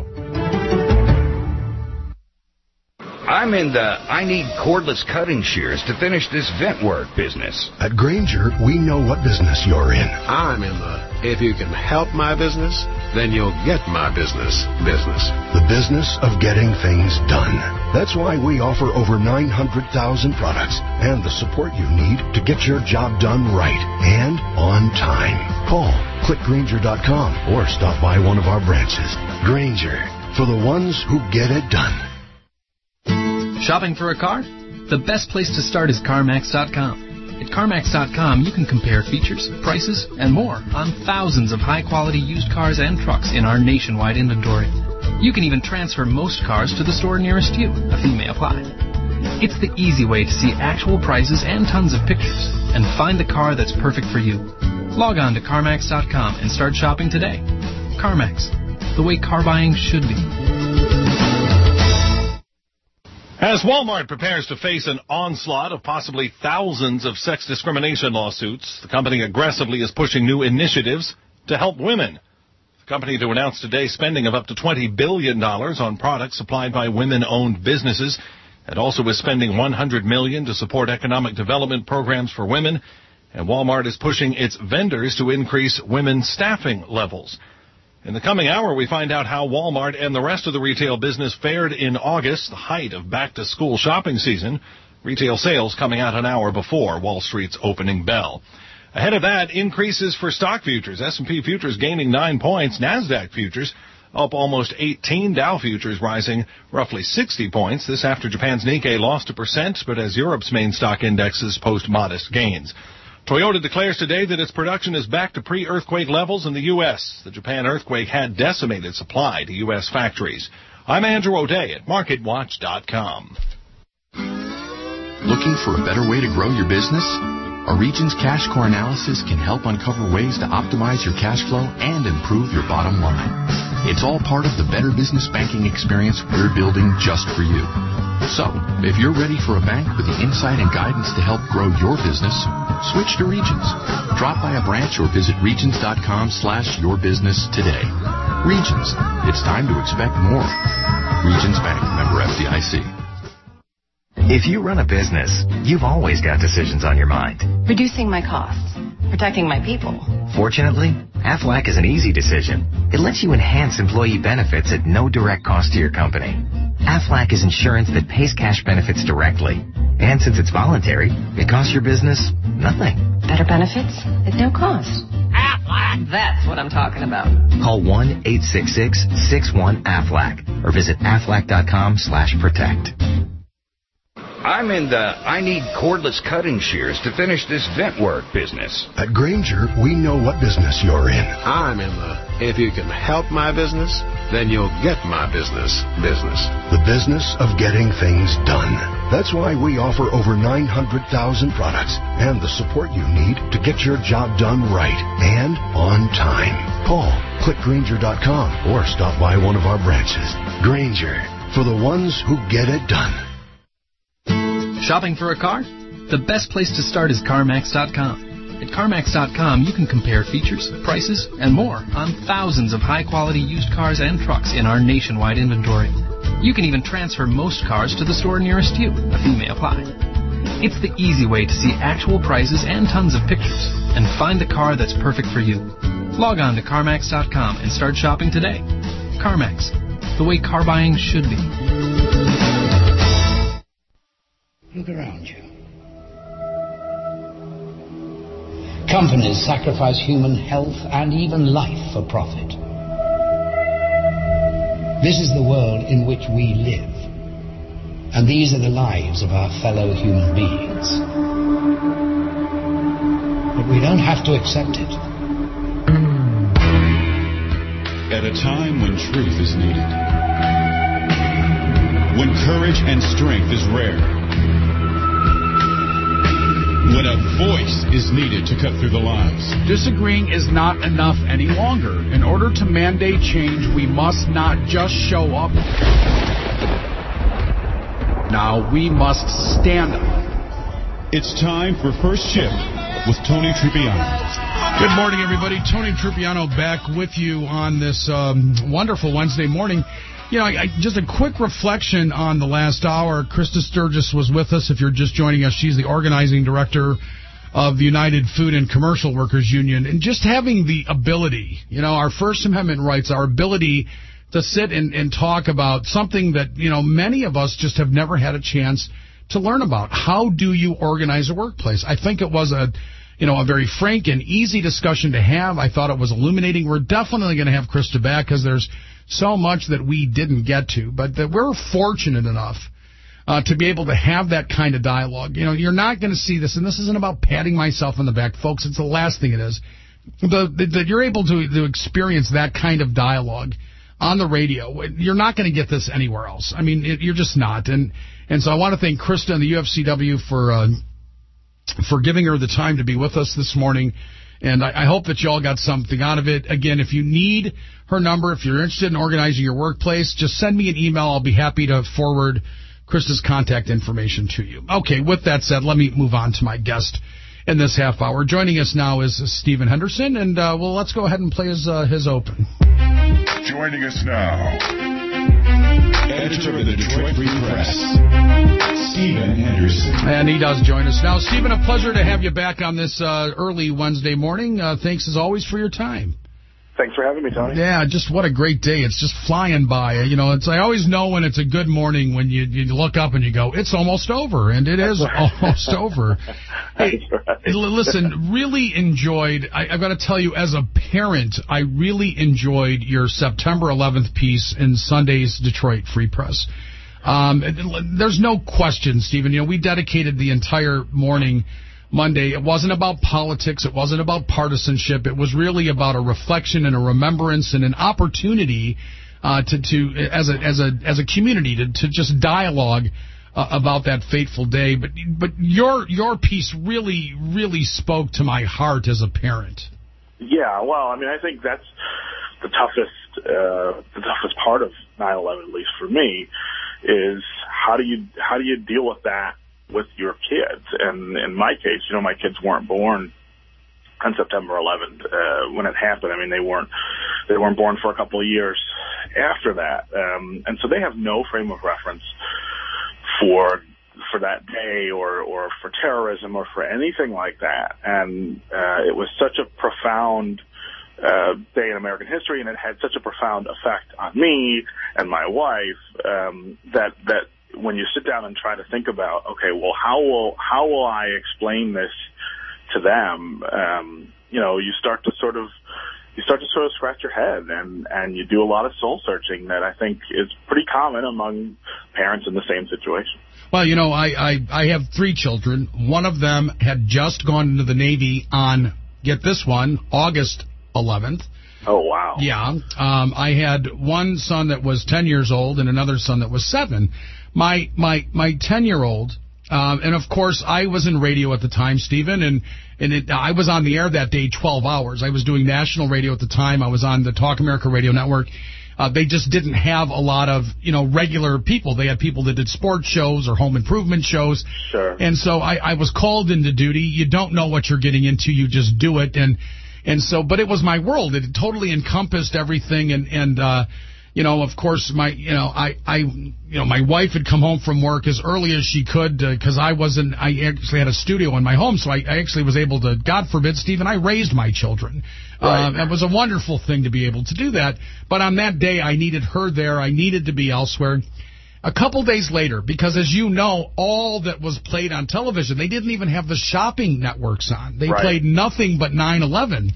I'm in the I need cordless cutting shears to finish this vent work business. At Grainger, we know what business you're in. I'm in the if you can help my business, then you'll get my business business. The business of getting things done. That's why we offer over nine hundred thousand products and the support you need to get your job done right and on time. Call, click Grainger dot com, or stop by one of our branches. Grainger, for the ones who get it done. Shopping for a car? The best place to start is CarMax dot com. At CarMax dot com, you can compare features, prices, and more on thousands of high-quality used cars and trucks in our nationwide inventory. You can even transfer most cars to the store nearest you. A fee may apply. It's the easy way to see actual prices and tons of pictures and find the car that's perfect for you. Log on to CarMax dot com and start shopping today. CarMax, the way car buying should be. As Walmart prepares to face an onslaught of possibly thousands of sex discrimination lawsuits, the company aggressively is pushing new initiatives to help women. The company to announce today spending of up to twenty billion dollars on products supplied by women-owned businesses. It also is spending one hundred million dollars to support economic development programs for women. And Walmart is pushing its vendors to increase women's staffing levels. In the coming hour, we find out how Walmart and the rest of the retail business fared in August, the height of back-to-school shopping season. Retail sales coming out an hour before Wall Street's opening bell. Ahead of that, increases for stock futures. S and P futures gaining nine points. NASDAQ futures up almost eighteen. Dow futures rising roughly sixty points. This after Japan's Nikkei lost a percent, but as Europe's main stock indexes post modest gains. Toyota declares today that its production is back to pre-earthquake levels in the U S. The Japan earthquake had decimated supply to U S factories. I'm Andrew O'Day at Market Watch dot com. Looking for a better way to grow your business? A Regions Cash Core analysis can help uncover ways to optimize your cash flow and improve your bottom line. It's all part of the better business banking experience we're building just for you. So, if you're ready for a bank with the insight and guidance to help grow your business, switch to Regions. Drop by a branch or visit Regions dot com slash your business today. Regions. It's time to expect more. Regions Bank, member F D I C. If you run a business, you've always got decisions on your mind. Reducing my costs. Protecting my people. Fortunately, Aflac is an easy decision. It lets you enhance employee benefits at no direct cost to your company. Aflac is insurance that pays cash benefits directly. And since it's voluntary, it costs your business nothing. Better benefits at no cost. Aflac! That's what I'm talking about. Call one eight six six, six one, A F L A C or visit aflac dot com slash protect. I'm in the I need cordless cutting shears to finish this vent work business. At Grainger, we know what business you're in. I'm in the if you can help my business, then you'll get my business business. The business of getting things done. That's why we offer over nine hundred thousand products and the support you need to get your job done right and on time. Call, click Grainger dot com or stop by one of our branches. Grainger, for the ones who get it done. Shopping for a car? The best place to start is CarMax dot com. At CarMax dot com, you can compare features, prices, and more on thousands of high-quality used cars and trucks in our nationwide inventory. You can even transfer most cars to the store nearest you. A fee may apply. It's the easy way to see actual prices and tons of pictures and find the car that's perfect for you. Log on to CarMax dot com and start shopping today. CarMax, the way car buying should be. Look around you. Companies sacrifice human health and even life for profit. This is the world in which we live. And these are the lives of our fellow human beings. But we don't have to accept it. At a time when truth is needed, when courage and strength is rare, when a voice is needed to cut through the lies. Disagreeing is not enough any longer. In order to mandate change, we must not just show up. Now we must stand up. It's time for First Shift with Tony Trupiano. Good morning, everybody. Tony Trupiano back with you on this um, wonderful Wednesday morning. You know, I, I, just a quick reflection on the last hour. Krista Sturgis was with us. If you're just joining us, she's the organizing director of the United Food and Commercial Workers Union. And just having the ability, you know, our First Amendment rights, our ability to sit and, and talk about something that, you know, many of us just have never had a chance to learn about. How do you organize a workplace? I think it was a, you know, a very frank and easy discussion to have. I thought it was illuminating. We're definitely going to have Krista back because there's so much that we didn't get to, but that we're fortunate enough uh, to be able to have that kind of dialogue. You know, you're not going to see this, and this isn't about patting myself on the back, folks. It's the last thing it is. The, the, that you're able to, to experience that kind of dialogue on the radio. You're not going to get this anywhere else. I mean, it, you're just not. And and so I want to thank Krista and the U F C W for uh, for giving her the time to be with us this morning. And I, I hope that you all got something out of it. Again, if you need her number, if you're interested in organizing your workplace, just send me an email. I'll be happy to forward Krista's contact information to you. Okay, with that said, let me move on to my guest. in this half hour. Joining us now is Stephen Henderson, and uh, well, let's go ahead and play his uh, his open. Joining us now, editor of the Detroit Free Press, Stephen Henderson. And he does join us now. Stephen, a pleasure to have you back on this uh, early Wednesday morning. Uh, thanks as always for your time. Thanks for having me, Tony. Yeah, just what a great day. It's just flying by. You know, it's I always know when it's a good morning when you you look up and you go, it's almost over, and it is almost over. Hey, right. Listen, really enjoyed, I, I've got to tell you, as a parent, I really enjoyed your September eleventh piece in Sunday's Detroit Free Press. Um, there's no question, Stephen. You know, we dedicated the entire morning Monday. It wasn't about politics. It wasn't about partisanship. It was really about a reflection and a remembrance and an opportunity uh, to, to as a as a as a community to, to just dialogue uh, about that fateful day. But but your your piece really really spoke to my heart as a parent. Yeah, well, I mean, I think that's the toughest uh, the toughest part of nine eleven, at least for me, is how do you how do you deal with that with your kids? And in my case, you know, my kids weren't born on September eleventh uh, when it happened. I mean, they weren't they weren't born for a couple of years after that, um, and so they have no frame of reference for for that day or or for terrorism or for anything like that. And uh, it was such a profound uh, day in American history, and it had such a profound effect on me and my wife um, that that. when you sit down and try to think about, okay, well, how will how will I explain this to them? Um, you know, you start to sort of you start to sort of scratch your head, and and you do a lot of soul searching that I think is pretty common among parents in the same situation. Well, you know, I I, I have three children. One of them had just gone into the Navy on, get this one, August eleventh. Oh, wow. Yeah. Um, I had one son that was ten years old and another son that was seven. My my my ten-year-old, um, and of course I was in radio at the time, Stephen, and and it, I was on the air that day twelve hours. I was doing national radio at the time. I was on the Talk America Radio Network. Uh, they just didn't have a lot of, you know, regular people. They had people that did sports shows or home improvement shows. Sure. And so I, I was called into duty. You don't know what you're getting into. You just do it. And and so, but it was my world. It totally encompassed everything. And and uh, you know, of course, my, you know, I, I, you know, my wife had come home from work as early as she could because uh, I wasn't, I actually had a studio in my home, so I, I actually was able to, God forbid, Stephen, I raised my children. Right. Um, it was a wonderful thing to be able to do that. But on that day, I needed her there. I needed to be elsewhere. A couple days later, because as you know, all that was played on television, they didn't even have the shopping networks on. They right. played nothing but nine eleven.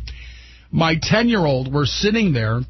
My ten-year-old were sitting there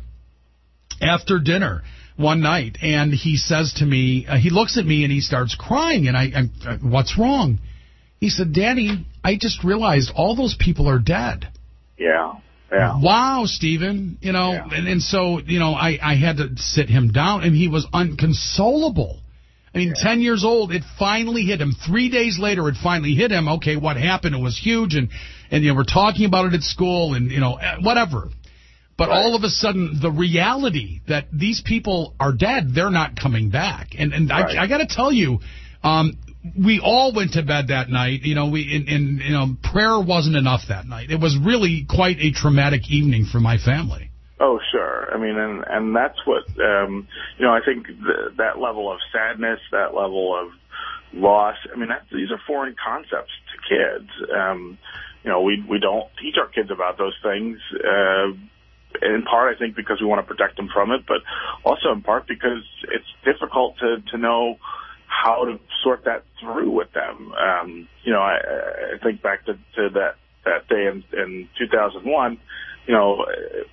after dinner one night, and he says to me, uh, he looks at me and he starts crying, and I, I, what's wrong? He said, Daddy, I just realized all those people are dead. Yeah, yeah. Wow, Stephen, you know, yeah. and, and so, you know, I, I had to sit him down, and he was inconsolable. I mean, yeah. ten years old, it finally hit him. Three days later, it finally hit him. Okay, what happened? It was huge, and, and you know, we're talking about it at school, and, you know, whatever. But right. all of a sudden, the reality that these people are dead, they're not coming back. And and right. I, I got to tell you, um, we all went to bed that night. You know, we and, and you know, prayer wasn't enough that night. It was really quite a traumatic evening for my family. Oh, sure. I mean, and and that's what um, you know. I think the, that level of sadness, that level of loss. I mean, that, these are foreign concepts to kids. Um, you know, we we don't teach our kids about those things. Uh, In part, I think, because we want to protect them from it, but also in part because it's difficult to, to know how to sort that through with them. Um, you know, I, I think back to, to that, that day in, in two thousand one, you know,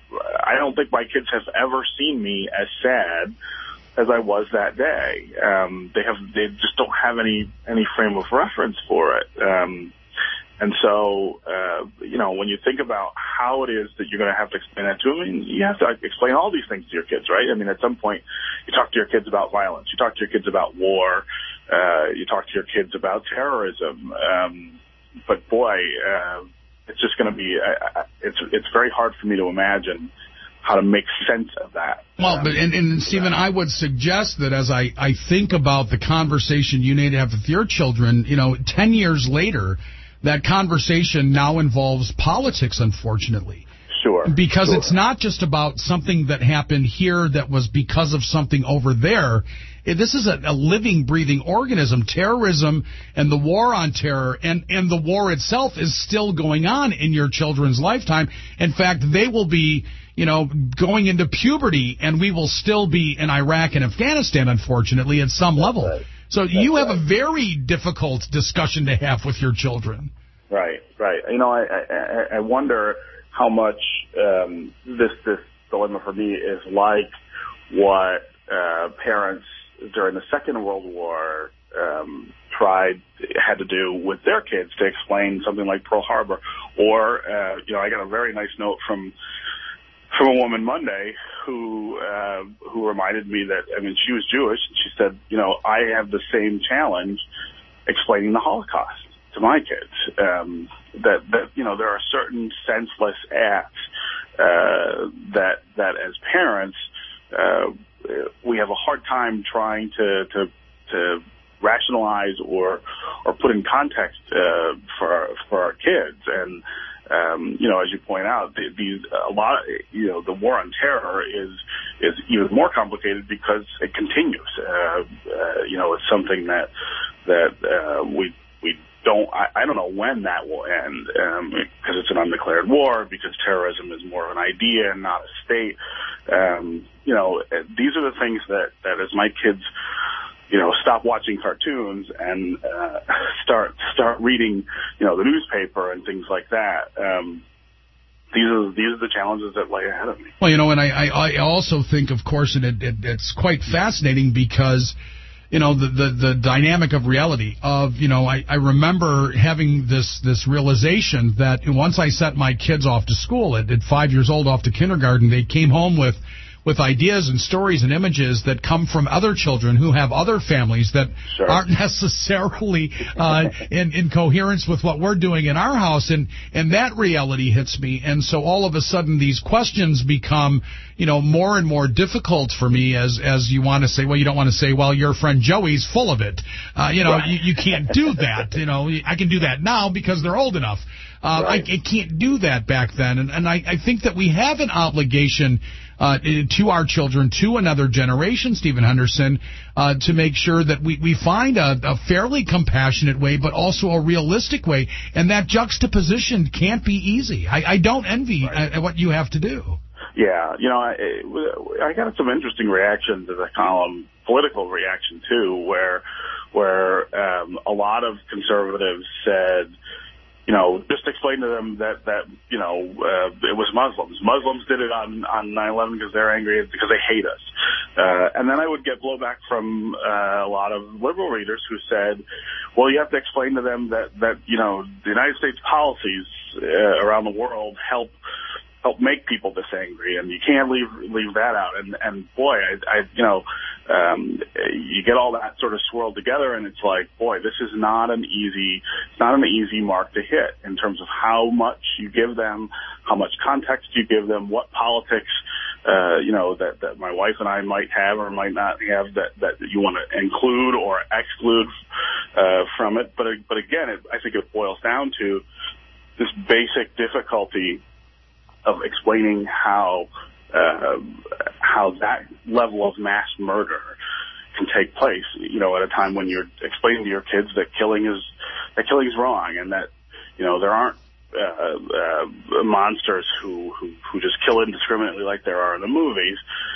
I don't think my kids have ever seen me as sad as I was that day. Um, they have, they just don't have any, any frame of reference for it. Um, And so, uh, you know, when you think about how it is that you're going to have to explain that to them, I mean, you have to explain all these things to your kids, right? I mean, at some point, you talk to your kids about violence. You talk to your kids about war. Uh, you talk to your kids about terrorism. Um, but, boy, uh, it's just going to be uh, – it's it's very hard for me to imagine how to make sense of that. Well, um, but and, and Stephen, I would suggest that as I, I think about the conversation you need to have with your children, you know, ten years later – that conversation now involves politics, unfortunately. Sure. Because sure. it's not just about something that happened here that was because of something over there. This is a, a living, breathing organism. Terrorism and the war on terror and, and the war itself is still going on in your children's lifetime. In fact, they will be, you know, going into puberty, and we will still be in Iraq and Afghanistan, unfortunately, at some That's level. Right. So That's you have right. a very difficult discussion to have with your children. Right, right. You know, I, I, I wonder how much um, this this dilemma for me is like what uh, parents during the Second World War um, tried had to do with their kids to explain something like Pearl Harbor. Or, uh, you know, I got a very nice note from from a woman Monday who uh, who reminded me that, I mean, she was Jewish, and she said, you know, I have the same challenge explaining the Holocaust to my kids. Um, that, that, you know, there are certain senseless acts uh, that that as parents uh, we have a hard time trying to to, to rationalize or or put in context uh, for our, for our kids. And um, you know, as you point out, the, these a lot, you know, the war on terror is is even more complicated because it continues. Uh, uh, you know, it's something that that uh, we we don't. I, I don't know when that will end um, because it's an undeclared war. Because terrorism is more of an idea and not a state. Um, you know, these are the things that that as my kids, you know, stop watching cartoons and uh, start start reading, you know, the newspaper and things like that. Um, these are these are the challenges that lay ahead of me. Well, you know, and I I, I also think, of course, and it, it, it's quite fascinating because, you know, the, the, the dynamic of reality of, you know, I, I remember having this, this realization that once I sent my kids off to school at, at five years old off to kindergarten, they came home with, with ideas and stories and images that come from other children who have other families that sure. aren't necessarily uh, in, in coherence with what we're doing in our house. And, and that reality hits me. And so all of a sudden these questions become, you know, more and more difficult for me as, as you want to say, well, you don't want to say, well, your friend Joey's full of it. Uh, you know, right. you, you can't do that. You know, I can do that now because they're old enough. Uh, right. I, I can't do that back then. And, and I, I think that we have an obligation uh, to our children, to another generation, Stephen Henderson, uh, to make sure that we, we find a, a fairly compassionate way, but also a realistic way. And that juxtaposition can't be easy. I, I don't envy right. uh, what you have to do. Yeah, you know, I, I got some interesting reaction to the column, political reaction too, where where um, a lot of conservatives said, you know, just explain to them that, that you know, uh, it was Muslims. Muslims did it on, on nine eleven because they're angry, because they hate us. Uh, and then I would get blowback from uh, a lot of liberal readers who said, well, you have to explain to them that, that you know, the United States policies uh, around the world help help make people this angry, and you can't leave leave that out. And and boy, I, I you know, um, you get all that sort of swirled together, and it's like, boy, this is not an easy, it's not an easy mark to hit in terms of how much you give them, how much context you give them, what politics, uh, you know, that that my wife and I might have or might not have that that you want to include or exclude uh, from it. But but again, it, I think it boils down to this basic difficulty of explaining how uh, how that level of mass murder can take place, you know, at a time when you're explaining to your kids that killing is that killing is wrong, and that, you know, there aren't uh, uh, monsters who, who who just kill indiscriminately like there are in the movies.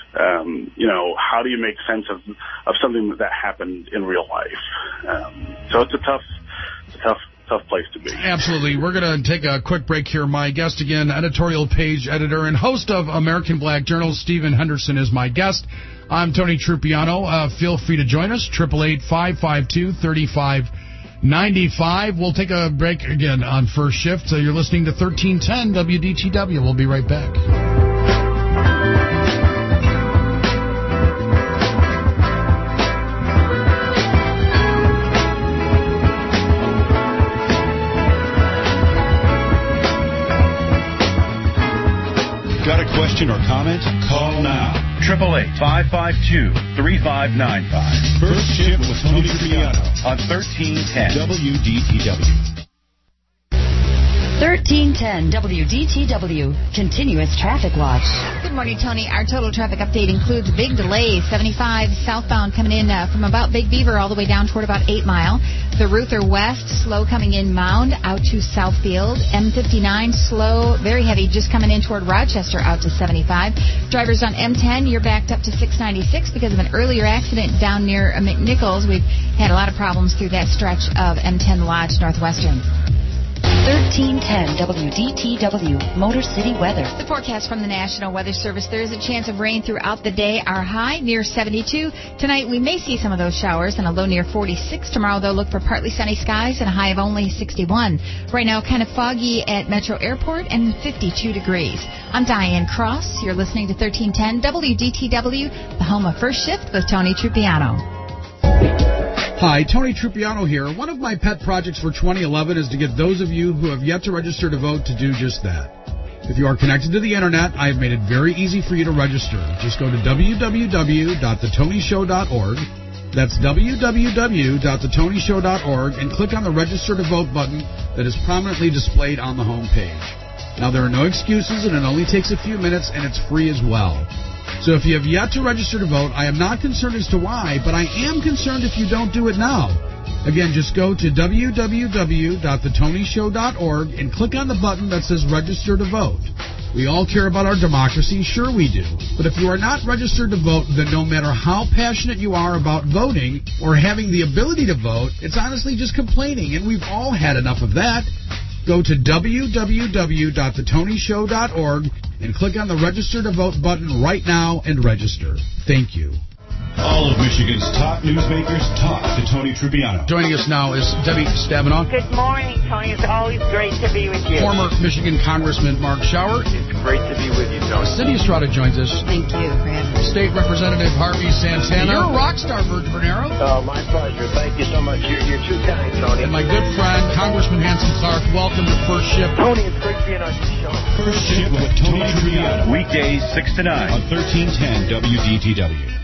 Um, you know, how do you make sense of of something that, that happened in real life? Um, so it's a tough, it's a tough. Tough place to be. Absolutely. We're going to take a quick break here. My guest again, editorial page editor and host of American Black Journal, Stephen Henderson, is my guest. I'm Tony Trupiano. Uh, feel free to join us, eight eight eight, five five two, three five nine five. We'll take a break again on First Shift. So you're listening to thirteen ten W D T W. We'll be right back. Got a question or comment? Call now. eight eight eight, five five two, three five nine five. First Shift with Tony Triano on thirteen ten W D T W. thirteen ten W D T W, Continuous Traffic Watch. Good morning, Tony. Our total traffic update includes big delays. seventy-five southbound coming in uh, from about Big Beaver all the way down toward about eight Mile. The Ruther West, slow coming in Mound out to Southfield. M fifty-nine, slow, very heavy, just coming in toward Rochester out to seventy-five. Drivers on M ten, you're backed up to six ninety-six because of an earlier accident down near McNichols. We've had a lot of problems through that stretch of M ten Lodge Northwestern. thirteen ten W D T W, Motor City weather. The forecast from the National Weather Service, there is a chance of rain throughout the day. Our high near seventy-two. Tonight we may see some of those showers and a low near forty-six. Tomorrow they'll look for partly sunny skies and a high of only sixty-one. Right now kind of foggy at Metro Airport and fifty-two degrees. I'm Diane Cross. You're listening to thirteen ten W D T W, the home of First Shift with Tony Trupiano. Hi, Tony Trupiano here. One of my pet projects for twenty eleven is to get those of you who have yet to register to vote to do just that. If you are connected to the Internet, I have made it very easy for you to register. Just go to w w w dot the tony show dot org. That's w w w dot the tony show dot org and click on the Register to Vote button that is prominently displayed on the home page. Now, there are no excuses, and it only takes a few minutes, and it's free as well. So if you have yet to register to vote, I am not concerned as to why, but I am concerned if you don't do it now. Again, just go to w w w dot the tony show dot org and click on the button that says Register to Vote. We all care about our democracy, sure we do. But if you are not registered to vote, then no matter how passionate you are about voting or having the ability to vote, it's honestly just complaining, and we've all had enough of that. Go to w w w dot the tony show dot org and click on the Register to Vote button right now and register. Thank you. All of Michigan's top newsmakers talk to Tony Trupiano. Joining us now is Debbie Stabenow. Good morning, Tony. It's always great to be with you. Former Michigan Congressman Mark Schauer. It's great to be with you, Tony. Cindy Estrada joins us. Thank you for having me. State Representative Harvey Santana. You're a rock star, Bert Vernero. Oh, my pleasure. Thank you so much. You're, you're too kind, Tony. And my good friend, Congressman Hanson Clark. Welcome to First Shift. Tony, it's great being on your show. First Shift with Tony Trupiano. Weekdays six to nine on thirteen ten W D T W.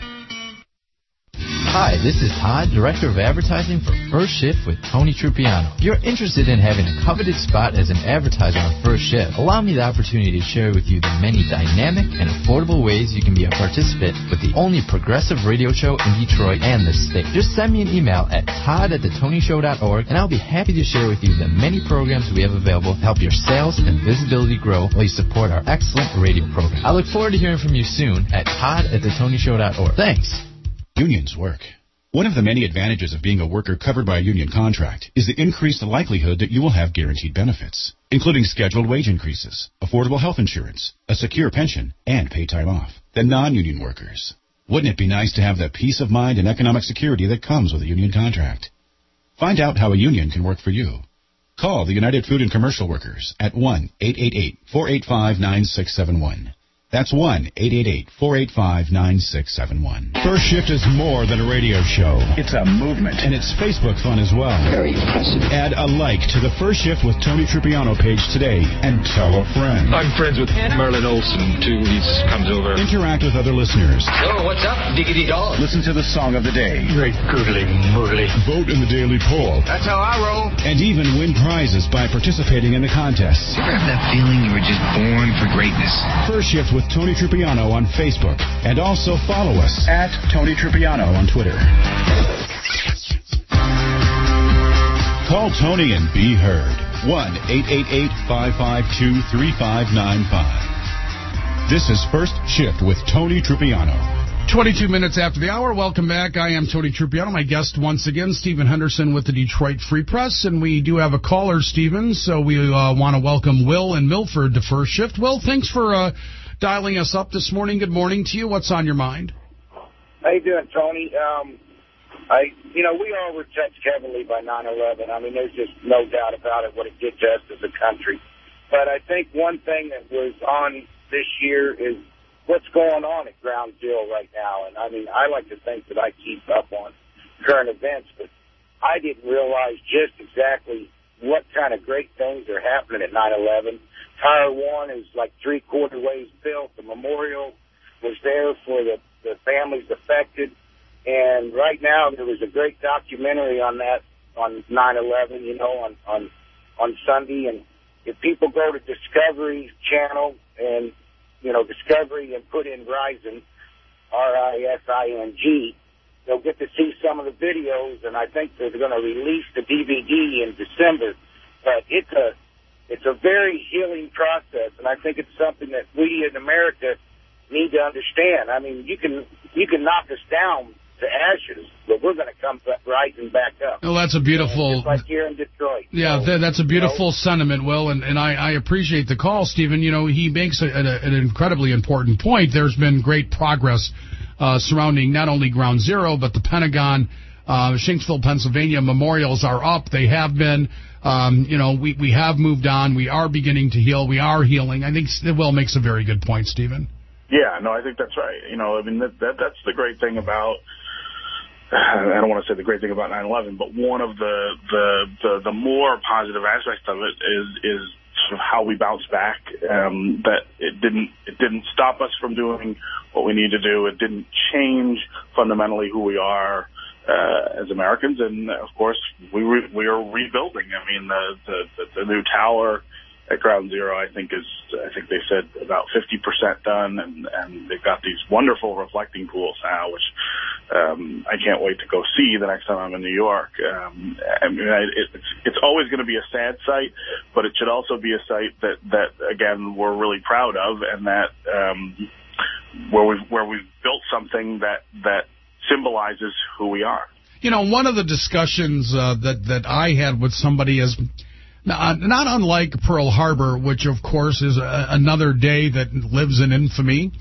Hi, this is Todd, Director of Advertising for First Shift with Tony Trupiano. If you're interested in having a coveted spot as an advertiser on First Shift, allow me the opportunity to share with you the many dynamic and affordable ways you can be a participant with the only progressive radio show in Detroit and the state. Just send me an email at todd at the tony show dot org, and I'll be happy to share with you the many programs we have available to help your sales and visibility grow while you support our excellent radio program. I look forward to hearing from you soon at todd at the tony show dot org. Thanks. Unions work. One of the many advantages of being a worker covered by a union contract is the increased likelihood that you will have guaranteed benefits, including scheduled wage increases, affordable health insurance, a secure pension, and paid time off, than non-union workers. Wouldn't it be nice to have the peace of mind and economic security that comes with a union contract? Find out how a union can work for you. Call the United Food and Commercial Workers at one eight eight eight, four eight five, nine six seven one. That's one eight eight eight, four eight five, nine six seven one. First Shift is more than a radio show. It's a movement. And it's Facebook fun as well. Very impressive. Add a like to the First Shift with Tony Trupiano page today and tell a friend. I'm friends with Merlin Olsen, too. He comes over. Interact with other listeners. Oh, what's up, diggity dog? Listen to the song of the day. Great googly moogly. Vote in the daily poll. That's how I roll. And even win prizes by participating in the contests. You ever have that feeling you were just born for greatness? First Shift with Tony Trupiano on Facebook. And also follow us at Tony Trupiano on Twitter. Call Tony and be heard. one eight eight eight, five five two, three five nine five. This is First Shift with Tony Trupiano. twenty-two minutes after the hour. Welcome back. I am Tony Trupiano. My guest once again, Stephen Henderson with the Detroit Free Press. And we do have a caller, Stephen, so we uh, want to welcome Will in Milford to First Shift. Will, thanks for uh, dialing us up this morning. Good morning to you. What's on your mind? How you doing, Tony? Um, I, you know, we all were touched heavily by nine eleven. I mean, there's just no doubt about it, what it did to us as a country. But I think one thing that was on this year is what's going on at Ground Zero right now. And, I mean, I like to think that I keep up on current events, but I didn't realize just exactly what kind of great things are happening at nine eleven. Tower one is like three-quarter ways built. The memorial was there for the, the families affected. And right now there was a great documentary on that, on nine eleven, you know, on, on, on Sunday. And if people go to Discovery Channel and, you know, Discovery and put in Rising, R I S I N G, they'll get to see some of the videos, and I think they're going to release the D V D in December. But it's a it's a very healing process, and I think it's something that we in America need to understand. I mean, you can you can knock us down to ashes, but we're going to come rising back up. Well, that's a beautiful... Just like here in Detroit. Yeah, so, that's a beautiful you know, sentiment, Will, and, and I, I appreciate the call, Stephen. You know, he makes a, a, an incredibly important point. There's been great progress uh, surrounding not only Ground Zero, but the Pentagon. Uh, Shanksville, Pennsylvania memorials are up. They have been. Um, you know, we, we have moved on. We are beginning to heal. We are healing. I think Will makes a very good point, Stephen. Yeah, no, I think that's right. You know, I mean, that, that that's the great thing about... I don't want to say the great thing about nine eleven, but one of the, the the the more positive aspects of it is is sort of how we bounce back. Um, that it didn't it didn't stop us from doing what we need to do. It didn't change fundamentally who we are uh, as Americans, and of course we re- we are rebuilding. I mean, the the, the new tower at Ground Zero, I think is I think they said about fifty percent done, and and they've got these wonderful reflecting pools now, which um, I can't wait to go see the next time I'm in New York. Um, I mean, I, it, it's it's always going to be a sad sight, but it should also be a sight that that again we're really proud of, and that um, where we've where we've built something that that symbolizes who we are. You know, one of the discussions uh, that that I had with somebody is. Not, not unlike Pearl Harbor, which, of course, is a, another day that lives in infamy.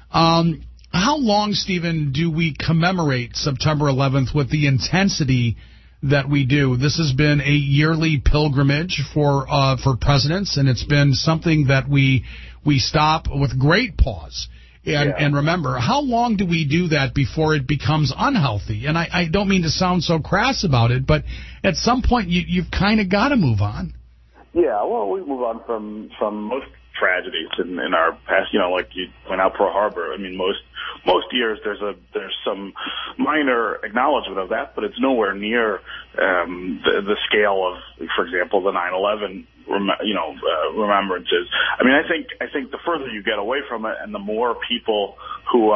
Um, how long, Stephen, do we commemorate September eleventh with the intensity that we do? This has been a yearly pilgrimage for uh, for presidents, and it's been something that we we stop with great pause. And, yeah. and remember, how long do we do that before it becomes unhealthy? And I, I don't mean to sound so crass about it, but at some point you, you've kind of got to move on. Yeah, well, we move on from from most tragedies in, in our past. You know, like you went out Pearl Harbor. I mean, most most years there's a there's some minor acknowledgement of that, but it's nowhere near um, the, the scale of, for example, the nine eleven. You know, uh, remembrances. I mean, I think I think the further you get away from it, and the more people who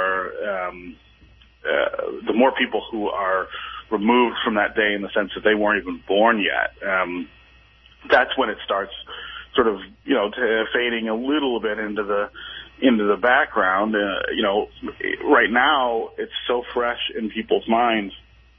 are, um, uh, the more people who are removed from that day in the sense that they weren't even born yet. Um, that's when it starts, sort of, you know, to fading a little bit into the into the background. Uh, you know, right now it's so fresh in people's minds.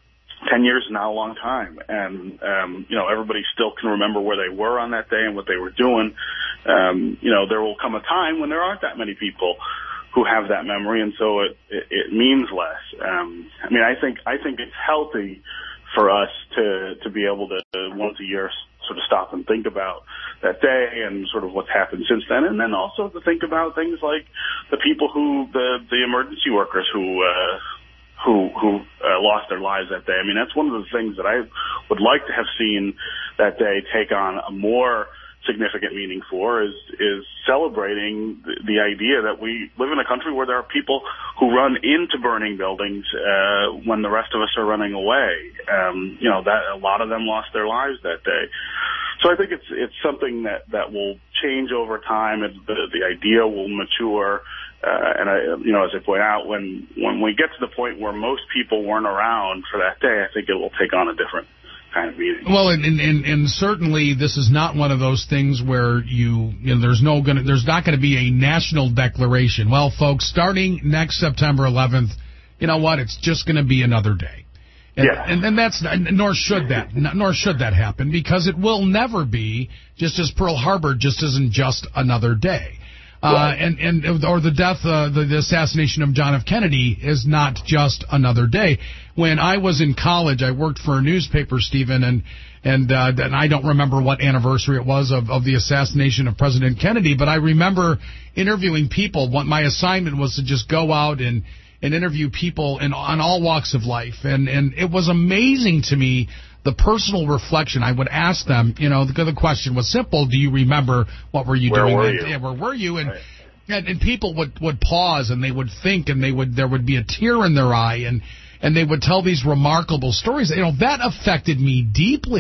Ten years is now a long time, and um, you know, everybody still can remember where they were on that day and what they were doing. Um, you know, there will come a time when there aren't that many people who have that memory, and so it it, it means less. Um, I mean, I think I think it's healthy for us to to be able to once a year sort of stop and think about that day and sort of what's happened since then, and then also to think about things like the people who the the emergency workers who. Uh, who who uh, lost their lives that day. I mean, that's one of the things that I would like to have seen that day take on a more significant meaning for is is celebrating the, the idea that we live in a country where there are people who run into burning buildings uh, when the rest of us are running away. Um, you know, that a lot of them lost their lives that day. So I think it's it's something that, that will change over time, and the, the idea will mature. Uh, and I, you know, as I point out, when when we get to the point where most people weren't around for that day, I think it will take on a different kind of meaning. Well, and and, and certainly this is not one of those things where you, you know, there's no gonna, there's not going to be a national declaration. Well, folks, starting next September eleventh, you know what? It's just going to be another day. And, yeah. and, and that's nor should that nor should that happen, because it will never be, just as Pearl Harbor just isn't just another day. Uh, right. and, and, or the death, uh, the, the assassination of John F. Kennedy is not just another day. When I was in college, I worked for a newspaper, Stephen, and, and, uh, and I don't remember what anniversary it was of, of the assassination of President Kennedy, but I remember interviewing people. What my assignment was to just go out and, and interview people in, on all walks of life. And, and it was amazing to me, the personal reflection. I would ask them, you know, the, the question was simple. Do you remember what were you where doing? Were and, you? Yeah, where were you? And, right. and and people would, would pause, and they would think, and they would there would be a tear in their eye, and, and they would tell these remarkable stories. You know, that affected me deeply.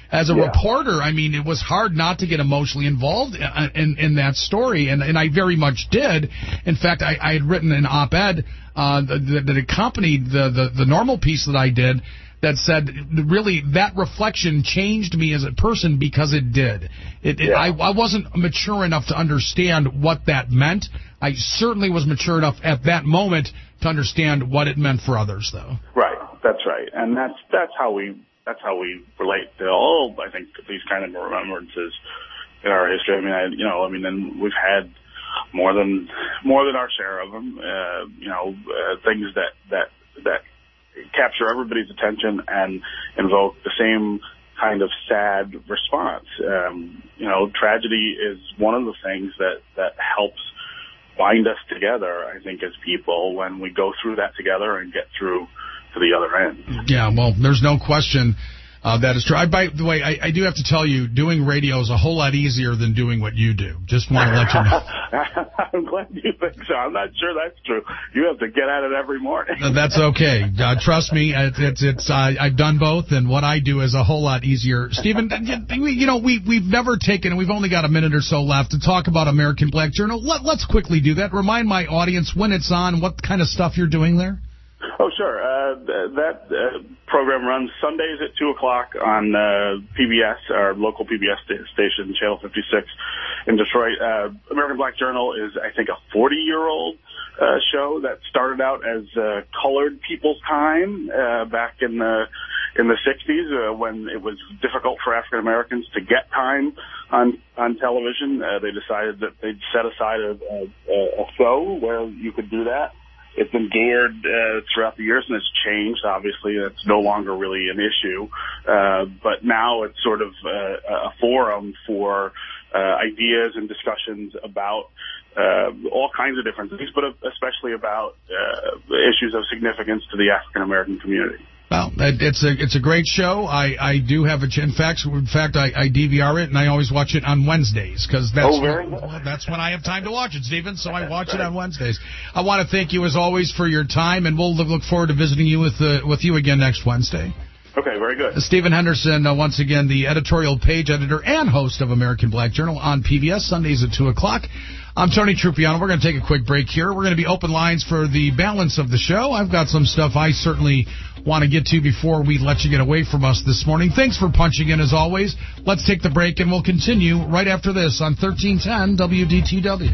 as a Yeah. reporter, I mean, it was hard not to get emotionally involved in, in, in that story, and, and I very much did. In fact, I, I had written an op-ed uh, that, that accompanied the, the, the normal piece that I did that said, really, that reflection changed me as a person because it did. It, it, Yeah. I, I wasn't mature enough to understand what that meant. I certainly was mature enough at that moment to understand what it meant for others, though. Right, that's right, and that's that's how we that's how we relate to all, I think, these kind of remembrances in our history. I mean, I, you know, I mean, and we've had more than more than our share of them. Uh, you know, uh, things that that that. capture everybody's attention and invoke the same kind of sad response. Um, you know, tragedy is one of the things that, that helps bind us together, I think, as people when we go through that together and get through to the other end. Yeah, well, there's no question uh, that is true. I, by the way, I, I do have to tell you, doing radio is a whole lot easier than doing what you do. Just want to let you know. I'm glad you think so. I'm not sure that's true. You have to get at it every morning. Uh, That's okay. Uh, trust me, it's it's, it's uh, I've done both, and what I do is a whole lot easier. Stephen, you know, we we've never taken, and we've only got a minute or so left to talk about American Black Journal. Let, let's quickly do that. Remind my audience when it's on, what kind of stuff you're doing there. Oh, sure. Uh, that uh, program runs Sundays at two o'clock on uh, P B S, our local P B S station, Channel fifty-six in Detroit. Uh, American Black Journal is, I think, a forty-year-old uh, show that started out as uh, colored people's time uh, back in the in the sixties uh, when it was difficult for African Americans to get time on on television. Uh, they decided that they'd set aside a, a, a show where you could do that. It's endured uh, throughout the years, and it's changed. Obviously, it's no longer really an issue. Uh, but now it's sort of uh, a forum for uh, ideas and discussions about uh, all kinds of different things, but especially about uh, issues of significance to the African American community. Well, it's a it's a great show. I, I do have a in fact in fact I, I D V R it and I always watch it on Wednesdays because that's oh, very when, well, that's when I have time to watch it, Stephen. So I watch it on Wednesdays. I want to thank you as always for your time, and we'll look forward to visiting you with uh, with you again next Wednesday. Okay, very good. Stephen Henderson, uh, once again, the editorial page editor and host of American Black Journal on P B S, Sundays at two o'clock. I'm Tony Trupiano. We're going to take a quick break here. We're going to be open lines for the balance of the show. I've got some stuff I certainly want to get to before we let you get away from us this morning. Thanks for punching in, as always. Let's take the break, and we'll continue right after this on thirteen ten W D T W.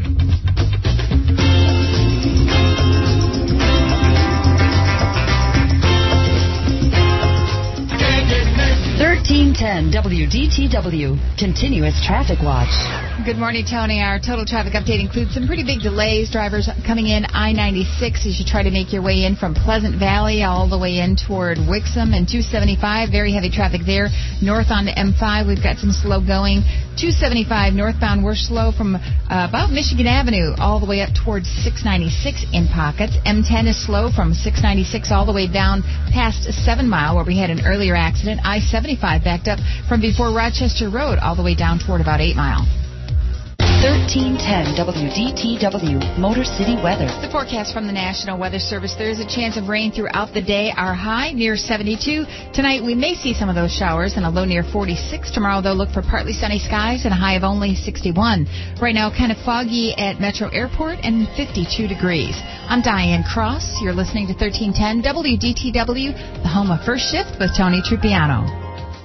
thirteen ten W D T W, Continuous Traffic Watch. Good morning, Tony. Our total traffic update includes some pretty big delays. Drivers coming in I ninety-six as you try to make your way in from Pleasant Valley all the way in toward Wixom, and two seventy-five, very heavy traffic there. North on M five, we've got some slow going. two seventy-five northbound, we're slow from uh, about Michigan Avenue all the way up towards six ninety-six in pockets. M ten is slow from six ninety-six all the way down past seven mile where we had an earlier accident. I seventy-five backed up from before Rochester Road all the way down toward about eight mile. thirteen ten W D T W, Motor City weather. The forecast from the National Weather Service, there is a chance of rain throughout the day. Our high near seventy-two. Tonight we may see some of those showers and a low near forty-six. Tomorrow they'll look for partly sunny skies and a high of only sixty-one. Right now kind of foggy at Metro Airport and fifty-two degrees. I'm Diane Cross. You're listening to thirteen ten W D T W, the home of First Shift with Tony Trupiano.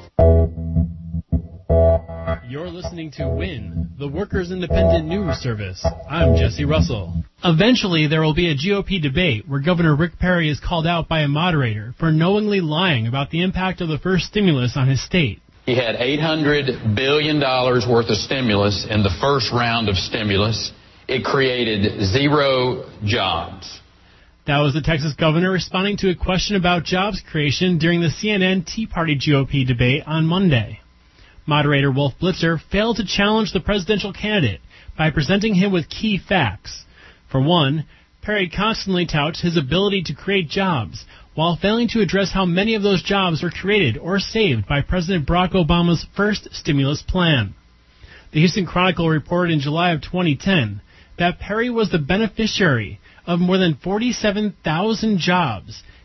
You're listening to WIN, the Workers' Independent News Service. I'm Jesse Russell. Eventually, there will be a G O P debate where Governor Rick Perry is called out by a moderator for knowingly lying about the impact of the first stimulus on his state. He had eight hundred billion dollars worth of stimulus in the first round of stimulus. It created zero jobs. That was the Texas governor responding to a question about jobs creation during the C N N Tea Party G O P debate on Monday. Moderator Wolf Blitzer failed to challenge the presidential candidate by presenting him with key facts. For one, Perry constantly touts his ability to create jobs, while failing to address how many of those jobs were created or saved by President Barack Obama's first stimulus plan. The Houston Chronicle reported in July of twenty ten that Perry was the beneficiary of more than forty-seven thousand jobs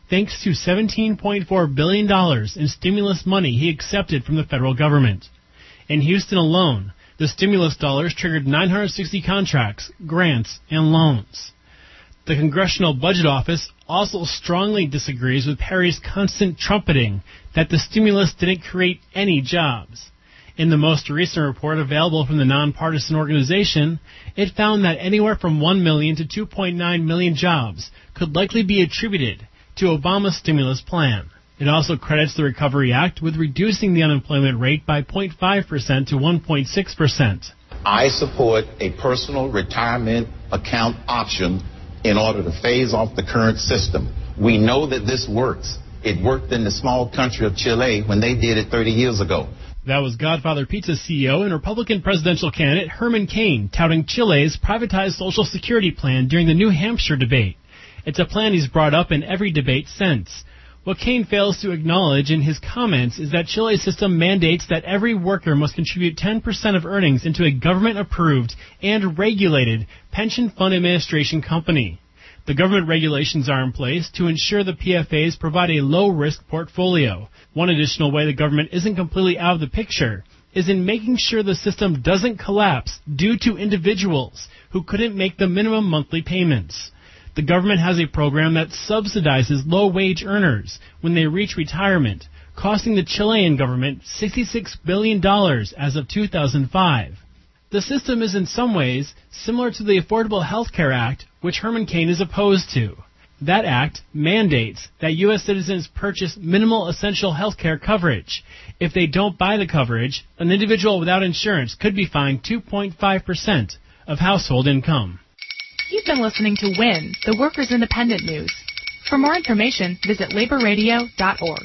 thanks to seventeen point four billion dollars in stimulus money he accepted from the federal government. In Houston alone, the stimulus dollars triggered nine hundred sixty contracts, grants, and loans. The Congressional Budget Office also strongly disagrees with Perry's constant trumpeting that the stimulus didn't create any jobs. In the most recent report available from the nonpartisan organization, it found that anywhere from one million to two point nine million jobs could likely be attributed to Obama's stimulus plan. It also credits the Recovery Act with reducing the unemployment rate by zero point five percent to one point six percent. I support a personal retirement account option in order to phase off the current system. We know that this works. It worked in the small country of Chile when they did it thirty years ago. That was Godfather Pizza C E O and Republican presidential candidate Herman Cain touting Chile's privatized Social Security plan during the New Hampshire debate. It's a plan he's brought up in every debate since. What Cain fails to acknowledge in his comments is that Chile's system mandates that every worker must contribute ten percent of earnings into a government-approved and regulated pension fund administration company. The government regulations are in place to ensure the P F As provide a low-risk portfolio. One additional way the government isn't completely out of the picture is in making sure the system doesn't collapse due to individuals who couldn't make the minimum monthly payments. The government has a program that subsidizes low-wage earners when they reach retirement, costing the Chilean government sixty-six billion dollars as of two thousand five. The system is in some ways similar to the Affordable Health Care Act, which Herman Cain is opposed to. That act mandates that U S citizens purchase minimal essential health care coverage. If they don't buy the coverage, an individual without insurance could be fined two point five percent of household income. You've been listening to WIN, the Workers' Independent News. For more information, visit labor radio dot org.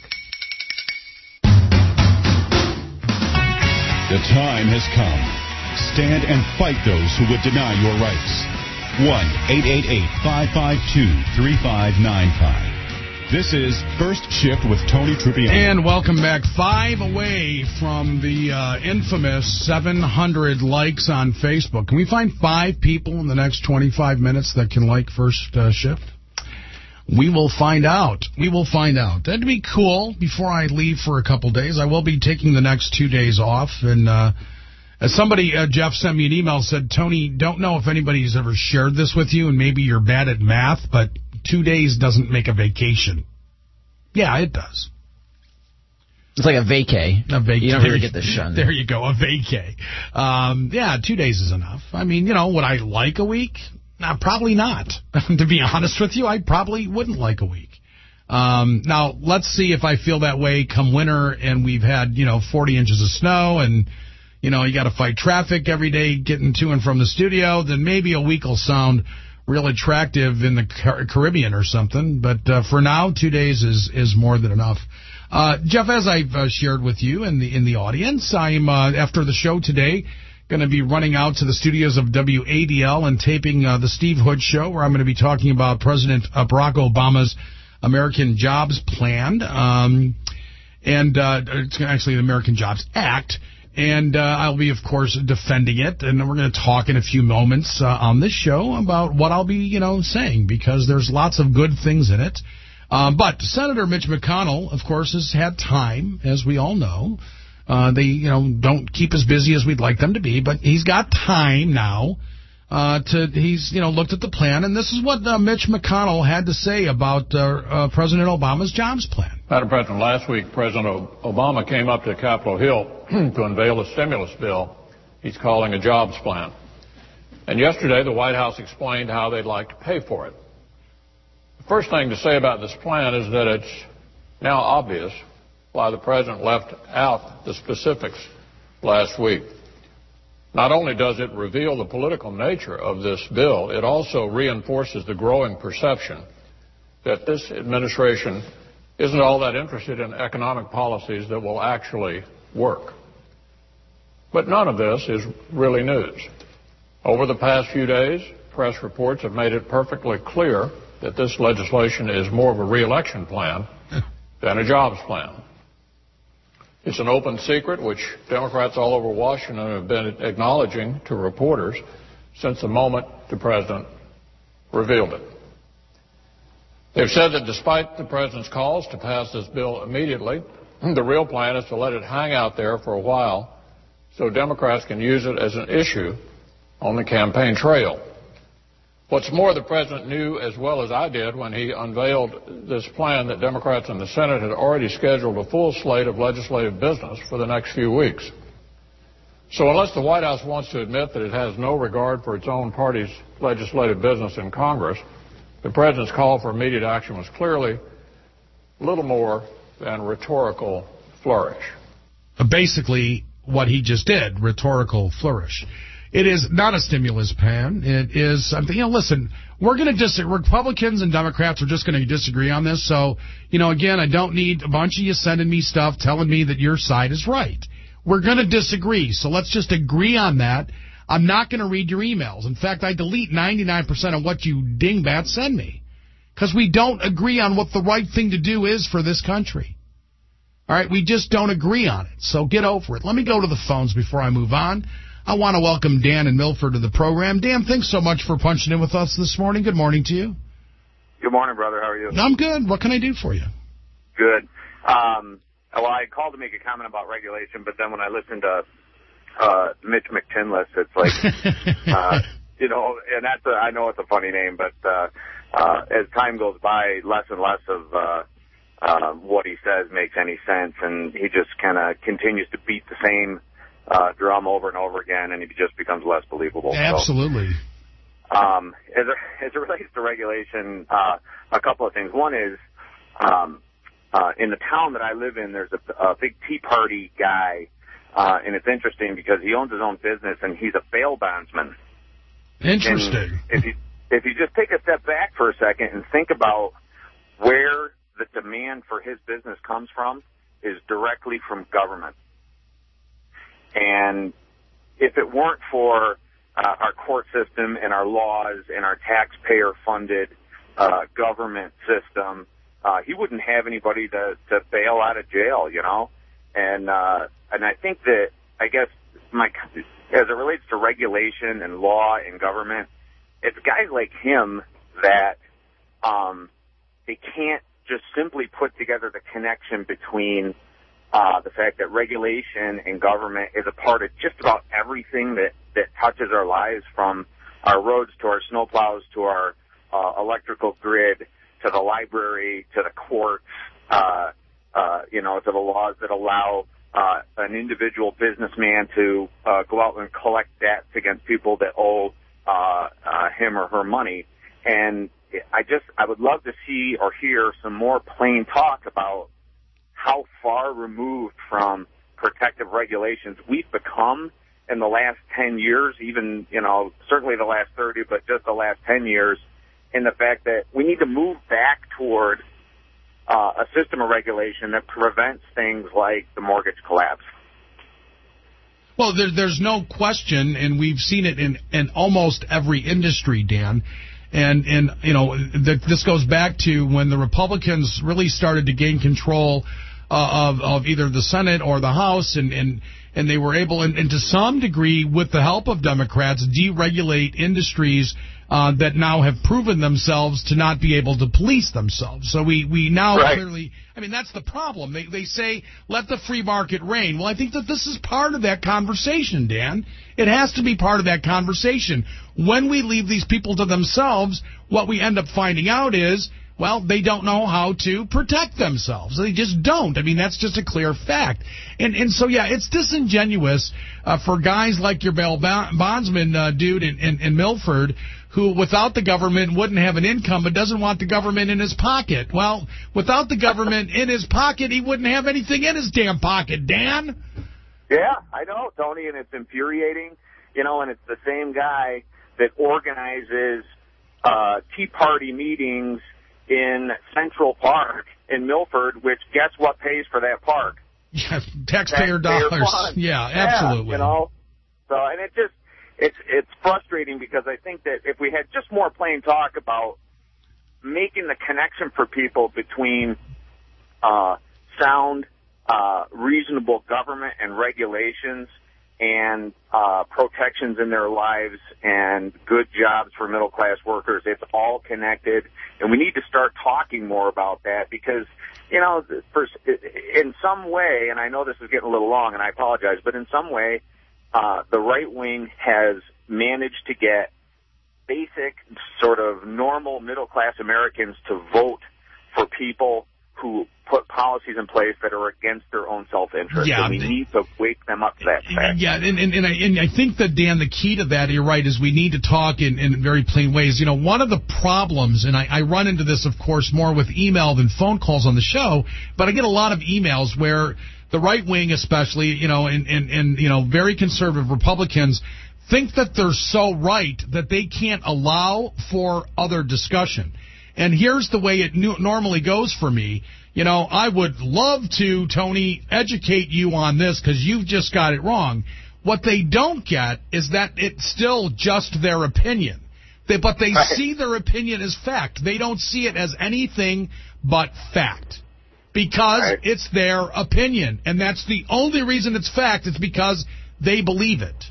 The time has come. Stand and fight those who would deny your rights. one eight eight eight, five five two, three five nine five. This is First Shift with Tony Trupiano. And welcome back. Five away from the uh, infamous seven hundred likes on Facebook. Can we find five people in the next twenty-five minutes that can like First uh, Shift? We will find out. We will find out. That'd be cool. Before I leave for a couple days, I will be taking the next two days off. And uh, as somebody, uh, Jeff sent me an email, said, Tony, don't know if anybody's ever shared this with you, and maybe you're bad at math, but two days doesn't make a vacation. Yeah, it does. It's like a vacay. A vacay. You don't really get the shun. There you go, a vacay. Um, yeah, two days is enough. I mean, you know, would I like a week? Nah, probably not. To be honest with you, I probably wouldn't like a week. Um, now, let's see if I feel that way come winter and we've had, you know, forty inches of snow and, you know, you got to fight traffic every day getting to and from the studio, then maybe a week will sound real attractive in the Car- Caribbean or something. But uh, for now, two days is, is more than enough. Uh, Jeff, as I've uh, shared with you in the in the audience, I'm, uh, after the show today, going to be running out to the studios of W A D L and taping uh, the Steve Hood Show, where I'm going to be talking about President uh, Barack Obama's American Jobs Plan. Um, and uh, it's actually the American Jobs Act. And uh, I'll be, of course, defending it. And we're going to talk in a few moments uh, on this show about what I'll be, you know, saying, because there's lots of good things in it. Um, but Senator Mitch McConnell, of course, has had time, as we all know. Uh, they, you know, don't keep as busy as we'd like them to be, but he's got time now uh, to, he's, you know, looked at the plan, and this is what uh, Mitch McConnell had to say about uh, uh, President Obama's jobs plan. Madam President, last week President Obama came up to Capitol Hill to unveil a stimulus bill he's calling a jobs plan. And yesterday the White House explained how they'd like to pay for it. The first thing to say about this plan is that it's now obvious why the President left out the specifics last week. Not only does it reveal the political nature of this bill, it also reinforces the growing perception that this administration isn't all that interested in economic policies that will actually work. But none of this is really news. Over the past few days, press reports have made it perfectly clear that this legislation is more of a re-election plan than a jobs plan. It's an open secret which Democrats all over Washington have been acknowledging to reporters since the moment the President revealed it. They've said that despite the president's calls to pass this bill immediately, the real plan is to let it hang out there for a while so Democrats can use it as an issue on the campaign trail. What's more, the president knew as well as I did when he unveiled this plan that Democrats in the Senate had already scheduled a full slate of legislative business for the next few weeks. So unless the White House wants to admit that it has no regard for its own party's legislative business in Congress, the president's call for immediate action was clearly little more than rhetorical flourish. Basically, what he just did, rhetorical flourish. It is not a stimulus plan. It is something, you know, listen, we're going to disagree. Republicans and Democrats are just going to disagree on this. So, you know, again, I don't need a bunch of you sending me stuff telling me that your side is right. We're going to disagree. So let's just agree on that. I'm not going to read your emails. In fact, I delete ninety-nine percent of what you dingbats send me because we don't agree on what the right thing to do is for this country. All right, we just don't agree on it. So get over it. Let me go to the phones before I move on. I want to welcome Dan in Milford to the program. Dan, thanks so much for punching in with us this morning. Good morning to you. Good morning, brother. How are you? I'm good. What can I do for you? Good. Um, well, I called to make a comment about regulation, but then when I listened to uh, Mitch McTinless, it's like, uh, you know, and that's a, I know it's a funny name, but uh, uh, as time goes by, less and less of uh, uh, what he says makes any sense, and he just kind of continues to beat the same uh, drum over and over again, and he just becomes less believable. Absolutely. So, um, as, it, as it relates to regulation, uh, a couple of things. One is, um, uh, in the town that I live in, there's a, a big Tea Party guy. Uh, and it's interesting because he owns his own business and he's a bail bondsman. Interesting. And if you if you just take a step back for a second and think about where the demand for his business comes from, is directly from government. And if it weren't for uh, our court system and our laws and our taxpayer-funded uh, government system, uh, he wouldn't have anybody to, to bail out of jail, you know. And uh, and I think that, I guess, my as it relates to regulation and law and government, it's guys like him that um, they can't just simply put together the connection between uh, the fact that regulation and government is a part of just about everything that, that touches our lives, from our roads to our snowplows to our uh, electrical grid to the library to the courts, uh, uh, you know, to the laws that allow uh, an individual businessman to uh, go out and collect debts against people that owe uh, uh, him or her money. And I just, I would love to see or hear some more plain talk about how far removed from protective regulations we've become in the last ten years, even, you know, certainly the last thirty, but just the last ten years, in the fact that we need to move back toward uh, a system of regulation that prevents things like the mortgage collapse. Well, there, there's no question, and we've seen it in, in almost every industry, Dan. And, and you know, the, this goes back to when the Republicans really started to gain control uh, of, of either the Senate or the House, and, and, and they were able, and, and to some degree, with the help of Democrats, deregulate industries uh, that now have proven themselves to not be able to police themselves. So we, we now right. clearly, I mean, that's the problem. They, they say, let the free market reign. Well, I think that this is part of that conversation, Dan. It has to be part of that conversation. When we leave these people to themselves, what we end up finding out is, well, they don't know how to protect themselves. They just don't. I mean, that's just a clear fact. And and so, yeah, it's disingenuous uh, for guys like your bail bondsman uh, dude in, in, in Milford, who without the government wouldn't have an income but doesn't want the government in his pocket. Well, without the government in his pocket, he wouldn't have anything in his damn pocket, Dan. Yeah, I know, Tony, and it's infuriating, you know, and it's the same guy that organizes uh, Tea Party meetings in Central Park in Milford, which guess what pays for that park? Yeah, taxpayer, taxpayer dollars. Funds. Yeah, absolutely. Yeah, you know, so and it just it's it's frustrating because I think that if we had just more plain talk about making the connection for people between uh, sound, uh, reasonable government and regulations and uh, protections in their lives and good jobs for middle-class workers. It's all connected, and we need to start talking more about that because, you know, for, in some way, and I know this is getting a little long, and I apologize, but in some way, uh, the right wing has managed to get basic, sort of normal middle-class Americans to vote for people who put policies in place that are against their own self-interest. Yeah, and we need to wake them up to that fact. Yeah, and, and, and, I, and I think that, Dan, the key to that, you're right, is we need to talk in, in very plain ways. You know, one of the problems, and I, I run into this, of course, more with email than phone calls on the show, but I get a lot of emails where the right wing especially, you know, and, and, and you know, very conservative Republicans think that they're so right that they can't allow for other discussion. And here's the way it normally goes for me. You know, I would love to, Tony, educate you on this because you've just got it wrong. What they don't get is that it's still just their opinion. They, but they right. see their opinion as fact. They don't see it as anything but fact because right. it's their opinion. And that's the only reason it's fact. It's because they believe it.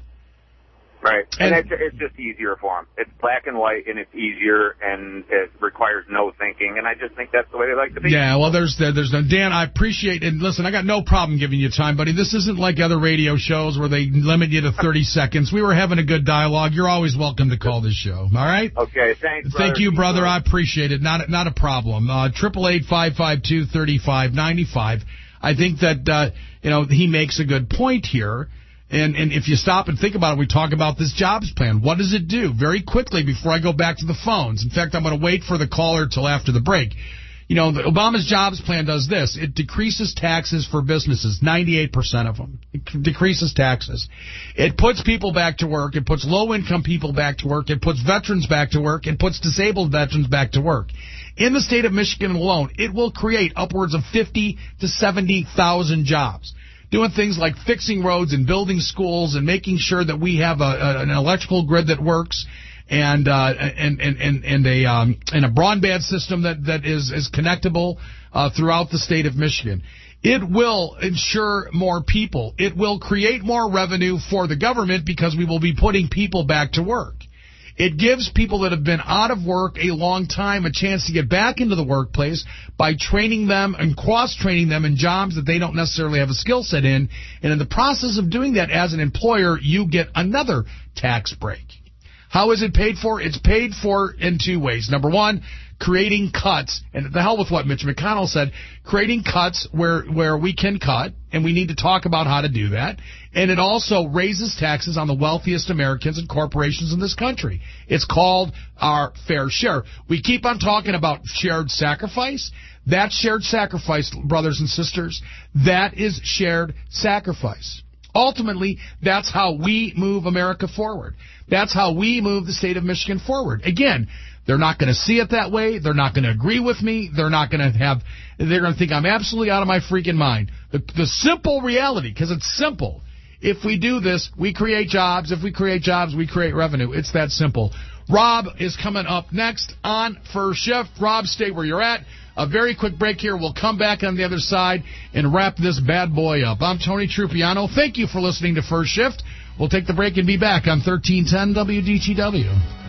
Right, and, and it's, it's just easier for them. It's black and white, and it's easier, and it requires no thinking, and I just think that's the way they like to be. Yeah, well, there's there's no Dan. I appreciate and listen. I got no problem giving you time, buddy. This isn't like other radio shows where they limit you to thirty seconds. We were having a good dialogue. You're always welcome to call this show. All right. Okay. Thanks. Thank brother. you, brother. I appreciate it. Not not a problem. Uh, triple eight five five two thirty five ninety five. I think that uh, you know he makes a good point here. And and if you stop and think about it, we talk about this jobs plan. What does it do? Very quickly before I go back to the phones. In fact, I'm going to wait for the caller till after the break. You know, the Obama's jobs plan does this. It decreases taxes for businesses, ninety-eight percent of them. It decreases taxes. It puts people back to work. It puts low-income people back to work. It puts veterans back to work. It puts disabled veterans back to work. In the state of Michigan alone, it will create upwards of fifty to seventy thousand jobs. Doing things like fixing roads and building schools and making sure that we have a, a, an electrical grid that works and uh, and and and, and a um, and a broadband system that, that is is connectable uh, throughout the state of Michigan. It will ensure more people. It will create more revenue for the government because we will be putting people back to work. It gives people that have been out of work a long time a chance to get back into the workplace by training them and cross-training them in jobs that they don't necessarily have a skill set in. And in the process of doing that as an employer, you get another tax break. How is it paid for? It's paid for in two ways. Number one, creating cuts, and the hell with what Mitch McConnell said, creating cuts where where we can cut, and we need to talk about how to do that. And it also raises taxes on the wealthiest Americans and corporations in this country. It's called our fair share. We keep on talking about shared sacrifice. That shared sacrifice, brothers and sisters, that is shared sacrifice. Ultimately, that's how we move America forward. That's how we move the state of Michigan forward. Again, they're not going to see it that way. They're not going to agree with me. They're not going to have, they're going to think I'm absolutely out of my freaking mind. The, the simple reality, because it's simple. If we do this, we create jobs. If we create jobs, we create revenue. It's that simple. Rob is coming up next on First Shift. Rob, stay where you're at. A very quick break here. We'll come back on the other side and wrap this bad boy up. I'm Tony Trupiano. Thank you for listening to First Shift. We'll take the break and be back on thirteen ten W D T W.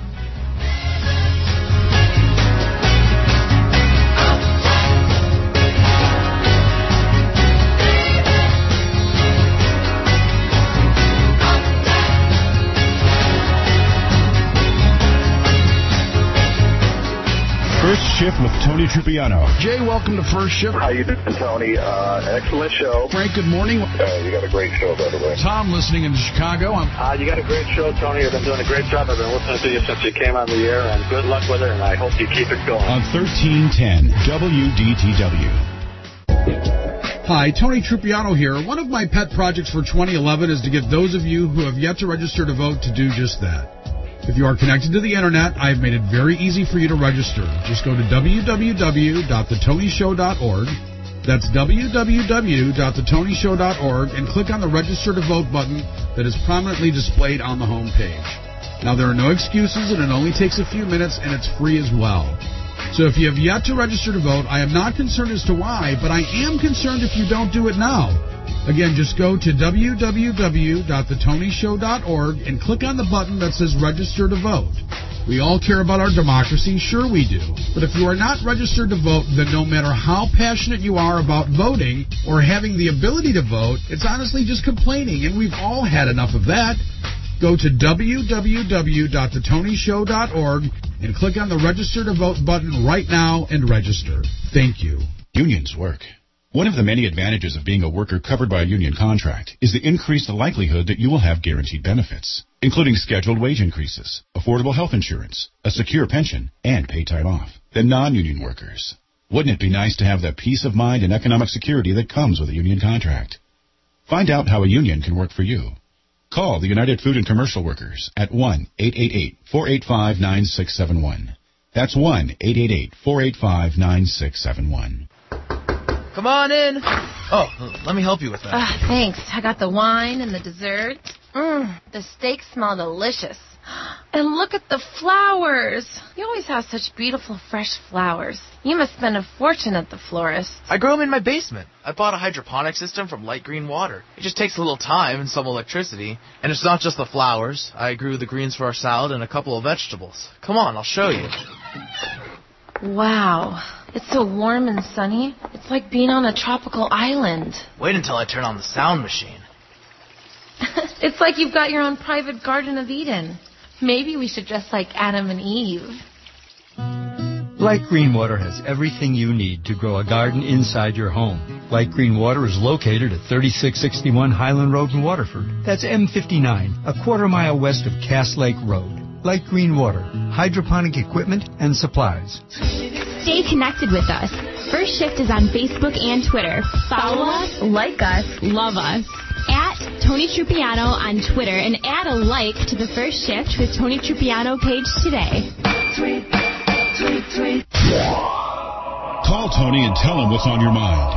First Shift with Tony Trupiano. Jay, welcome to First Shift. How you doing, Tony? Uh, excellent show. Frank, good morning. Uh, you got a great show, by the way. Tom, listening in Chicago. I'm... Uh, you got a great show, Tony. You've been doing a great job. I've been listening to you since you came on the air, and good luck with it, and I hope you keep it going. On thirteen ten W D T W. Hi, Tony Trupiano here. One of my pet projects for twenty eleven is to get those of you who have yet to register to vote to do just that. If you are connected to the Internet, I have made it very easy for you to register. Just go to w w w dot the tony show dot org. That's w w w dot the tony show dot org and click on the Register to Vote button that is prominently displayed on the home page. Now, there are no excuses, and it only takes a few minutes, and it's free as well. So if you have yet to register to vote, I am not concerned as to why, but I am concerned if you don't do it now. Again, just go to w w w dot the tony show dot org and click on the button that says register to vote. We all care about our democracy, sure we do. But if you are not registered to vote, then no matter how passionate you are about voting or having the ability to vote, it's honestly just complaining, and we've all had enough of that. Go to w w w dot the tony show dot org and click on the register to vote button right now and register. Thank you. Unions work. One of the many advantages of being a worker covered by a union contract is the increased likelihood that you will have guaranteed benefits, including scheduled wage increases, affordable health insurance, a secure pension, and paid time off than non-union workers. Wouldn't it be nice to have the peace of mind and economic security that comes with a union contract? Find out how a union can work for you. Call the United Food and Commercial Workers at one eight eight eight, four eight five, nine six seven one. That's one eight eight eight, four eight five, nine six seven one. Come on in. Oh, let me help you with that. Uh, thanks. I got the wine and the dessert. Mmm, the steaks smell delicious. And look at the flowers. You always have such beautiful, fresh flowers. You must spend a fortune at the florist. I grow them in my basement. I bought a hydroponic system from Light Green Water. It just takes a little time and some electricity. And it's not just the flowers. I grew the greens for our salad and a couple of vegetables. Come on, I'll show you. Wow. It's so warm and sunny. It's like being on a tropical island. Wait until I turn on the sound machine. It's like you've got your own private Garden of Eden. Maybe we should dress like Adam and Eve. Light Green Water has everything you need to grow a garden inside your home. Light Green Water is located at thirty-six sixty-one Highland Road in Waterford. That's M fifty-nine, a quarter mile west of Cass Lake Road. Light Green Water, hydroponic equipment and supplies. Stay connected with us. First Shift is on Facebook and Twitter. Follow us, like us, love us. At Tony Trupiano on Twitter and add a like to the First Shift with Tony Trupiano page today. Tweet, tweet, tweet. Call Tony and tell him what's on your mind.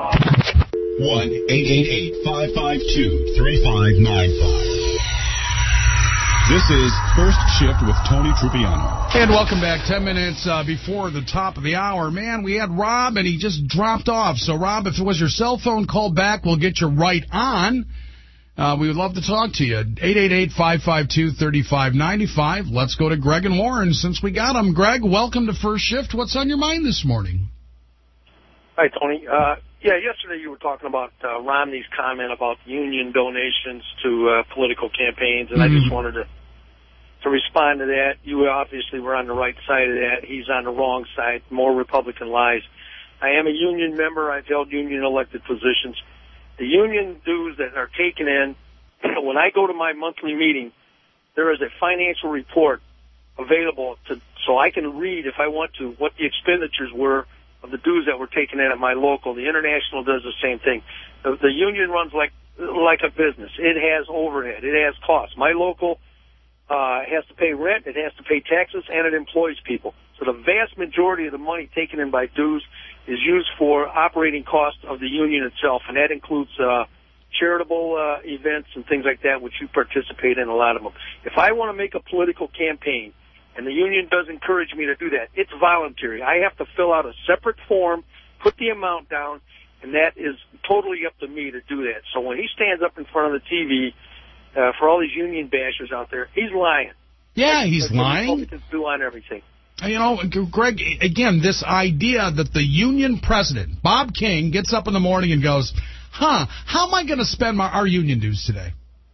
one eight eight eight, five five two, three five nine five. This is First Shift with Tony Trupiano. And welcome back. Ten minutes uh, before the top of the hour. Man, we had Rob, and he just dropped off. So, Rob, if it was your cell phone, call back. We'll get you right on. Uh, we would love to talk to you. eight eight eight, five five two, three five nine five. Let's go to Greg and Warren since we got him. Greg, welcome to First Shift. What's on your mind this morning? Hi, Tony. Uh, yeah, yesterday you were talking about uh, Romney's comment about union donations to uh, political campaigns, and mm-hmm. I just wanted to to respond to that. You obviously were on the right side of that. He's on the wrong side. More Republican lies. I am a union member. I've held union elected positions. The union dues that are taken in, when I go to my monthly meeting, there is a financial report available to, so I can read, if I want to, what the expenditures were of the dues that were taken in at my local. The International does the same thing. The, the union runs like like a business. It has overhead. It has costs. My local uh, has to pay rent. It has to pay taxes, and it employs people. So the vast majority of the money taken in by dues is used for operating costs of the union itself, and that includes uh, charitable uh, events and things like that, which you participate in, a lot of them. If I want to make a political campaign, and the union does encourage me to do that, it's voluntary. I have to fill out a separate form, put the amount down, and that is totally up to me to do that. So when he stands up in front of the T V, uh, for all these union bashers out there, he's lying. Yeah, he's That's lying. Republicans do on everything. You know, Greg, again, this idea that the union president, Bob King, gets up in the morning and goes, huh, how am I going to spend my, our union dues today?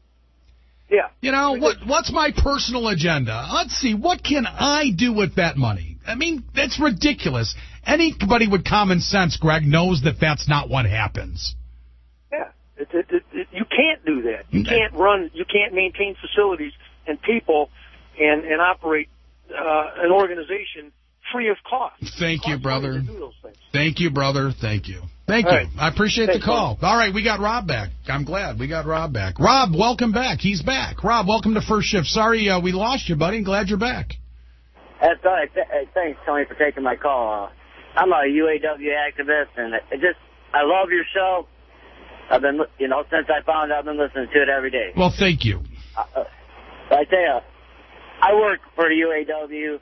Yeah. You know, what? what's my personal agenda? Let's see, what can I do with that money? I mean, that's ridiculous. Anybody with common sense, Greg, knows that that's not what happens. Yeah. It, it, it, it, you can't do that. You can't run, you can't maintain facilities and people and, and operate uh, an organization free of cost. Thank you, brother. Thank you, brother. Thank you. Thank All you. right. I appreciate Thanks, the call. All right, we got Rob back. I'm glad we got Rob back. Rob, welcome back. He's back. Rob, welcome to First Shift. Sorry uh, we lost you, buddy. Glad you're back. That's all right. Th- thanks, Tony, for taking my call. Uh, I'm a U A W activist, and it just I love your show. I've been, you know, since I found out, I've been listening to it every day. Well, thank you. Uh, I tell you, I work for the U A W.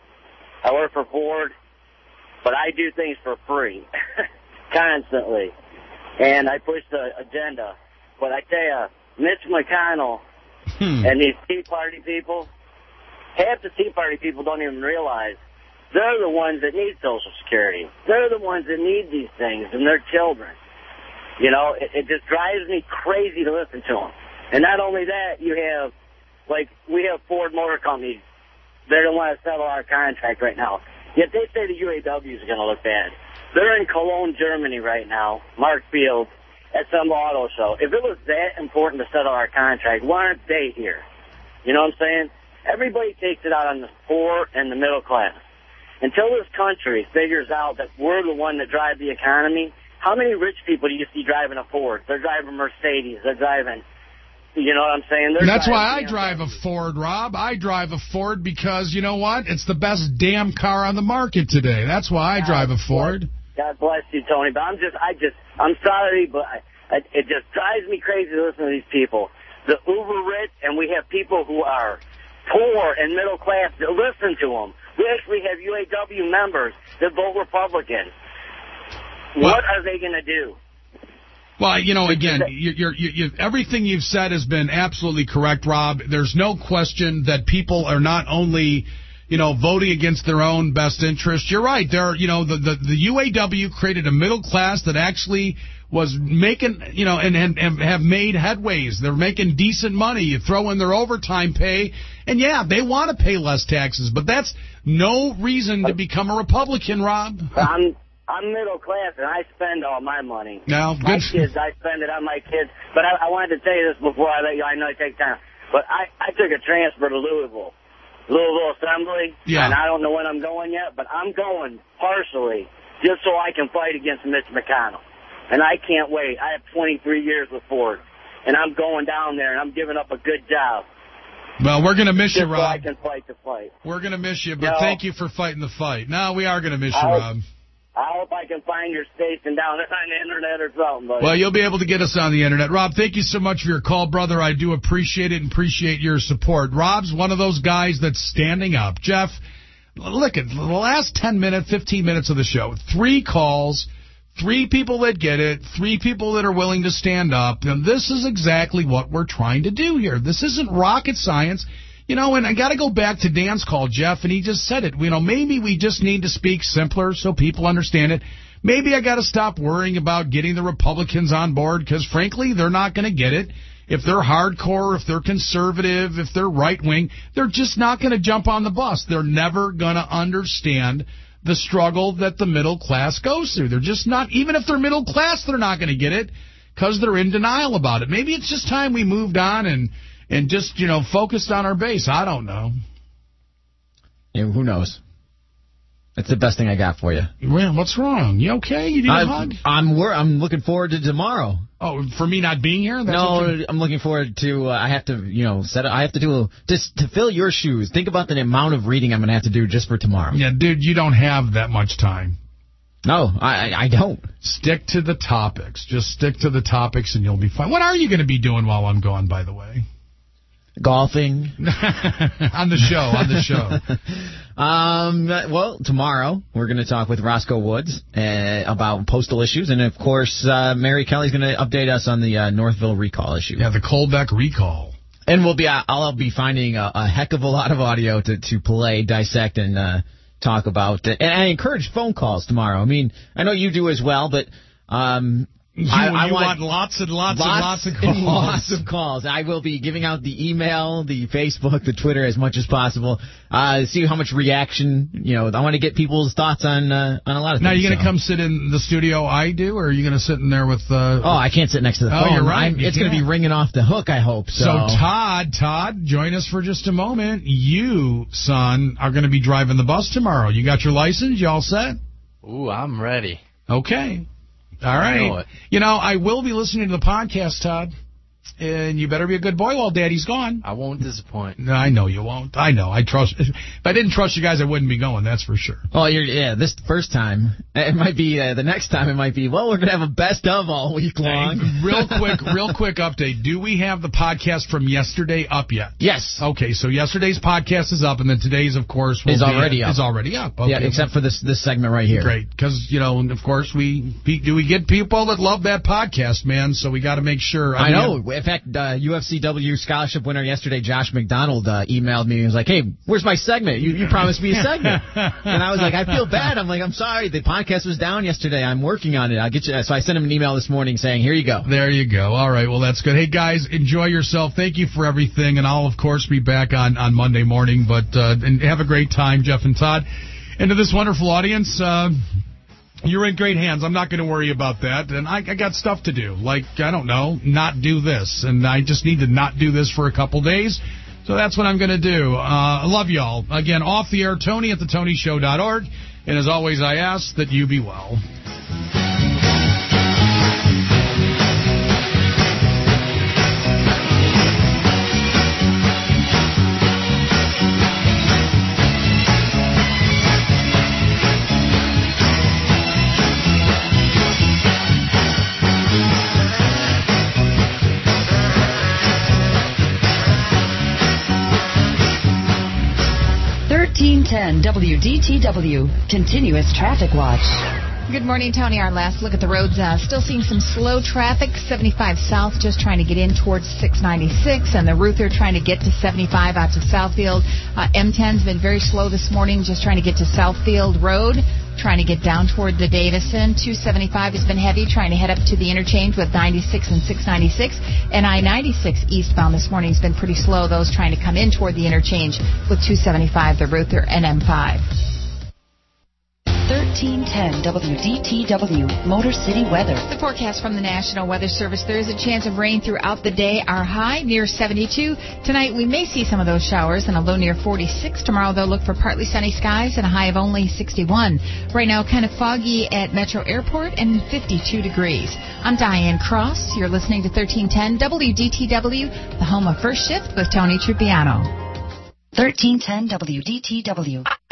I work for Ford, but I do things for free, constantly. and I push the agenda. But I tell you, Mitch McConnell Hmm. and these Tea Party people, half the Tea Party people don't even realize they're the ones that need Social Security. They're the ones that need these things, and their children. You know, it, it just drives me crazy to listen to them. And not only that, you have, like, we have Ford Motor Company. They don't want to settle our contract right now. Yet they say the U A W is going to look bad. They're in Cologne, Germany right now, Mark Field, at some auto show. If it was that important to settle our contract, why aren't they here? You know what I'm saying? Everybody takes it out on the poor and the middle class. Until this country figures out that we're the one that drive the economy, how many rich people do you see driving a Ford? They're driving Mercedes. They're driving, you know what I'm saying? They're And that's why I B M W. drive a Ford, Rob. I drive a Ford because, you know what? It's the best damn car on the market today. That's why I drive a Ford. God bless you, Tony. But I'm just, I just, I'm sorry, but I, I, it just drives me crazy to listen to these people. The uber rich, and we have people who are poor and middle class that listen to them. We actually have U A W members that vote Republican. Well, what are they going to do? Well, you know, again, you're, you're, you everything you've said has been absolutely correct, Rob. There's no question that people are not only, you know, voting against their own best interest. You're right. There, you know, the, the, the U A W created a middle class that actually was making, you know, and, and, and have made headways. They're making decent money. You throw in their overtime pay, and yeah, they want to pay less taxes, but that's no reason to become a Republican, Rob. I'm I'm middle class, and I spend all my money. No, my good. kids, I spend it on my kids. But I, I wanted to tell you this before I let you. I know it takes time, but I I took a transfer to Louisville. Louisville Assembly, yeah. and I don't know when I'm going yet, but I'm going partially just so I can fight against Mitch McConnell. And I can't wait. I have twenty-three years with Ford, and I'm going down there, and I'm giving up a good job. Well, we're going to miss just you, Rob. So I can fight the fight. We're going to miss you, but no, thank you for fighting the fight. No, we are going to miss you, I, Rob. I hope I can find your station down there on the internet or something, buddy. Well, you'll be able to get us on the internet. Rob, thank you so much for your call, brother. I do appreciate it and appreciate your support. Rob's one of those guys that's standing up. Jeff, look at the last ten minutes, fifteen minutes of the show. Three calls, three people that get it, three people that are willing to stand up. And this is exactly what we're trying to do here. This isn't rocket science. You know, and I got to go back to Dan's call, Jeff, and he just said it. You know, maybe we just need to speak simpler so people understand it. Maybe I got to stop worrying about getting the Republicans on board because, frankly, they're not going to get it. If they're hardcore, if they're conservative, if they're right-wing, they're just not going to jump on the bus. They're never going to understand the struggle that the middle class goes through. They're just not, even if they're middle class, they're not going to get it because they're in denial about it. Maybe it's just time we moved on and And just, you know, focused on our base. I don't know. Yeah, who knows? That's the best thing I got for you. Well, what's wrong? You okay? You need I, a hug? I'm I'm looking forward to tomorrow. Oh, for me not being here? That's no, I'm looking forward to. Uh, I have to, you know, set. I have to do a, just to fill your shoes. Think about the amount of reading I'm going to have to do just for tomorrow. Yeah, dude, you don't have that much time. No, I I don't. Stick to the topics. Just stick to the topics, and you'll be fine. What are you going to be doing while I'm gone? By the way. Golfing. on the show, on the show. um, well, tomorrow we're going to talk with Roscoe Woods uh, about postal issues. And, of course, uh, Mary Kelly's going to update us on the uh, Northville recall issue. Yeah, the Colbeck recall. And we'll be, uh, I'll be finding a, a heck of a lot of audio to, to play, dissect, and uh, talk about. And I encourage phone calls tomorrow. I mean, I know you do as well, but... Um, You, I, I you want, want lots and lots, lots and lots of calls. And lots of calls. I will be giving out the email, the Facebook, the Twitter as much as possible. Uh, see how much reaction, you know, I want to get people's thoughts on uh, on a lot of things. Now, are you going to so. come sit in the studio I do, or are you going to sit in there with... Uh, oh, I can't sit next to the oh, phone. you're right. I'm, you it's going to be ringing off the hook, I hope. So. so, Todd, Todd, join us for just a moment. You, son, are going to be driving the bus tomorrow. You got your license? You all set? Ooh, I'm ready. Okay. All right. Know you know, I will be listening to the podcast, Todd. And you better be a good boy while Daddy's gone. I won't disappoint. No, I know you won't. I know. I trust. If I didn't trust you guys, I wouldn't be going. That's for sure. Well, you're, yeah, this first time. It might be, uh, the next time it might be, well, we're going to have a best of all week long. Hey, real quick, real quick update. Do we have the podcast from yesterday up yet? Yes. Okay, so yesterday's podcast is up, and then today's, of course, will is be, already up. Is already up. Okay. Yeah, except for this this segment right here. Great, because, you know, of course, we do we get people that love that podcast, man, so we got to make sure. I, I mean, know. In fact, uh, U F C W scholarship winner yesterday, Josh McDonald, uh, emailed me and was like, hey, where's my segment? You, you promised me a segment. And I was like, I feel bad. I'm like, I'm sorry. The podcast was down yesterday. I'm working on it. I'll get you. So I sent him an email this morning saying, here you go. There you go. All right. Well, that's good. Hey, guys, enjoy yourself. Thank you for everything. And I'll, of course, be back on, on Monday morning. But uh, and have a great time, Jeff and Todd. And to this wonderful audience, uh, you're in great hands. I'm not going to worry about that. And I, I got stuff to do. Like, I don't know, not do this. And I just need to not do this for a couple days. So that's what I'm going to do. Uh, I love y'all. Again, off the air, Tony at the tony show dot org. And as always, I ask that you be well. thirteen ten W D T W, Continuous Traffic Watch. Good morning, Tony. Our last look at the roads. Uh, still seeing some slow traffic. seventy-five south, just trying to get in towards six ninety-six, and the Ruther trying to get to seventy-five out to Southfield. Uh, M ten's been very slow this morning, just trying to get to Southfield Road. Trying to get down toward the Davison. two seventy-five has been heavy, trying to head up to the interchange with ninety-six and six ninety-six. And I ninety-six eastbound this morning has been pretty slow. Those trying to come in toward the interchange with two seventy-five, the Ruther, and M five. thirteen ten W D T W, Motor City weather. The forecast from the National Weather Service. There is a chance of rain throughout the day. Our high near seventy-two. Tonight we may see some of those showers and a low near forty-six. Tomorrow they'll look for partly sunny skies and a high of only sixty-one. Right now kind of foggy at Metro Airport and fifty-two degrees. I'm Diane Cross. You're listening to thirteen ten W D T W, the home of First Shift with Tony Trupiano. thirteen ten W D T W.